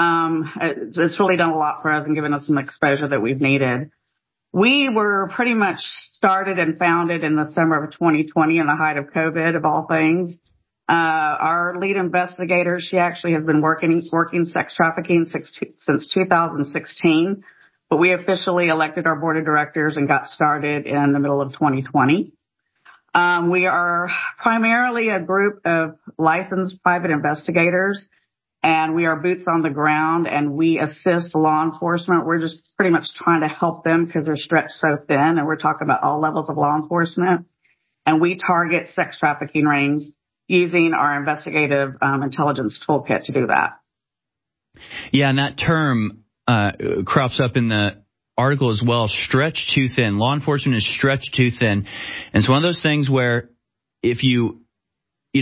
It's really done a lot for us and given us some exposure that we've needed. We were pretty much started and founded in the summer of 2020 in the height of COVID, of all things. Our lead investigator, she actually has been working sex trafficking since 2016, but we officially elected our board of directors and got started in the middle of 2020. We are primarily a group of licensed private investigators, and we are boots on the ground, and we assist law enforcement. We're just pretty much trying to help them because they're stretched so thin, and we're talking about all levels of law enforcement. And we target sex trafficking rings using our investigative intelligence toolkit to do that. Yeah, and that term crops up in the article as well, stretched too thin. Law enforcement is stretched too thin. And it's one of those things where if we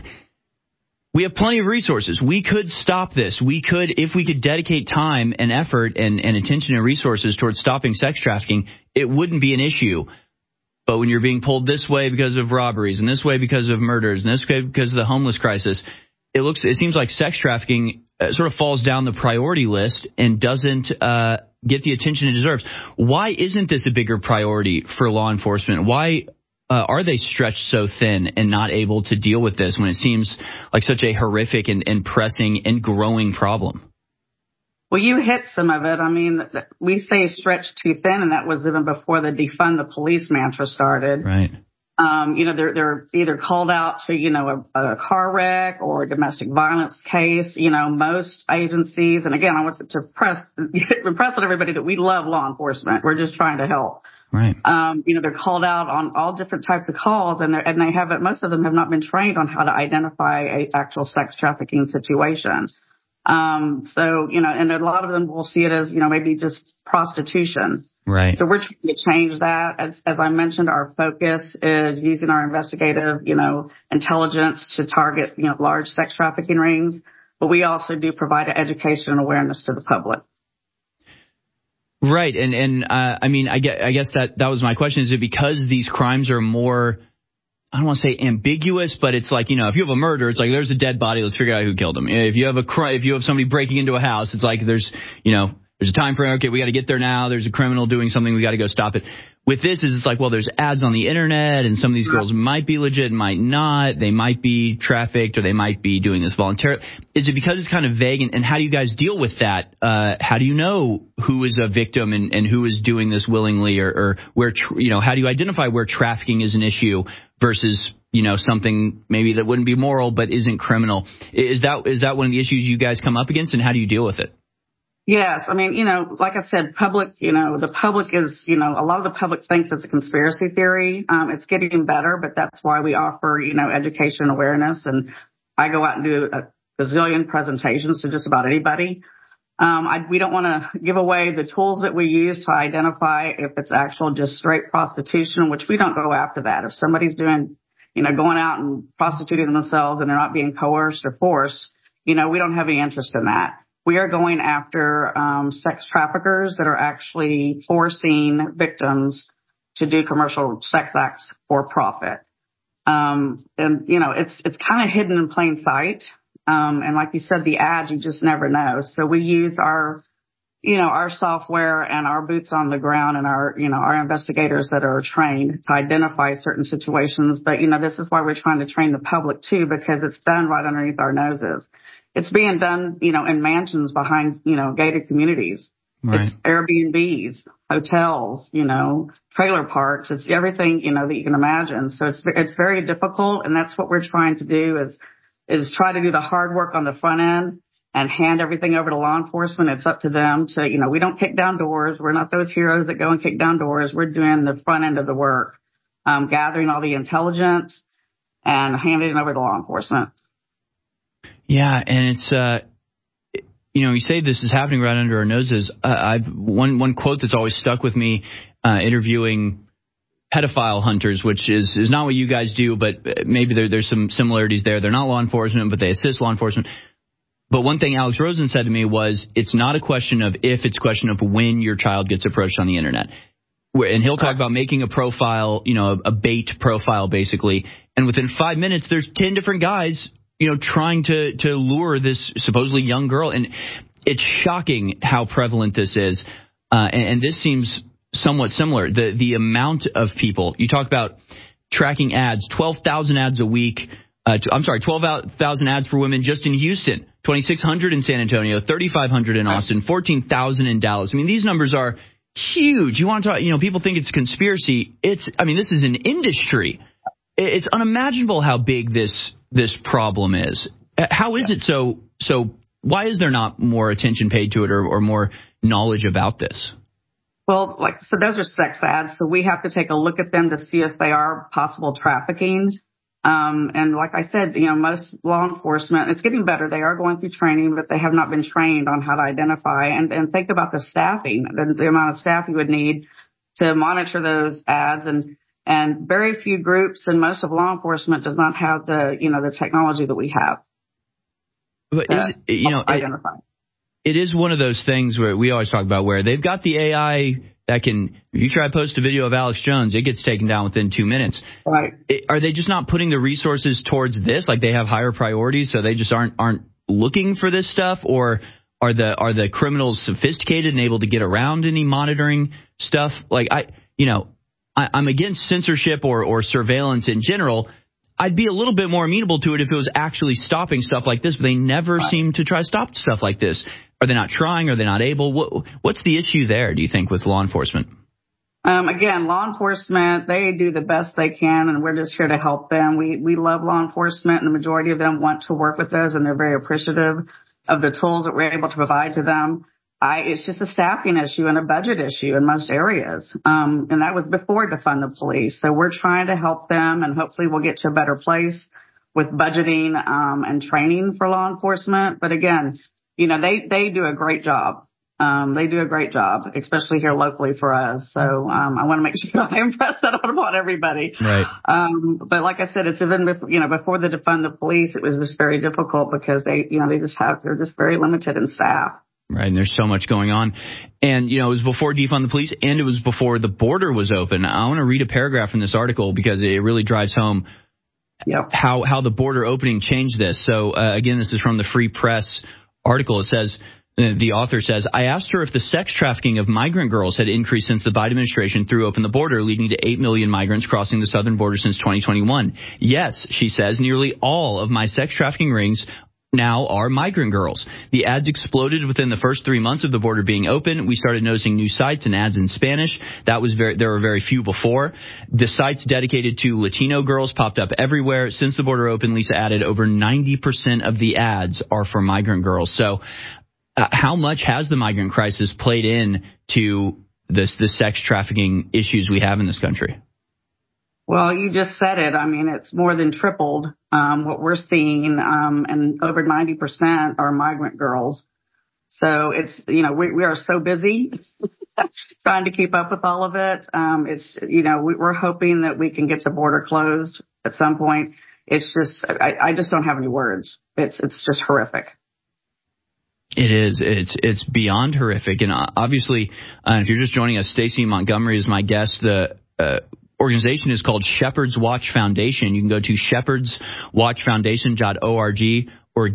have plenty of resources. We could stop this. If we could dedicate time and effort and attention and resources towards stopping sex trafficking, it wouldn't be an issue. But when you're being pulled this way because of robberies and this way because of murders and this way because of the homeless crisis, it seems like sex trafficking sort of falls down the priority list and doesn't get the attention it deserves. Why isn't this a bigger priority for law enforcement? Why are they stretched so thin and not able to deal with this when it seems like such a horrific and pressing and growing problem? Well, you hit some of it. I mean, we say stretched too thin, and that was even before the defund the police mantra started. Right. They're either called out to, a car wreck or a domestic violence case. Most agencies, and again, I want to impress on everybody that we love law enforcement. We're just trying to help. Right. They're called out on all different types of calls, and they haven't. Most of them have not been trained on how to identify a actual sex trafficking situation. And a lot of them will see it as, maybe just prostitution. Right. So we're trying to change that. As I mentioned, our focus is using our investigative, intelligence to target, large sex trafficking rings. But we also do provide education and awareness to the public. Right. I guess that was my question. Is it because these crimes are more, I don't want to say ambiguous, but it's like, if you have a murder, it's like there's a dead body, let's figure out who killed him. If you have somebody breaking into a house, it's like there's a time frame. Okay, we got to get there now. There's a criminal doing something. We got to go stop it. With this, it's like, well, there's ads on the internet, and some of these girls might be legit, might not. They might be trafficked, or they might be doing this voluntarily. Is it because it's kind of vague? And how do you guys deal with that? How do you know who is a victim and who is doing this willingly, or where, how do you identify where trafficking is an issue versus, something maybe that wouldn't be moral but isn't criminal? Is that one of the issues you guys come up against, and how do you deal with it? Yes. Like I said, the public is, a lot of the public thinks it's a conspiracy theory. It's getting better, but that's why we offer, education and awareness. And I go out and do a gazillion presentations to just about anybody. We don't want to give away the tools that we use to identify if it's actual just straight prostitution, which we don't go after that. If somebody's doing, going out and prostituting themselves and they're not being coerced or forced, we don't have any interest in that. We are going after sex traffickers that are actually forcing victims to do commercial sex acts for profit. It's kind of hidden in plain sight. And like you said, the ads, you just never know. So we use our software and our boots on the ground and our investigators that are trained to identify certain situations. But, this is why we're trying to train the public too, because it's done right underneath our noses. It's being done, in mansions behind, gated communities. Right. It's Airbnbs, hotels, trailer parks. It's everything, that you can imagine. So it's very difficult. And that's what we're trying to do is try to do the hard work on the front end and hand everything over to law enforcement. It's up to them to, we don't kick down doors. We're not those heroes that go and kick down doors. We're doing the front end of the work, gathering all the intelligence and handing it over to law enforcement. Yeah, and it's, you say this is happening right under our noses. One quote that's always stuck with me, interviewing pedophile hunters, which is not what you guys do, but maybe there's some similarities there. They're not law enforcement, but they assist law enforcement. But one thing Alex Rosen said to me was, it's not a question of if, it's a question of when your child gets approached on the internet. And he'll talk about making a profile, a bait profile, basically. And within 5 minutes, there's 10 different guys trying to lure this supposedly young girl. And it's shocking how prevalent this is. And this seems somewhat similar. The amount of people, you talk about tracking ads, 12,000 ads a week. 12,000 ads for women just in Houston, 2,600 in San Antonio, 3,500 in Austin, 14,000 in Dallas. These numbers are huge. You want to talk, people think it's conspiracy. This is an industry. It's unimaginable how big this problem is. How is it so why is there not more attention paid to it or more knowledge about this? Well, those are sex ads, so we have to take a look at them to see if they are possible trafficking. And like I said, most law enforcement, it's getting better. They are going through training, but they have not been trained on how to identify and think about the staffing, the amount of staff you would need to monitor those ads. And very few groups and most of law enforcement does not have the technology that we have. But identify. It is one of those things where we always talk about where they've got the AI that can, if you try to post a video of Alex Jones, it gets taken down within 2 minutes. Right. Are they just not putting the resources towards this? Like they have higher priorities, so they just aren't looking for this stuff? Or are the criminals sophisticated and able to get around any monitoring stuff? I'm against censorship or surveillance in general. I'd be a little bit more amenable to it if it was actually stopping stuff like this, but they never seem to try to stop stuff like this. Are they not trying? Are they not able? What's the issue there, do you think, with law enforcement? Again, law enforcement, they do the best they can, and we're just here to help them. We love law enforcement, and the majority of them want to work with us, and they're very appreciative of the tools that we're able to provide to them. It's just a staffing issue and a budget issue in most areas. And that was before defund the police. So we're trying to help them, and hopefully we'll get to a better place with budgeting, and training for law enforcement. But again, you know, they do a great job. They do a great job, especially here locally for us. So, I want to make sure I impress that upon everybody. Right. But like I said, it's even before the defund the police, it was just very difficult because they're just very limited in staff. Right, and there's so much going on. And, you know, it was before defund the police, and it was before the border was open. I want to read a paragraph from this article because it really drives home how the border opening changed this. So, again, this is from the Free Press article. It says, the author says, I asked her if the sex trafficking of migrant girls had increased since the Biden administration threw open the border, leading to 8 million migrants crossing the southern border since 2021. Yes, she says, nearly all of my sex trafficking rings now are migrant girls. The ads exploded within the first 3 months of the border being open. We started noticing new sites and ads in Spanish. There were very few before. The sites dedicated to Latino girls popped up everywhere. Since the border opened, Lisa added, over 90% of the ads are for migrant girls. So how much has the migrant crisis played in to the sex trafficking issues we have in this country? Well, you just said it. I mean, it's more than tripled what we're seeing, and over 90% are migrant girls. So it's, you know, we are so busy trying to keep up with all of it. It's, you know, we're hoping that we can get the border closed at some point. It's just, I just don't have any words. It's just horrific. It is. It's beyond horrific. And obviously, if you're just joining us, Stacey Montgomery is my guest. The organization is called Shepherd's Watch Foundation. You can go to shepherdswatchfoundation.org or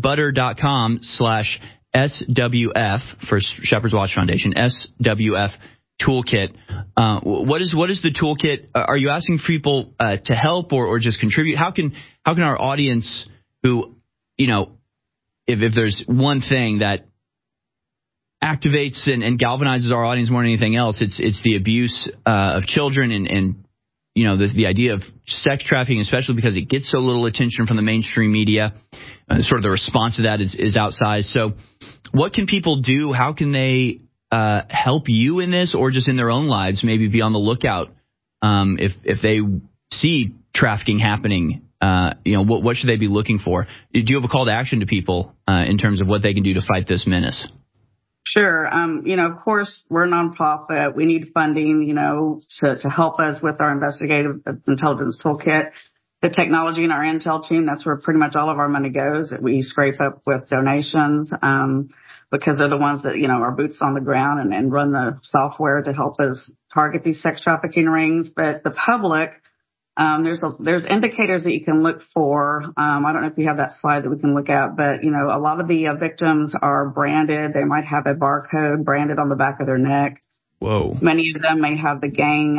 givebutter.com/SWF for Shepherd's Watch Foundation, SWF toolkit. What is the toolkit? Are you asking people to help or just contribute? How can our audience, who, you know, if there's one thing that activates and galvanizes our audience more than anything else, it's the abuse of children and you know, the idea of sex trafficking, especially because it gets so little attention from the mainstream media. Sort of the response to that is outsized. So what can people do? How can they help you in this, or just in their own lives, maybe be on the lookout if they see trafficking happening? You know, what should they be looking for? Do you have a call to action to people in terms of what they can do to fight this menace? Sure. You know, of course, we're a nonprofit. We need funding, you know, to help us with our investigative intelligence toolkit. The technology in our intel team, that's where pretty much all of our money goes, that we scrape up with donations, because they're the ones that, you know, are boots on the ground and run the software to help us target these sex trafficking rings. But the public, there's indicators that you can look for. I don't know if you have that slide that we can look at, but, you know, a lot of the victims are branded. They might have a barcode branded on the back of their neck. Whoa. Many of them may have the gang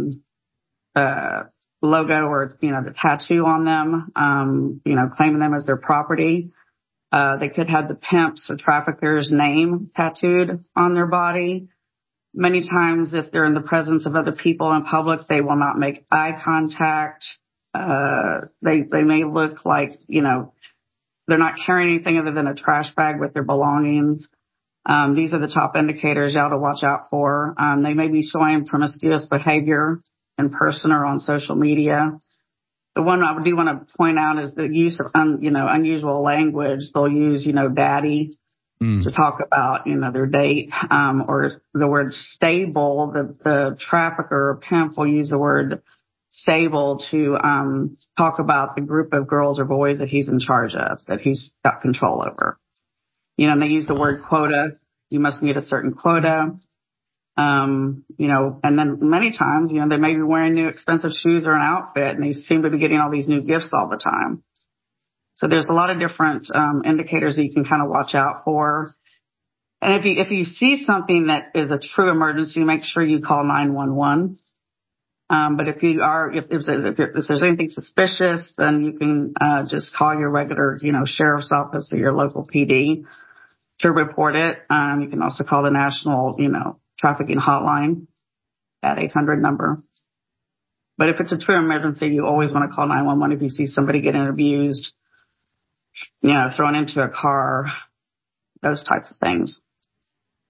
logo or, you know, the tattoo on them, you know, claiming them as their property. They could have the pimp's or trafficker's name tattooed on their body. Many times, if they're in the presence of other people in public, they will not make eye contact. They may look like, you know, they're not carrying anything other than a trash bag with their belongings. These are the top indicators you ought to watch out for. They may be showing promiscuous behavior in person or on social media. The one I do want to point out is the use of, unusual language. They'll use, you know, daddy to talk about, you know, their date, or the word stable. The trafficker or pimp will use the word stable to talk about the group of girls or boys that he's in charge of, that he's got control over. You know, and they use the word quota. You must meet a certain quota. You know, and then many times, you know, they may be wearing new expensive shoes or an outfit, and they seem to be getting all these new gifts all the time. So there's a lot of different indicators that you can kind of watch out for. And if you see something that is a true emergency, make sure you call 911. But if there's anything suspicious, then you can just call your regular, you know, sheriff's office or your local PD to report it. You can also call the national, you know, trafficking hotline, that 800 number. But if it's a true emergency, you always want to call 911 if you see somebody getting abused, you know, thrown into a car, those types of things.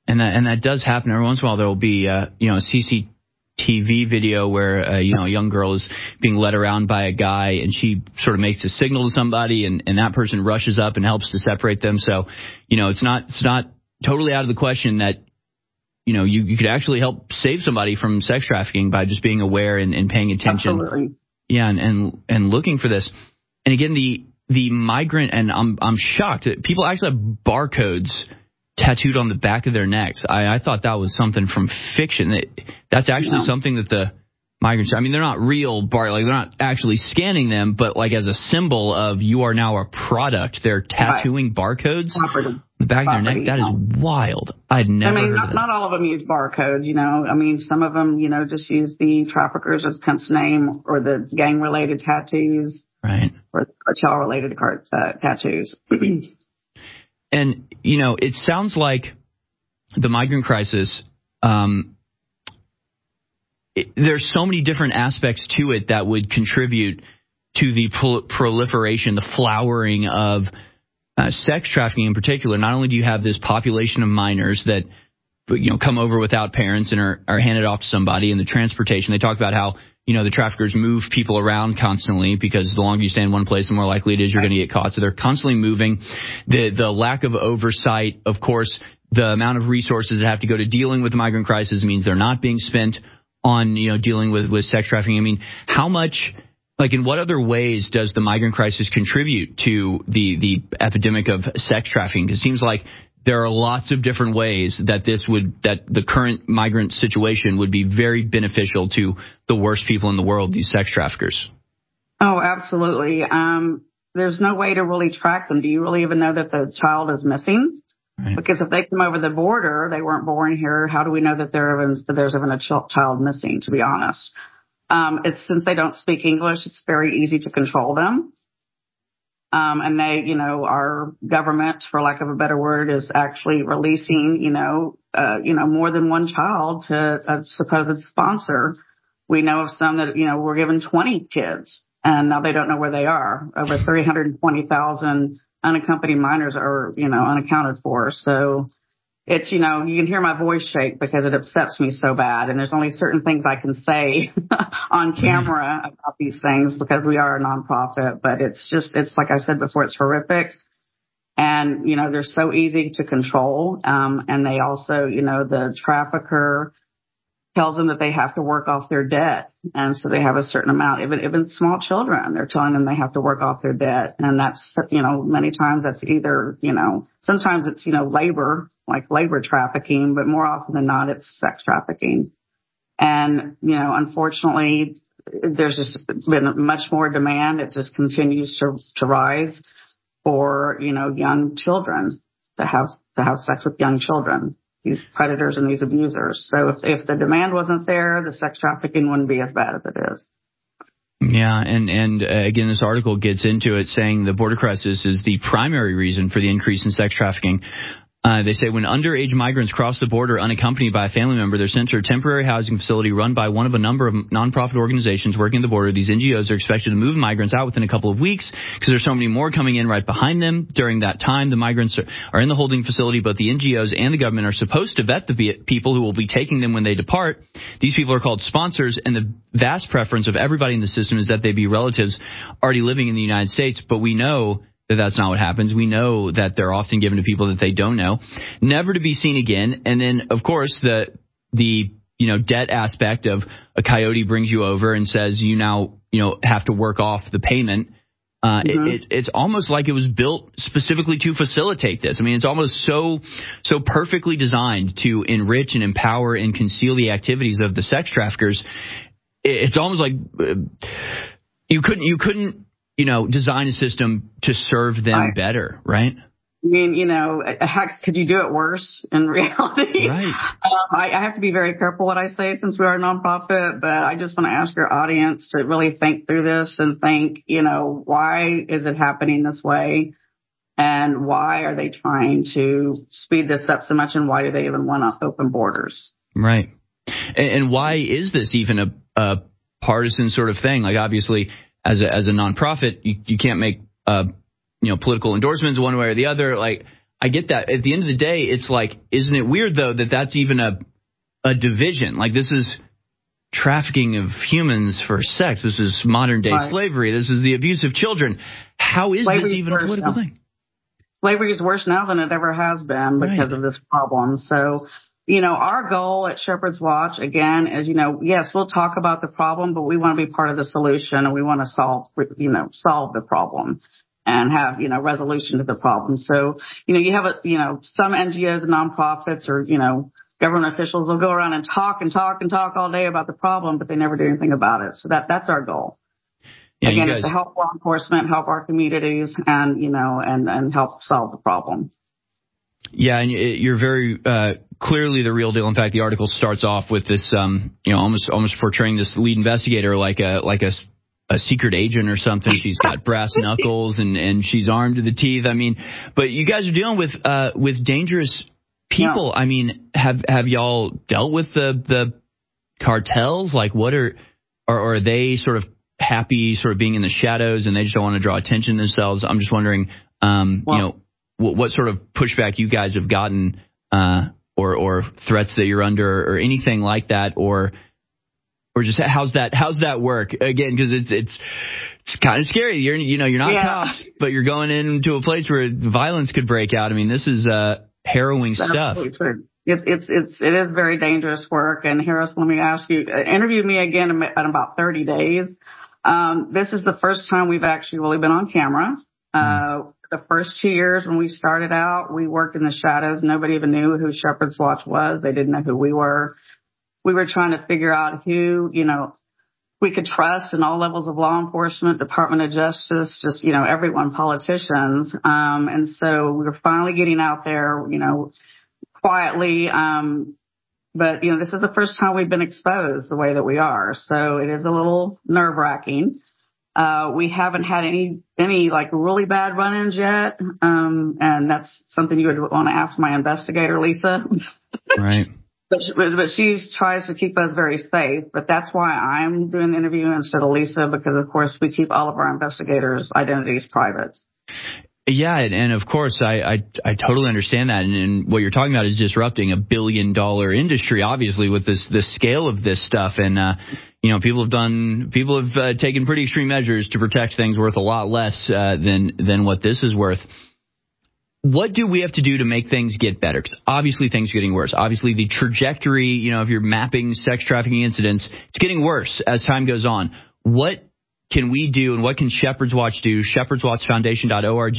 And that does happen every once in a while. There will be a CCTV video where a young girl is being led around by a guy, and she sort of makes a signal to somebody, and that person rushes up and helps to separate them. So, it's not totally out of the question that you could actually help save somebody from sex trafficking by just being aware and paying attention. Absolutely. Yeah, and looking for this. And again, the migrant, and I'm shocked that people actually have barcodes tattooed on the back of their necks. I thought that was something from fiction. That's actually something that the migrants, I mean, they're not real they're not actually scanning them, but like as a symbol of you are now a product, they're tattooing barcodes on the back of their neck. That is wild. I'd never heard of that. Not all of them use barcodes, I mean, some of them, just use the traffickers as pimp's name or the gang-related tattoos. Right. Or child-related tattoos. And, it sounds like the migrant crisis, there's so many different aspects to it that would contribute to the proliferation, the flowering of sex trafficking in particular. Not only do you have this population of minors that come over without parents and are handed off to somebody, and the transportation. They talk about how the traffickers move people around constantly because the longer you stay in one place, the more likely it is you're going to get caught. So they're constantly moving. The lack of oversight, of course, the amount of resources that have to go to dealing with the migrant crisis means they're not being spent on dealing with sex trafficking. I mean, how much, in what other ways does the migrant crisis contribute to the epidemic of sex trafficking? Because it seems like there are lots of different ways that the current migrant situation would be very beneficial to the worst people in the world, these sex traffickers. Oh, absolutely. There's no way to really track them. Do you really even know that the child is missing? Right. Because if they come over the border, they weren't born here. How do we know that there's even a child missing, to be honest? Since they don't speak English, it's very easy to control them. And they, our government, for lack of a better word, is actually releasing, more than one child to a supposed sponsor. We know of some that, were given 20 kids, and now they don't know where they are. Over 320,000 unaccompanied minors are, unaccounted for. So it's, you can hear my voice shake because it upsets me so bad. And there's only certain things I can say on camera about these things because we are a nonprofit. But it's like I said before, it's horrific. And, they're so easy to control. And they also, the trafficker tells them that they have to work off their debt. And so they have a certain amount, even small children, they're telling them they have to work off their debt. And that's, many times that's either, sometimes it's, labor, like labor trafficking, but more often than not, it's sex trafficking. And, unfortunately, there's just been much more demand. It just continues to rise for, young children to have sex with young children, these predators and these abusers. So if the demand wasn't there, the sex trafficking wouldn't be as bad as it is. Yeah, and again, this article gets into it saying the border crisis is the primary reason for the increase in sex trafficking. They say when underage migrants cross the border unaccompanied by a family member, they're sent to a temporary housing facility run by one of a number of nonprofit organizations working at the border. These NGOs are expected to move migrants out within a couple of weeks because there's so many more coming in right behind them. During that time, the migrants are in the holding facility. Both the NGOs and the government are supposed to vet the people who will be taking them when they depart. These people are called sponsors, and the vast preference of everybody in the system is that they be relatives already living in the United States. But we know that that's not what happens. We know that they're often given to people that they don't know, never to be seen again. And then, of course, the debt aspect of a coyote brings you over and says you now have to work off the payment. It's almost like it was built specifically to facilitate this. I mean, it's almost so perfectly designed to enrich and empower and conceal the activities of the sex traffickers. It's almost like you couldn't design a system to serve them better, right? I mean, how could you do it worse in reality? Right. I have to be very careful what I say since we are a nonprofit, but I just want to ask your audience to really think through this and think, why is it happening this way? And why are they trying to speed this up so much? And why do they even want to open borders? Right. And why is this even a partisan sort of thing? Like, obviously, as a nonprofit, you can't make political endorsements one way or the other. Like, I get that. At the end of the day, it's like, isn't it weird, though, that that's even a division? Like, this is trafficking of humans for sex. This is modern-day slavery. This is the abuse of children. How is this even a political thing? Slavery is worse now than it ever has been because of this problem. So, our goal at Shepherd's Watch, again, is, yes, we'll talk about the problem, but we want to be part of the solution, and we want to solve the problem and have, resolution to the problem. So, you have, some NGOs and nonprofits or, government officials will go around and talk all day about the problem, but they never do anything about it. So that's our goal. Yeah, again, is to help law enforcement, help our communities, and, and help solve the problem. Yeah, and you're very clearly the real deal. In fact, the article starts off with this, almost portraying this lead investigator like a secret agent or something. She's got brass knuckles and she's armed to the teeth. I mean, but you guys are dealing with dangerous people. Yeah. I mean, have y'all dealt with the cartels? Like, what are they sort of happy sort of being in the shadows and they just don't want to draw attention to themselves? I'm just wondering, what sort of pushback you guys have gotten, or threats that you're under, or anything like that, or just how's that work? Again, because it's kind of scary. You're not cops, but you're going into a place where violence could break out. I mean, this is harrowing stuff. True. It is very dangerous work. And Harris, let me ask you, interview me again in about 30 days. This is the first time we've actually really been on camera. The first 2 years when we started out, we worked in the shadows. Nobody even knew who Shepherd's Watch was. They didn't know who we were. We were trying to figure out who, we could trust in all levels of law enforcement, Department of Justice, just, everyone, politicians. And so we were finally getting out there, quietly. But, this is the first time we've been exposed the way that we are. So it is a little nerve-wracking. We haven't had any like really bad run-ins yet. And that's something you would want to ask my investigator, Lisa. Right. But she tries to keep us very safe. But that's why I'm doing the interview instead of Lisa, because, of course, we keep all of our investigators' identities private. Yeah, and of course, I totally understand that. And what you're talking about is disrupting $1 billion industry, obviously, with the scale of this stuff. And, people have taken pretty extreme measures to protect things worth a lot less than what this is worth. What do we have to do to make things get better? Because obviously things are getting worse. Obviously the trajectory, if you're mapping sex trafficking incidents, it's getting worse as time goes on. What can we do, and what can Shepherd's Watch do? ShepherdsWatchFoundation.org,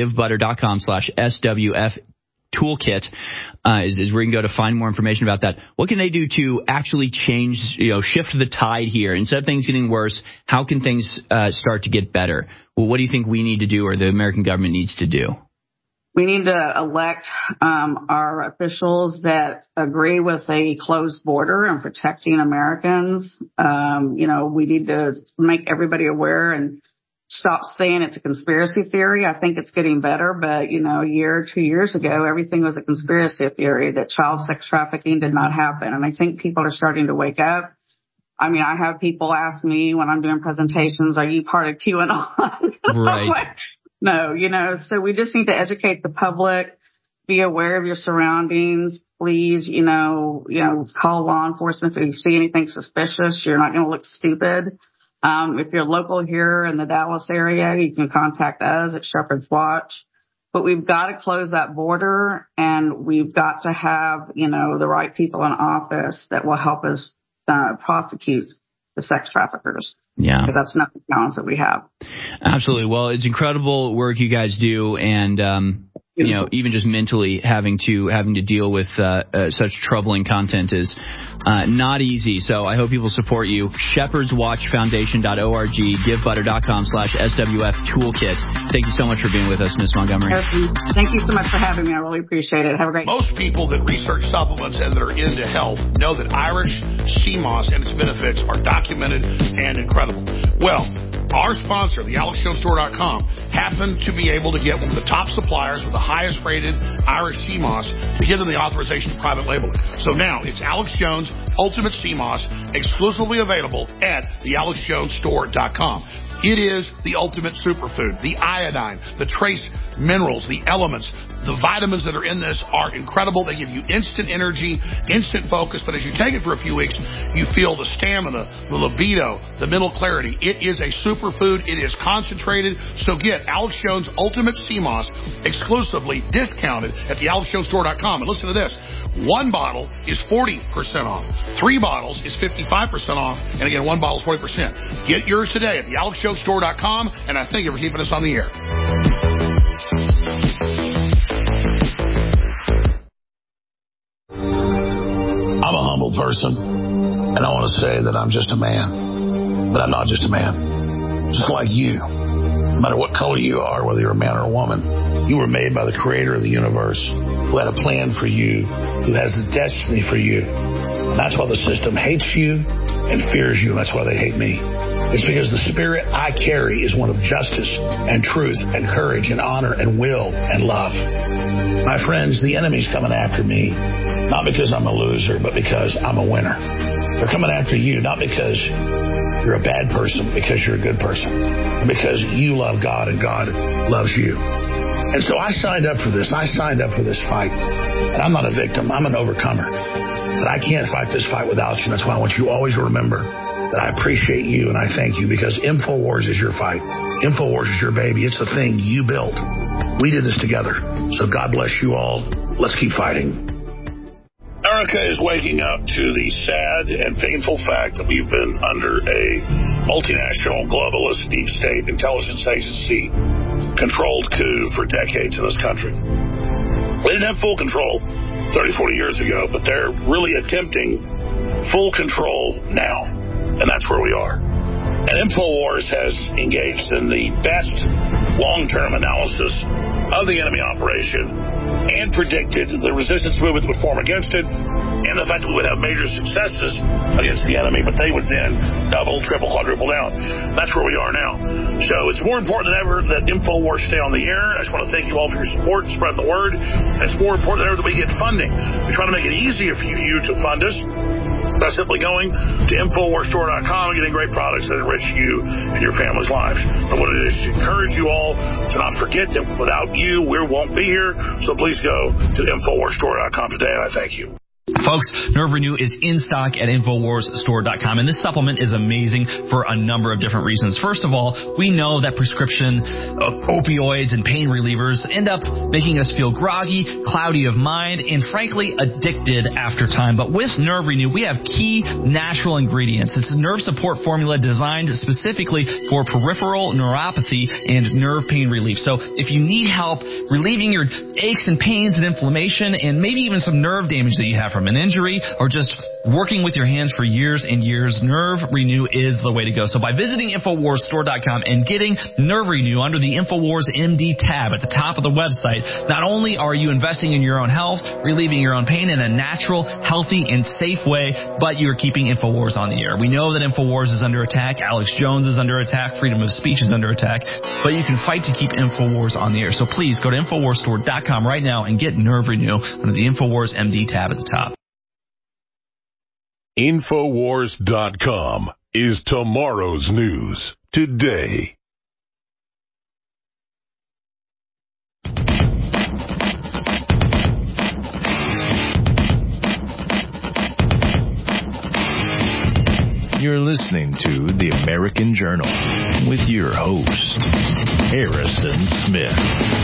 GiveButter.com/SWF toolkit is where you can go to find more information about that. What can they do to actually change, shift the tide here? Instead of things getting worse, how can things start to get better? Well, what do you think we need to do, or the American government needs to do? We need to elect our officials that agree with a closed border and protecting Americans. We need to make everybody aware and stop saying it's a conspiracy theory. I think it's getting better, but, a year, 2 years ago, everything was a conspiracy theory that child sex trafficking did not happen. And I think people are starting to wake up. I mean, I have people ask me when I'm doing presentations, are you part of QAnon? Right. No, so we just need to educate the public, be aware of your surroundings. Please, call law enforcement if you see anything suspicious. You're not going to look stupid. If you're local here in the Dallas area, you can contact us at Shepherd's Watch. But we've got to close that border, and we've got to have, the right people in office that will help us prosecute the sex traffickers. Yeah. Because that's not the challenge that we have. Absolutely. Well, it's incredible work you guys do. And, even just mentally having to deal with such troubling content is not easy. So I hope people support you. ShepherdsWatchFoundation.org, GiveButter.com/SWF toolkit. Thank you so much for being with us, Ms. Montgomery. Thank you so much for having me. I really appreciate it. Have a great day. Most people that research supplements and that are into health know that Irish sea moss and its benefits are documented and incredible. Well, our sponsor, the AlexJonesStore.com, happened to be able to get one of the top suppliers with the highest rated Irish sea moss to give them the authorization to private label it. So now it's Alex Jones Ultimate Sea Moss, exclusively available at the AlexJonesStore.com. It is the ultimate superfood, the iodine, the trace minerals, the elements, the vitamins that are in this are incredible. They give you instant energy, instant focus, but as you take it for a few weeks, you feel the stamina, the libido, the mental clarity. It is a superfood. It is concentrated. So get Alex Jones Ultimate Sea Moss exclusively discounted at thealexjonesstore.com. And listen to this. 1 bottle is 40% off. 3 bottles is 55% off. And again, 1 bottle is 40%. Get yours today at thealexjonesstore.com. And I thank you for keeping us on the air. I'm a humble person, and I want to say that I'm just a man. But I'm not just a man. Just like you. No matter what color you are, whether you're a man or a woman, you were made by the creator of the universe, who had a plan for you, who has a destiny for you. And that's why the system hates you and fears you, and that's why they hate me. It's because the spirit I carry is one of justice and truth and courage and honor and will and love. My friends, the enemy's coming after me, not because I'm a loser, but because I'm a winner. They're coming after you, not because you're a bad person, because you're a good person, and because you love God and God loves you. And so I signed up for this. I signed up for this fight. And I'm not a victim. I'm an overcomer. But I can't fight this fight without you. That's why I want you always to remember that I appreciate you and I thank you, because InfoWars is your fight. InfoWars is your baby. It's the thing you built. We did this together. So God bless you all. Let's keep fighting. America is waking up to the sad and painful fact that we've been under a multinational, globalist, deep state intelligence agency controlled coup for decades in this country. We didn't have full control 30, 40 years ago, but they're really attempting full control now. And that's where we are. And InfoWars has engaged in the best long-term analysis of the enemy operation and predicted the resistance movement would form against it, and the fact that we would have major successes against the enemy, but they would then double, triple, quadruple down. That's where we are now. So it's more important than ever that InfoWars stay on the air. I just want to thank you all for your support and spreading the word. And it's more important than ever that we get funding. We're trying to make it easier for you to fund us by simply going to InfoWarsStore.com and getting great products that enrich you and your family's lives. I want to just encourage you all to not forget that without you, we won't be here. So please go to InfoWarsStore.com today, and I thank you. Folks, Nerve Renew is in stock at InfoWarsStore.com, and this supplement is amazing for a number of different reasons. First of all, we know that prescription opioids and pain relievers end up making us feel groggy, cloudy of mind, and frankly, addicted after time. But with Nerve Renew, we have key natural ingredients. It's a nerve support formula designed specifically for peripheral neuropathy and nerve pain relief. So if you need help relieving your aches and pains and inflammation and maybe even some nerve damage that you have from an injury or just working with your hands for years and years, Nerve Renew is the way to go. So by visiting InfoWarsStore.com and getting Nerve Renew under the InfoWars MD tab at the top of the website, not only are you investing in your own health, relieving your own pain in a natural, healthy, and safe way, but you're keeping InfoWars on the air. We know that InfoWars is under attack. Alex Jones is under attack. Freedom of speech is under attack. But you can fight to keep InfoWars on the air. So please go to InfoWarsStore.com right now and get Nerve Renew under the InfoWars MD tab at the top. Infowars.com is tomorrow's news today. You're listening to The American Journal with your host, Harrison Smith.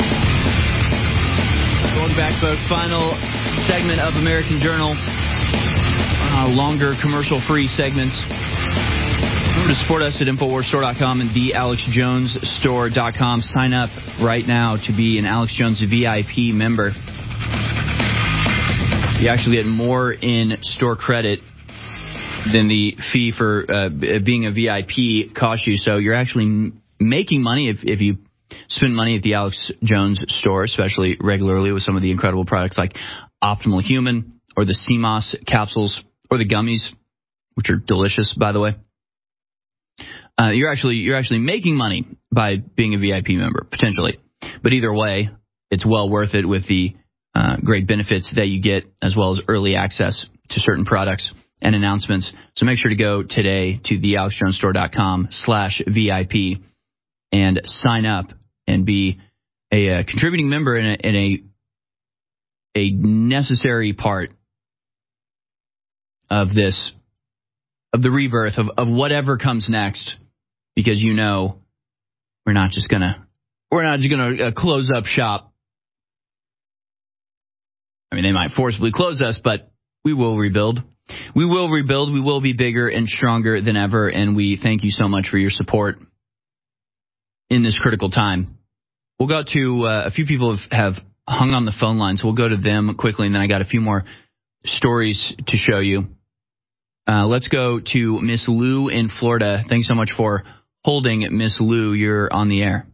Going back, folks, final segment of American Journal. Longer commercial-free segments. Remember to support us at InfoWarsStore.com and theAlexJonesStore.com. Sign up right now to be an Alex Jones VIP member. You actually get more in-store credit than the fee for being a VIP costs you. So you're actually making money if you spend money at the Alex Jones Store, especially regularly with some of the incredible products like Optimal Human or the CMOS capsules, or the gummies, which are delicious, by the way. You're actually making money by being a VIP member, potentially. But either way, it's well worth it with the great benefits that you get, as well as early access to certain products and announcements. So make sure to go today to thealexjonesstore.com/VIP and sign up and be a contributing member and a necessary part of this, of the rebirth, of whatever comes next, because we're not just gonna close up shop. I mean, they might forcibly close us, but we will rebuild. We will rebuild. We will be bigger and stronger than ever, and we thank you so much for your support in this critical time. We'll go to a few people have hung on the phone line, so we'll go to them quickly, and then I got a few more stories to show you. Let's go to Miss Lou in Florida. Thanks so much for holding, Miss Lou. You're on the air.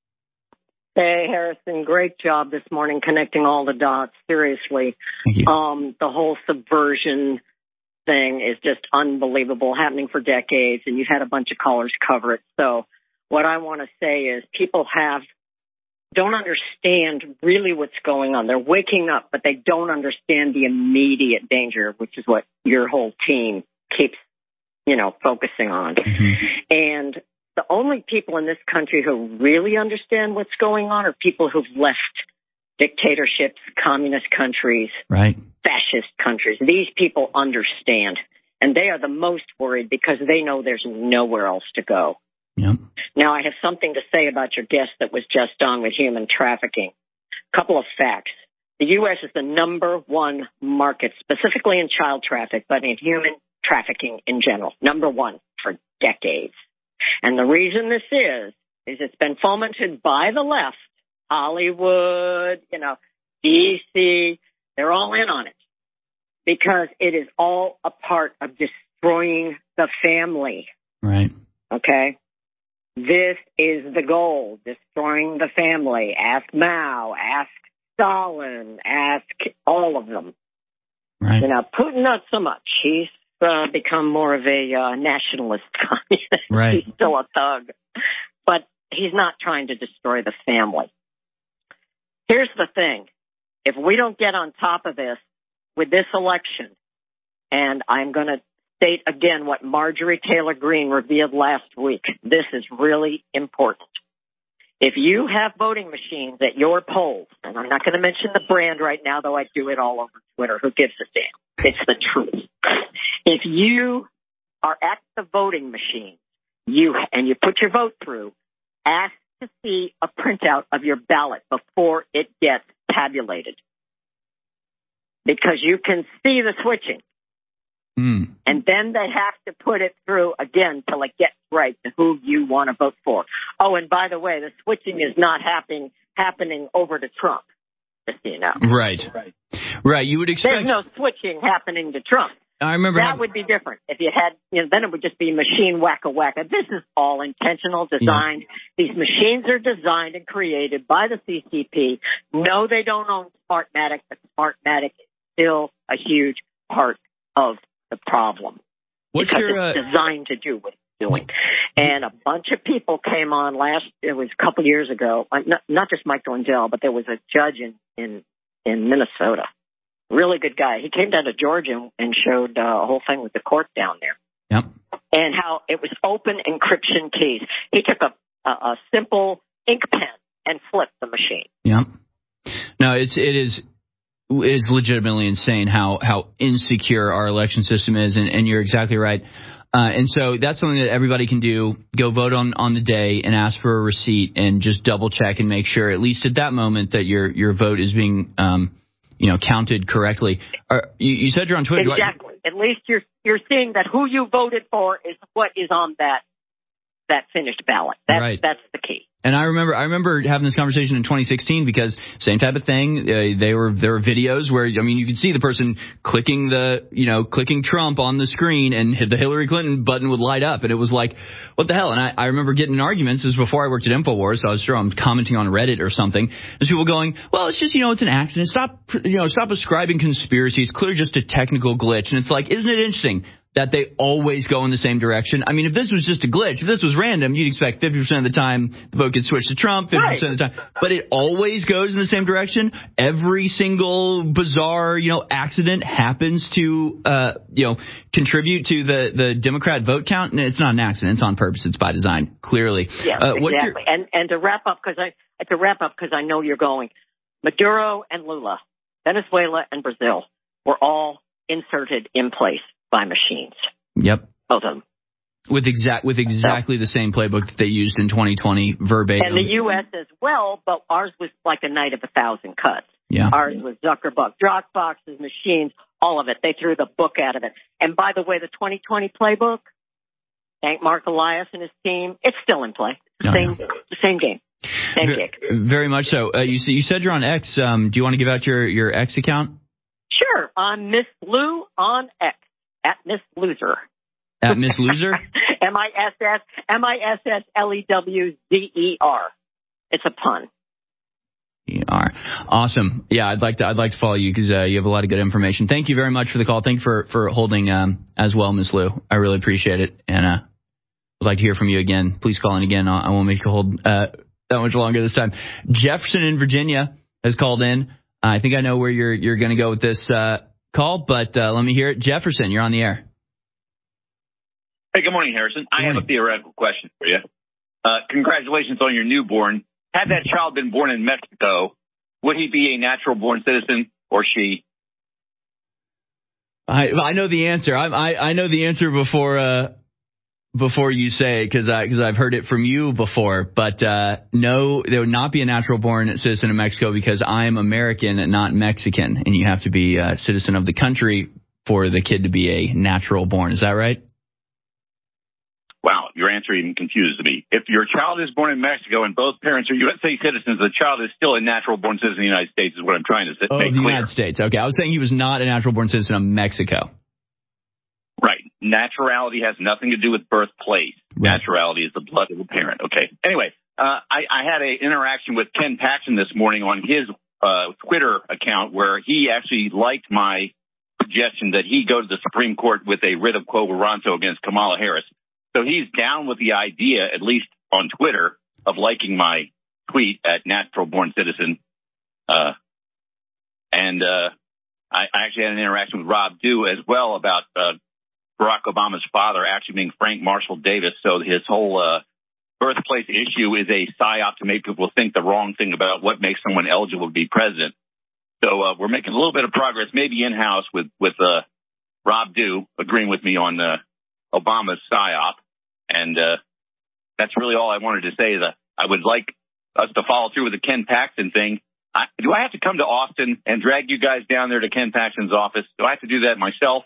Hey, Harrison, great job this morning connecting all the dots. Seriously. Thank you. The whole subversion thing is just unbelievable, happening for decades, and you've had a bunch of callers cover it. So what I want to say is people don't understand really what's going on. They're waking up, but they don't understand the immediate danger, which is what your whole team keeps, focusing on. Mm-hmm. And the only people in this country who really understand what's going on are people who've left dictatorships, communist countries, right, fascist countries. These people understand, and they are the most worried because they know there's nowhere else to go. Yep. Now, I have something to say about your guest that was just on with human trafficking. Couple of facts. The U.S. is the number one market, specifically in child traffic, but in human trafficking in general. Number one for decades. And the reason this is it's been fomented by the left, Hollywood, DC, they're all in on it because it is all a part of destroying the family. Right. Okay? This is the goal, destroying the family. Ask Mao, ask Stalin, ask all of them. Right. Putin, not so much. He's become more of a nationalist communist. Right. He's still a thug. But he's not trying to destroy the family. Here's the thing. If we don't get on top of this with this election, and I'm going to state again what Marjorie Taylor Greene revealed last week. This is really important. If you have voting machines at your polls, and I'm not going to mention the brand right now, though I do it all over Twitter. Who gives a damn? It's the truth. If you are at the voting machine, you put your vote through, ask to see a printout of your ballot before it gets tabulated. Because you can see the switching. And then they have to put it through again till it gets right to who you want to vote for. Oh, and by the way, the switching is not happening over to Trump, just so you know. Right. You would expect there's no switching happening to Trump. I remember that would be different if you had. Then it would just be machine wacka-wacka. This is all intentional, designed. Yeah. These machines are designed and created by the CCP. No, they don't own Smartmatic, but Smartmatic is still a huge part of the problem. What's because your, it's designed to do what it's doing. And a bunch of people came on it was a couple years ago, not just Mike Lindell, but there was a judge in Minnesota. Really good guy. He came down to Georgia and showed a whole thing with the court down there. Yep. And how it was open encryption keys. He took a simple ink pen and flipped the machine. Yep. No, it is legitimately insane how insecure our election system is, and you're exactly right. And so that's something that everybody can do. Go vote on the day and ask for a receipt and just double check and make sure, at least at that moment, that your vote is being counted correctly. You said you're on Twitter. Exactly. At least you're seeing that who you voted for is what is on that finished ballot. That's the key. And I remember having this conversation in 2016 because same type of thing. There were videos where, you could see the person clicking Trump on the screen and the Hillary Clinton button would light up. And it was like, what the hell? And I remember getting in arguments. This was before I worked at InfoWars. So I was sure I'm commenting on Reddit or something. There's people going, well, it's just, it's an accident. Stop ascribing conspiracy. It's clearly just a technical glitch. And it's like, isn't it interesting? that they always go in the same direction. I mean, if this was just a glitch, if this was random, you'd expect 50% of the time the vote gets switched to Trump, 50% of the time. But it always goes in the same direction. Every single bizarre, accident happens to, contribute to the Democrat vote count. And it's not an accident. It's on purpose. It's by design, clearly. Yeah, exactly. And to wrap up, because I know you're going, Maduro and Lula, Venezuela and Brazil were all inserted in place by machines. Yep. Both of them. With exactly the same playbook that they used in 2020, verbatim. And the U.S. as well, but ours was like a night of 1,000 cuts. Yeah. Ours was Zuckerberg, Dropboxes, machines, all of it. They threw the book out of it. And by the way, the 2020 playbook, thank Mark Elias and his team, it's still in play. The same game. Same gig. Very much so. You said you're on X. Do you want to give out your X account? Sure. I'm Miss Lou on X. At Miss Loser. At Miss Loser? MISSLEWZER. It's a pun. Awesome. Yeah, I'd like to follow you because you have a lot of good information. Thank you very much for the call. Thank you for holding as well, Miss Lou. I really appreciate it, and I'd like to hear from you again. Please call in again. I won't make you hold that much longer this time. Jefferson in Virginia has called in. I think I know where you're going to go with this call, but let me hear it. Jefferson, you're on the air. Hey, good morning, Harrison. I have a theoretical question for you. Congratulations on your newborn. Had that child been born in Mexico, would he be a natural-born citizen or she? I know the answer. I know the answer before you say it because I've heard it from you before. But no, there would not be a natural-born citizen in Mexico because I'm American and not Mexican, and you have to be a citizen of the country for the kid to be a natural-born. Is that right? Wow, your answer even confuses me. If your child is born in Mexico and both parents are USA citizens, the child is still a natural-born citizen of the United States is what I'm trying to make clear. The United States. Okay, I was saying he was not a natural-born citizen of Mexico. Right. Naturality has nothing to do with birthplace. Right. Naturality is the blood of the parent. Okay. Anyway, I had an interaction with Ken Paxton this morning on his Twitter account where he actually liked my suggestion that he go to the Supreme Court with a writ of quo warranto against Kamala Harris. So he's down with the idea, at least on Twitter, of liking my tweet at natural-born citizen. I actually had an interaction with Rob Dew as well about Barack Obama's father actually being Frank Marshall Davis. So his whole birthplace issue is a psyop to make people think the wrong thing about what makes someone eligible to be president. So we're making a little bit of progress, maybe in-house with Rob Dew agreeing with me on Obama's psyop. And that's really all I wanted to say. That I would like us to follow through with the Ken Paxton thing. Do I have to come to Austin and drag you guys down there to Ken Paxton's office? Do I have to do that myself?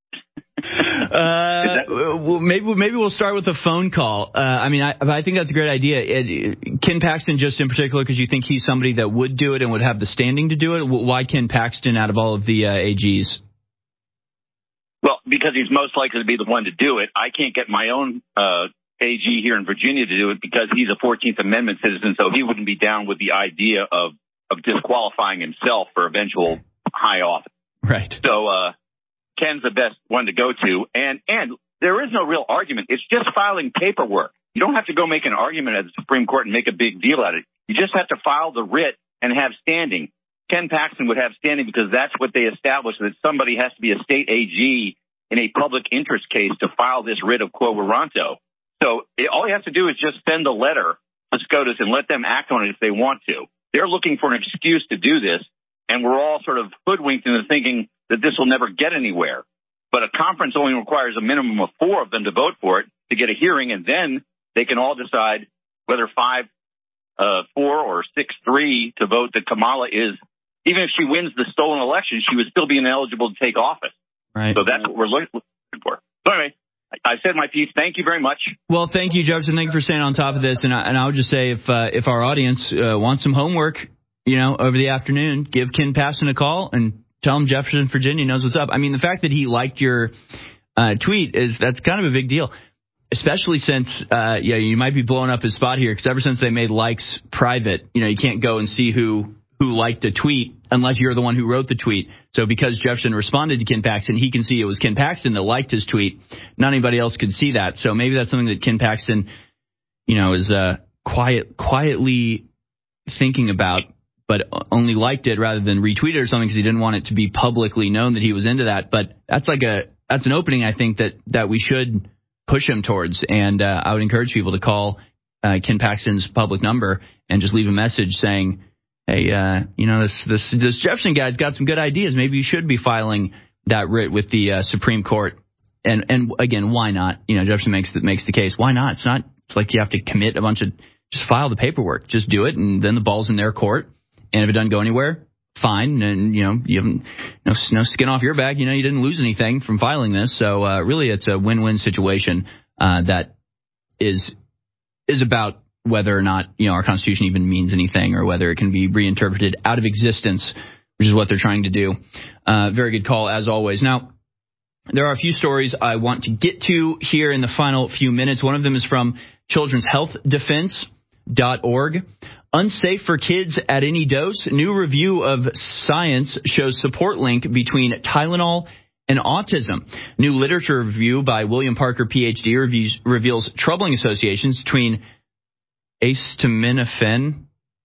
Well, maybe we'll start with a phone call. I think that's a great idea. Ken Paxton, just in particular, because you think he's somebody that would do it and would have the standing to do it. Why Ken Paxton out of all of the AGs? Well, because he's most likely to be the one to do it. I can't get my own AG here in Virginia to do it because he's a 14th Amendment citizen, so he wouldn't be down with the idea of disqualifying himself for eventual high office. Right. So Ken's the best one to go to. And there is no real argument. It's just filing paperwork. You don't have to go make an argument at the Supreme Court and make a big deal out of it. You just have to file the writ and have standing. Ken Paxton would have standing because that's what they established, that somebody has to be a state AG in a public interest case to file this writ of quo warranto. So all you have to do is just send a letter to SCOTUS and let them act on it if they want to. They're looking for an excuse to do this, and we're all sort of hoodwinked into thinking that this will never get anywhere. But a conference only requires a minimum of 4 of them to vote for it to get a hearing, and then they can all decide whether 5-4 or 6-3 to vote that Kamala is. Even if she wins the stolen election, she would still be ineligible to take office. Right. So that's what we're looking for. So anyway, I said my piece. Thank you very much. Well, thank you, Jefferson. Thank you for staying on top of this. And I would just say if our audience wants some homework, over the afternoon, give Ken Paxton a call and tell him Jefferson, Virginia knows what's up. I mean, the fact that he liked your tweet that's kind of a big deal, especially since you might be blowing up his spot here because ever since they made likes private, you can't go and see who liked a tweet unless you're the one who wrote the tweet. So because Jefferson responded to Ken Paxton, he can see it was Ken Paxton that liked his tweet. Not anybody else could see that. So maybe that's something that Ken Paxton, is quietly thinking about, but only liked it rather than retweeted or something because he didn't want it to be publicly known that he was into that. But that's an opening, I think, that we should push him towards. And I would encourage people to call Ken Paxton's public number and just leave a message saying, hey, this Jefferson guy's got some good ideas. Maybe you should be filing that writ with the Supreme Court. And again, why not? Jefferson makes the case. Why not? It's not like you have to commit a bunch of, just file the paperwork. Just do it, and then the ball's in their court. And if it doesn't go anywhere, fine. And, you haven't no skin off your back. You didn't lose anything from filing this. So really it's a win-win situation that is about whether or not, our Constitution even means anything or whether it can be reinterpreted out of existence, which is what they're trying to do. Very good call, as always. Now, there are a few stories I want to get to here in the final few minutes. One of them is from children'shealthdefense.org. Unsafe for kids at any dose. New review of science shows support link between Tylenol and autism. New literature review by William Parker, Ph.D., reveals troubling associations between acetaminophen,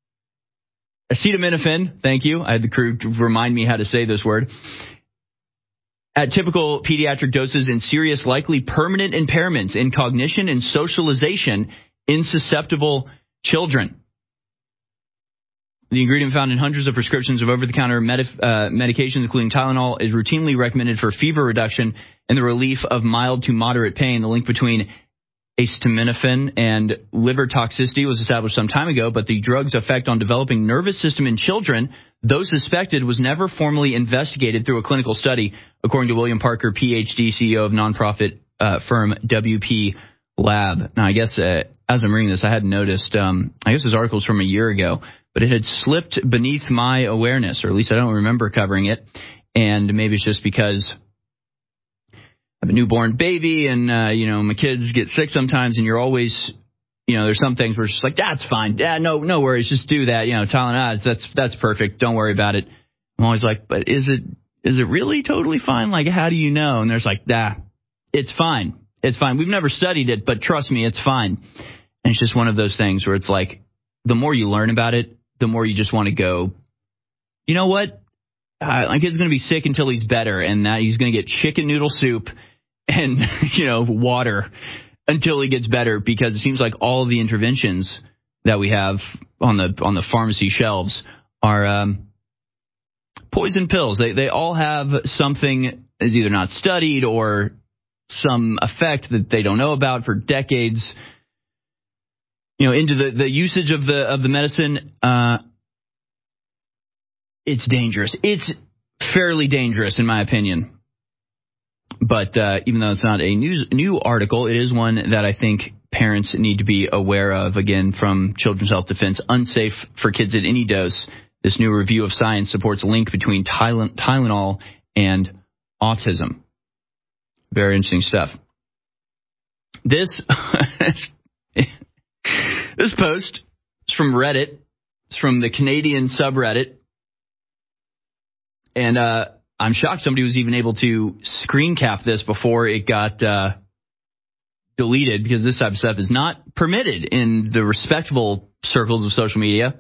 thank you. I had the crew remind me how to say this word, at typical pediatric doses and serious, likely permanent impairments in cognition and socialization in susceptible children. The ingredient found in hundreds of prescriptions of over-the-counter medications, including Tylenol, is routinely recommended for fever reduction and the relief of mild to moderate pain. The link between acetaminophen and liver toxicity was established some time ago, but the drug's effect on developing nervous system in children, though suspected, was never formally investigated through a clinical study, according to William Parker, Ph.D., CEO of nonprofit firm WP Lab. Now, I guess as I'm reading this, I hadn't noticed, I guess this article is from a year ago, but it had slipped beneath my awareness, or at least I don't remember covering it, and maybe it's just because I have a newborn baby and, my kids get sick sometimes, and you're always, there's some things where it's just like, that's fine. Yeah, no worries. Just do that. Tylenol, that's perfect. Don't worry about it. I'm always like, but is it really totally fine? Like, how do you know? And there's like, it's fine. It's fine. We've never studied it, but trust me, it's fine. And it's just one of those things where it's like, the more you learn about it, the more you just want to go, you know what? My kid's going to be sick until he's better, and that he's going to get chicken noodle soup and, water until he gets better, because it seems like all of the interventions that we have on the pharmacy shelves are poison pills. They all have something is either not studied or some effect that they don't know about for decades. Into the usage of the medicine, it's dangerous. It's fairly dangerous, in my opinion. But even though it's not a new article, it is one that I think parents need to be aware of. Again, from Children's Health Defense, unsafe for kids at any dose. This new review of science supports a link between Tylenol and autism. Very interesting stuff. This post is from Reddit. It's from the Canadian subreddit. And I'm shocked somebody was even able to screen cap this before it got deleted, because this type of stuff is not permitted in the respectable circles of social media.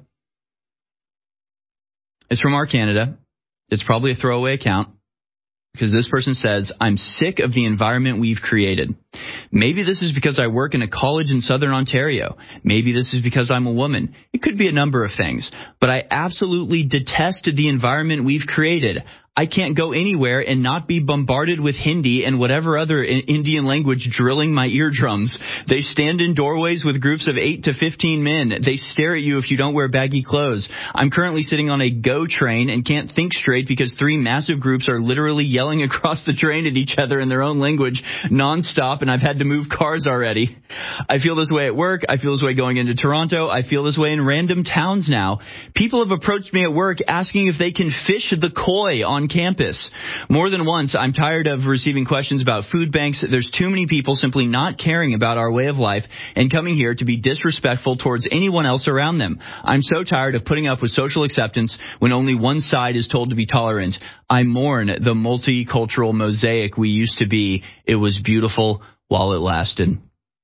It's from Our Canada. It's probably a throwaway account, because this person says, I'm sick of the environment we've created. Maybe this is because I work in a college in Southern Ontario. Maybe this is because I'm a woman. It could be a number of things. But I absolutely detest the environment we've created. I can't go anywhere and not be bombarded with Hindi and whatever other Indian language drilling my eardrums. They stand in doorways with groups of 8 to 15 men. They stare at you if you don't wear baggy clothes. I'm currently sitting on a GO train and can't think straight because 3 massive groups are literally yelling across the train at each other in their own language nonstop, and I've had to move cars already. I feel this way at work. I feel this way going into Toronto. I feel this way in random towns now. People have approached me at work asking if they can fish the koi on on campus. More than once, I'm tired of receiving questions about food banks. There's too many people simply not caring about our way of life and coming here to be disrespectful towards anyone else around them. I'm so tired of putting up with social acceptance when only one side is told to be tolerant. I mourn the multicultural mosaic we used to be. It was beautiful while it lasted.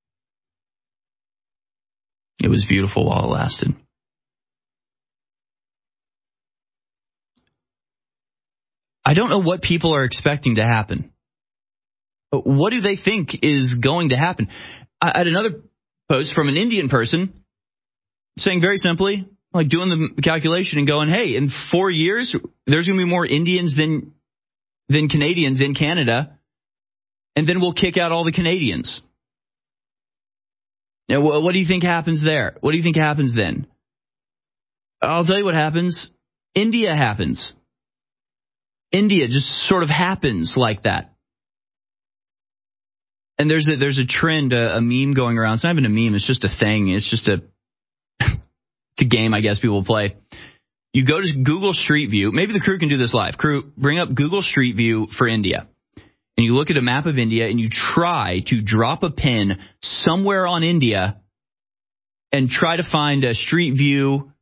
It was beautiful while it lasted. I don't know what people are expecting to happen. What do they think is going to happen? I had another post from an Indian person saying very simply, like doing the calculation and going, hey, in 4 years, there's going to be more Indians than Canadians in Canada, and then we'll kick out all the Canadians. Now, what do you think happens there? What do you think happens then? I'll tell you what happens. India happens. India just sort of happens like that. And there's a trend, a meme going around. It's not even a meme. It's just a thing. It's just it's a game, I guess, people play. You go to Google Street View. Maybe the crew can do this live. Crew, bring up Google Street View for India. And you look at a map of India and you try to drop a pin somewhere on India and try to find a Street View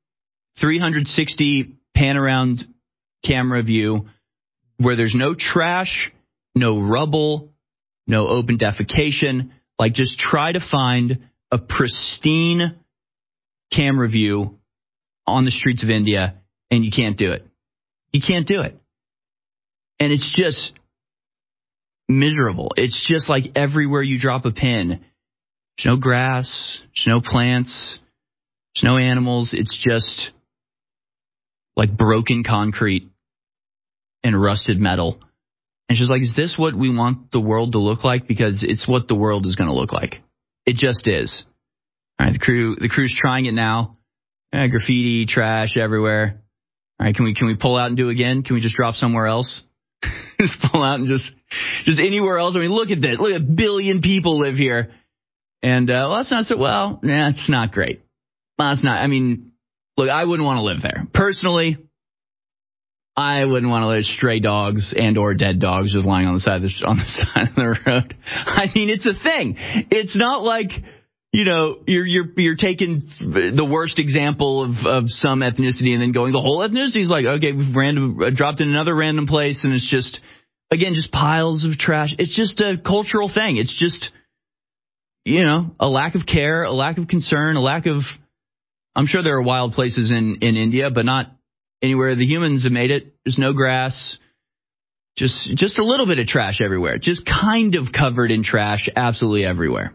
360 pan around camera view where there's no trash, no rubble, no open defecation. Like, just try to find a pristine camera view on the streets of India, and you can't do it. You can't do it. And it's just miserable. It's just like everywhere you drop a pin, there's no grass, there's no plants, there's no animals. It's just like broken concrete and rusted metal. And she's like, is this what we want the world to look like? Because it's what the world is going to look like. It just is. All right, the crew's trying it now. Graffiti, trash everywhere. All right, can we pull out and do it again? Can we just drop somewhere else? Just pull out and just anywhere else. I mean, look at this. Look at 1 billion people live here. And, well, that's not so, well, nah, it's not great. Well, it's not, I mean, look, I wouldn't want to live there. Personally, I wouldn't want to live stray dogs and or dead dogs just lying on the side of the road. I mean, it's a thing. It's not like, you know, you're taking the worst example of some ethnicity and then going, the whole ethnicity is like, okay, we've dropped in another random place, and it's just, again, just piles of trash. It's just a cultural thing. It's just, you know, a lack of care, a lack of concern, a lack of, I'm sure there are wild places in India, but not anywhere the humans have made it. There's no grass, just a little bit of trash everywhere, just kind of covered in trash absolutely everywhere.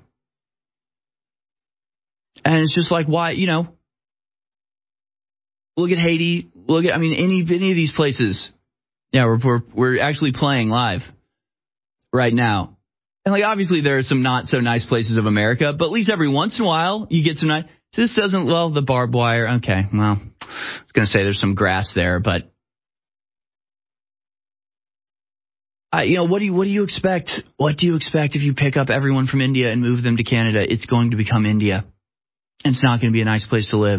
And it's just like, why, you know, look at Haiti, I mean, any of these places. Yeah, we're actually playing live right now. And like, obviously there are some not so nice places of America, but at least every once in a while you get some nice. This doesn't, well, the barbed wire. Okay, well, I was going to say there's some grass there, but you know, what do you expect? What do you expect if you pick up everyone from India and move them to Canada? It's going to become India. And it's not going to be a nice place to live.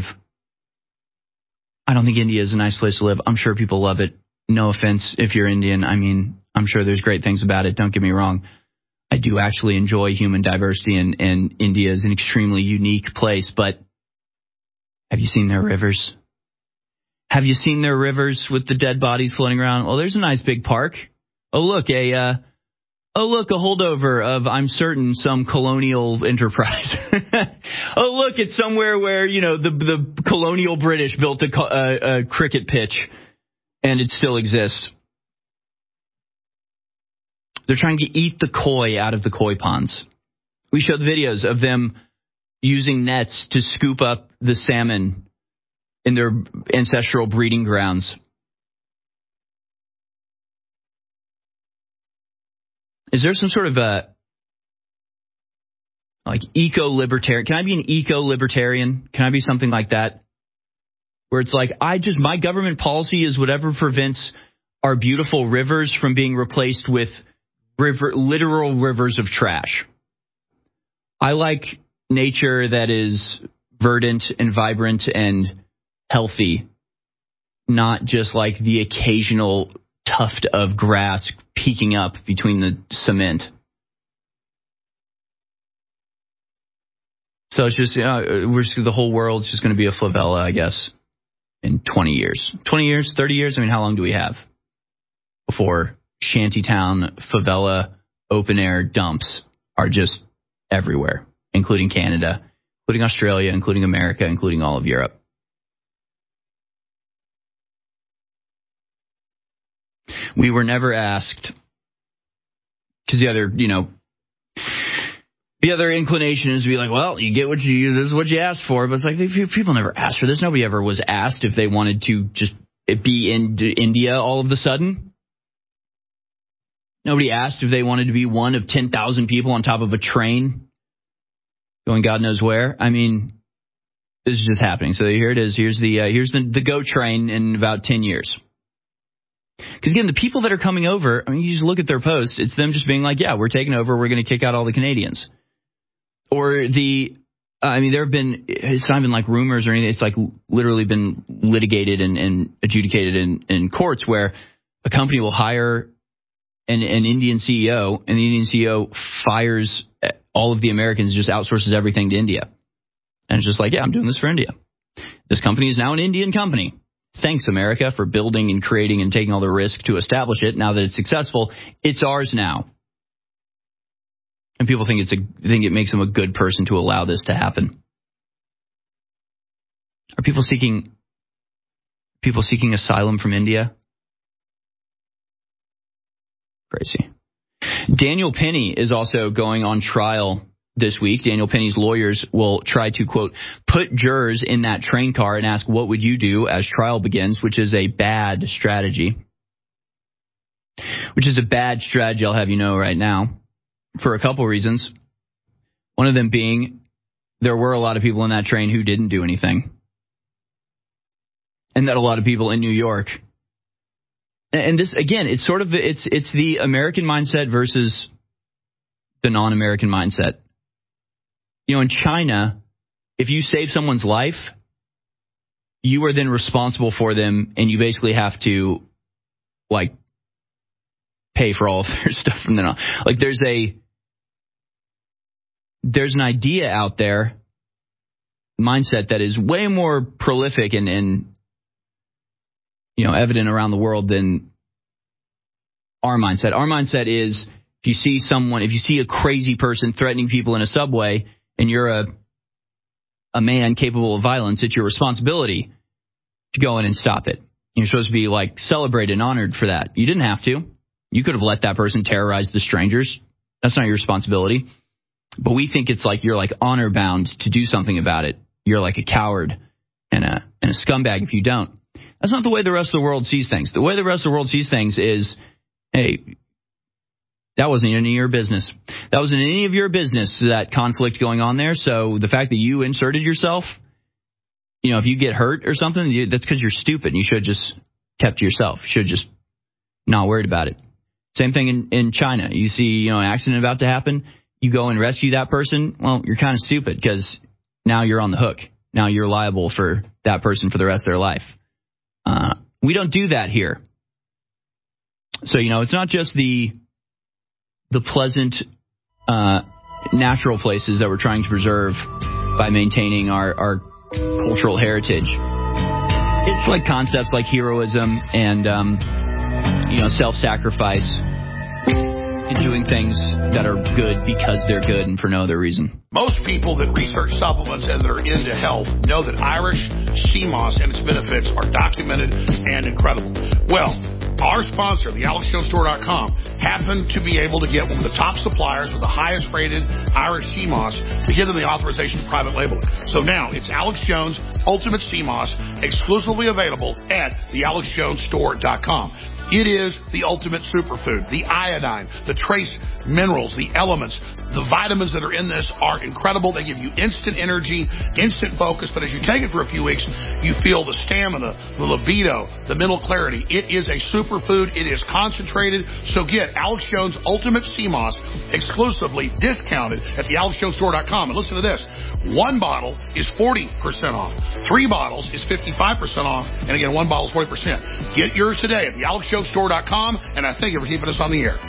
I don't think India is a nice place to live. I'm sure people love it. No offense if you're Indian. I mean, I'm sure there's great things about it. Don't get me wrong. I do actually enjoy human diversity, and India is an extremely unique place. But have you seen their rivers? Have you seen their rivers with the dead bodies floating around? Well, there's a nice big park. Oh, look, a holdover of, I'm certain, some colonial enterprise. Oh, look, it's somewhere where, you know, the colonial British built a cricket pitch, and it still exists. They're trying to eat the koi out of the koi ponds. We showed videos of them using nets to scoop up the salmon in their ancestral breeding grounds. Is there some sort of like eco-libertarian? Can I be an eco-libertarian? Can I be something like that? Where it's like, my government policy is whatever prevents our beautiful rivers from being replaced with literal rivers of trash. I like nature that is verdant and vibrant and healthy, not just like the occasional tuft of grass peeking up between the cement. So it's just, the whole world's just going to be a favela, I guess, in 20 years. 20 years, 30 years? I mean, how long do we have before shantytown, favela, open-air dumps are just everywhere, including Canada, including Australia, including America, including all of Europe? We were never asked, because the other inclination is to be like, well, you get this is what you asked for. But it's like, people never asked for this. Nobody ever was asked if they wanted to just be in India all of a sudden. Nobody asked if they wanted to be one of 10,000 people on top of a train going God knows where. I mean, this is just happening. So here it is. Here's the GO train in about 10 years. Because, again, the people that are coming over, I mean, you just look at their posts, it's them just being like, yeah, we're taking over, we're going to kick out all the Canadians. Or there have been, it's not even like rumors or anything, it's like literally been litigated and adjudicated in courts where a company will hire an Indian CEO, and the Indian CEO fires all of the Americans, just outsources everything to India. And it's just like, yeah, I'm doing this for India. This company is now an Indian company. Thanks, America, for building and creating and taking all the risk to establish it. Now that it's successful, it's ours now. And people think it makes them a good person to allow this to happen. Are people seeking asylum from India? Crazy. Daniel Penny is also going on trial this week. Daniel Penny's lawyers will try to, quote, put jurors in that train car and ask, what would you do as trial begins, which is a bad strategy. Which is a bad strategy, I'll have you know right now, for a couple reasons. One of them being there were a lot of people in that train who didn't do anything. And that a lot of people in New York. And this, again, it's sort of, it's the American mindset versus the non-American mindset. You know, in China, if you save someone's life, you are then responsible for them, and you basically have to, like, pay for all of their stuff from then on. Like, there's an idea out there, mindset that is way more prolific and evident around the world than our mindset. Our mindset is, if you see a crazy person threatening people in a subway, and you're a man capable of violence, it's your responsibility to go in and stop it. You're supposed to be, like, celebrated and honored for that. You didn't have to. You could have let that person terrorize the strangers. That's not your responsibility. But we think it's like you're, like, honor bound to do something about it. You're like a coward and a scumbag if you don't. That's not the way the rest of the world sees things. The way the rest of the world sees things is, hey, that wasn't any of your business. That wasn't any of your business, that conflict going on there. So the fact that you inserted yourself, if you get hurt or something, that's because you're stupid. And you should have just kept to yourself. You should have just not worried about it. Same thing in China. You see, an accident about to happen. You go and rescue that person. Well, you're kind of stupid because now you're on the hook. Now you're liable for that person for the rest of their life. We don't do that here. So, it's not just the pleasant natural places that we're trying to preserve by maintaining our cultural heritage. It's like concepts like heroism and self-sacrifice and doing things that are good because they're good and for no other reason. Most people that research supplements and that are into health know that Irish sea moss and its benefits are documented and incredible. Well, our sponsor, the AlexJonesStore.com, happened to be able to get one of the top suppliers with the highest rated Irish sea moss to give them the authorization to private label it. So now it's Alex Jones Ultimate Sea Moss, exclusively available at the AlexJonesStore.com. It is the ultimate superfood, the iodine, the trace minerals, the elements, The vitamins that are in this are incredible. They give you instant energy, instant focus, but as you take it for a few weeks, you feel the stamina, the libido, the mental clarity. It is a superfood. It is concentrated. So get Alex Jones Ultimate Sea Moss exclusively discounted at the AlexJonesStore.com. And listen to this. 1 bottle is 40% off. 3 bottles is 55% off. And again, 1 bottle is 40%. Get yours today at the AlexJonesStore.com. And I thank you for keeping us on the air.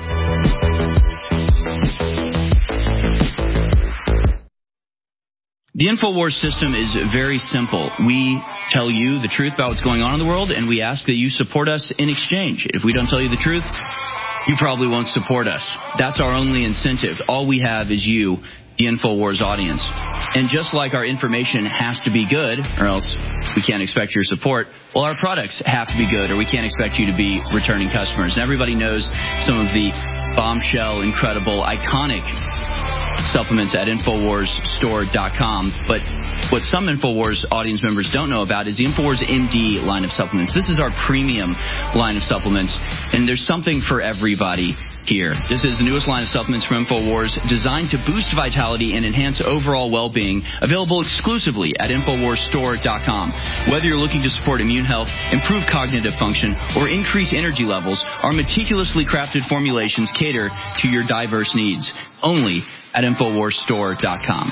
The InfoWars system is very simple. We tell you the truth about what's going on in the world, and we ask that you support us in exchange. If we don't tell you the truth, you probably won't support us. That's our only incentive. All we have is you, the InfoWars audience. And just like our information has to be good, or else we can't expect your support, well, our products have to be good, or we can't expect you to be returning customers. And everybody knows some of the bombshell, incredible, iconic supplements at InfoWarsStore.com. But what some InfoWars audience members don't know about is the InfoWars MD line of supplements. This is our premium line of supplements, and there's something for everybody here. This is the newest line of supplements from InfoWars, designed to boost vitality and enhance overall well-being, available exclusively at InfoWarsStore.com. Whether you're looking to support immune health, improve cognitive function, or increase energy levels, our meticulously crafted formulations cater to your diverse needs. Only at InfoWarsStore.com.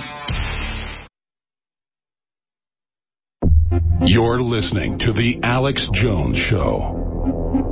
You're listening to The Alex Jones Show.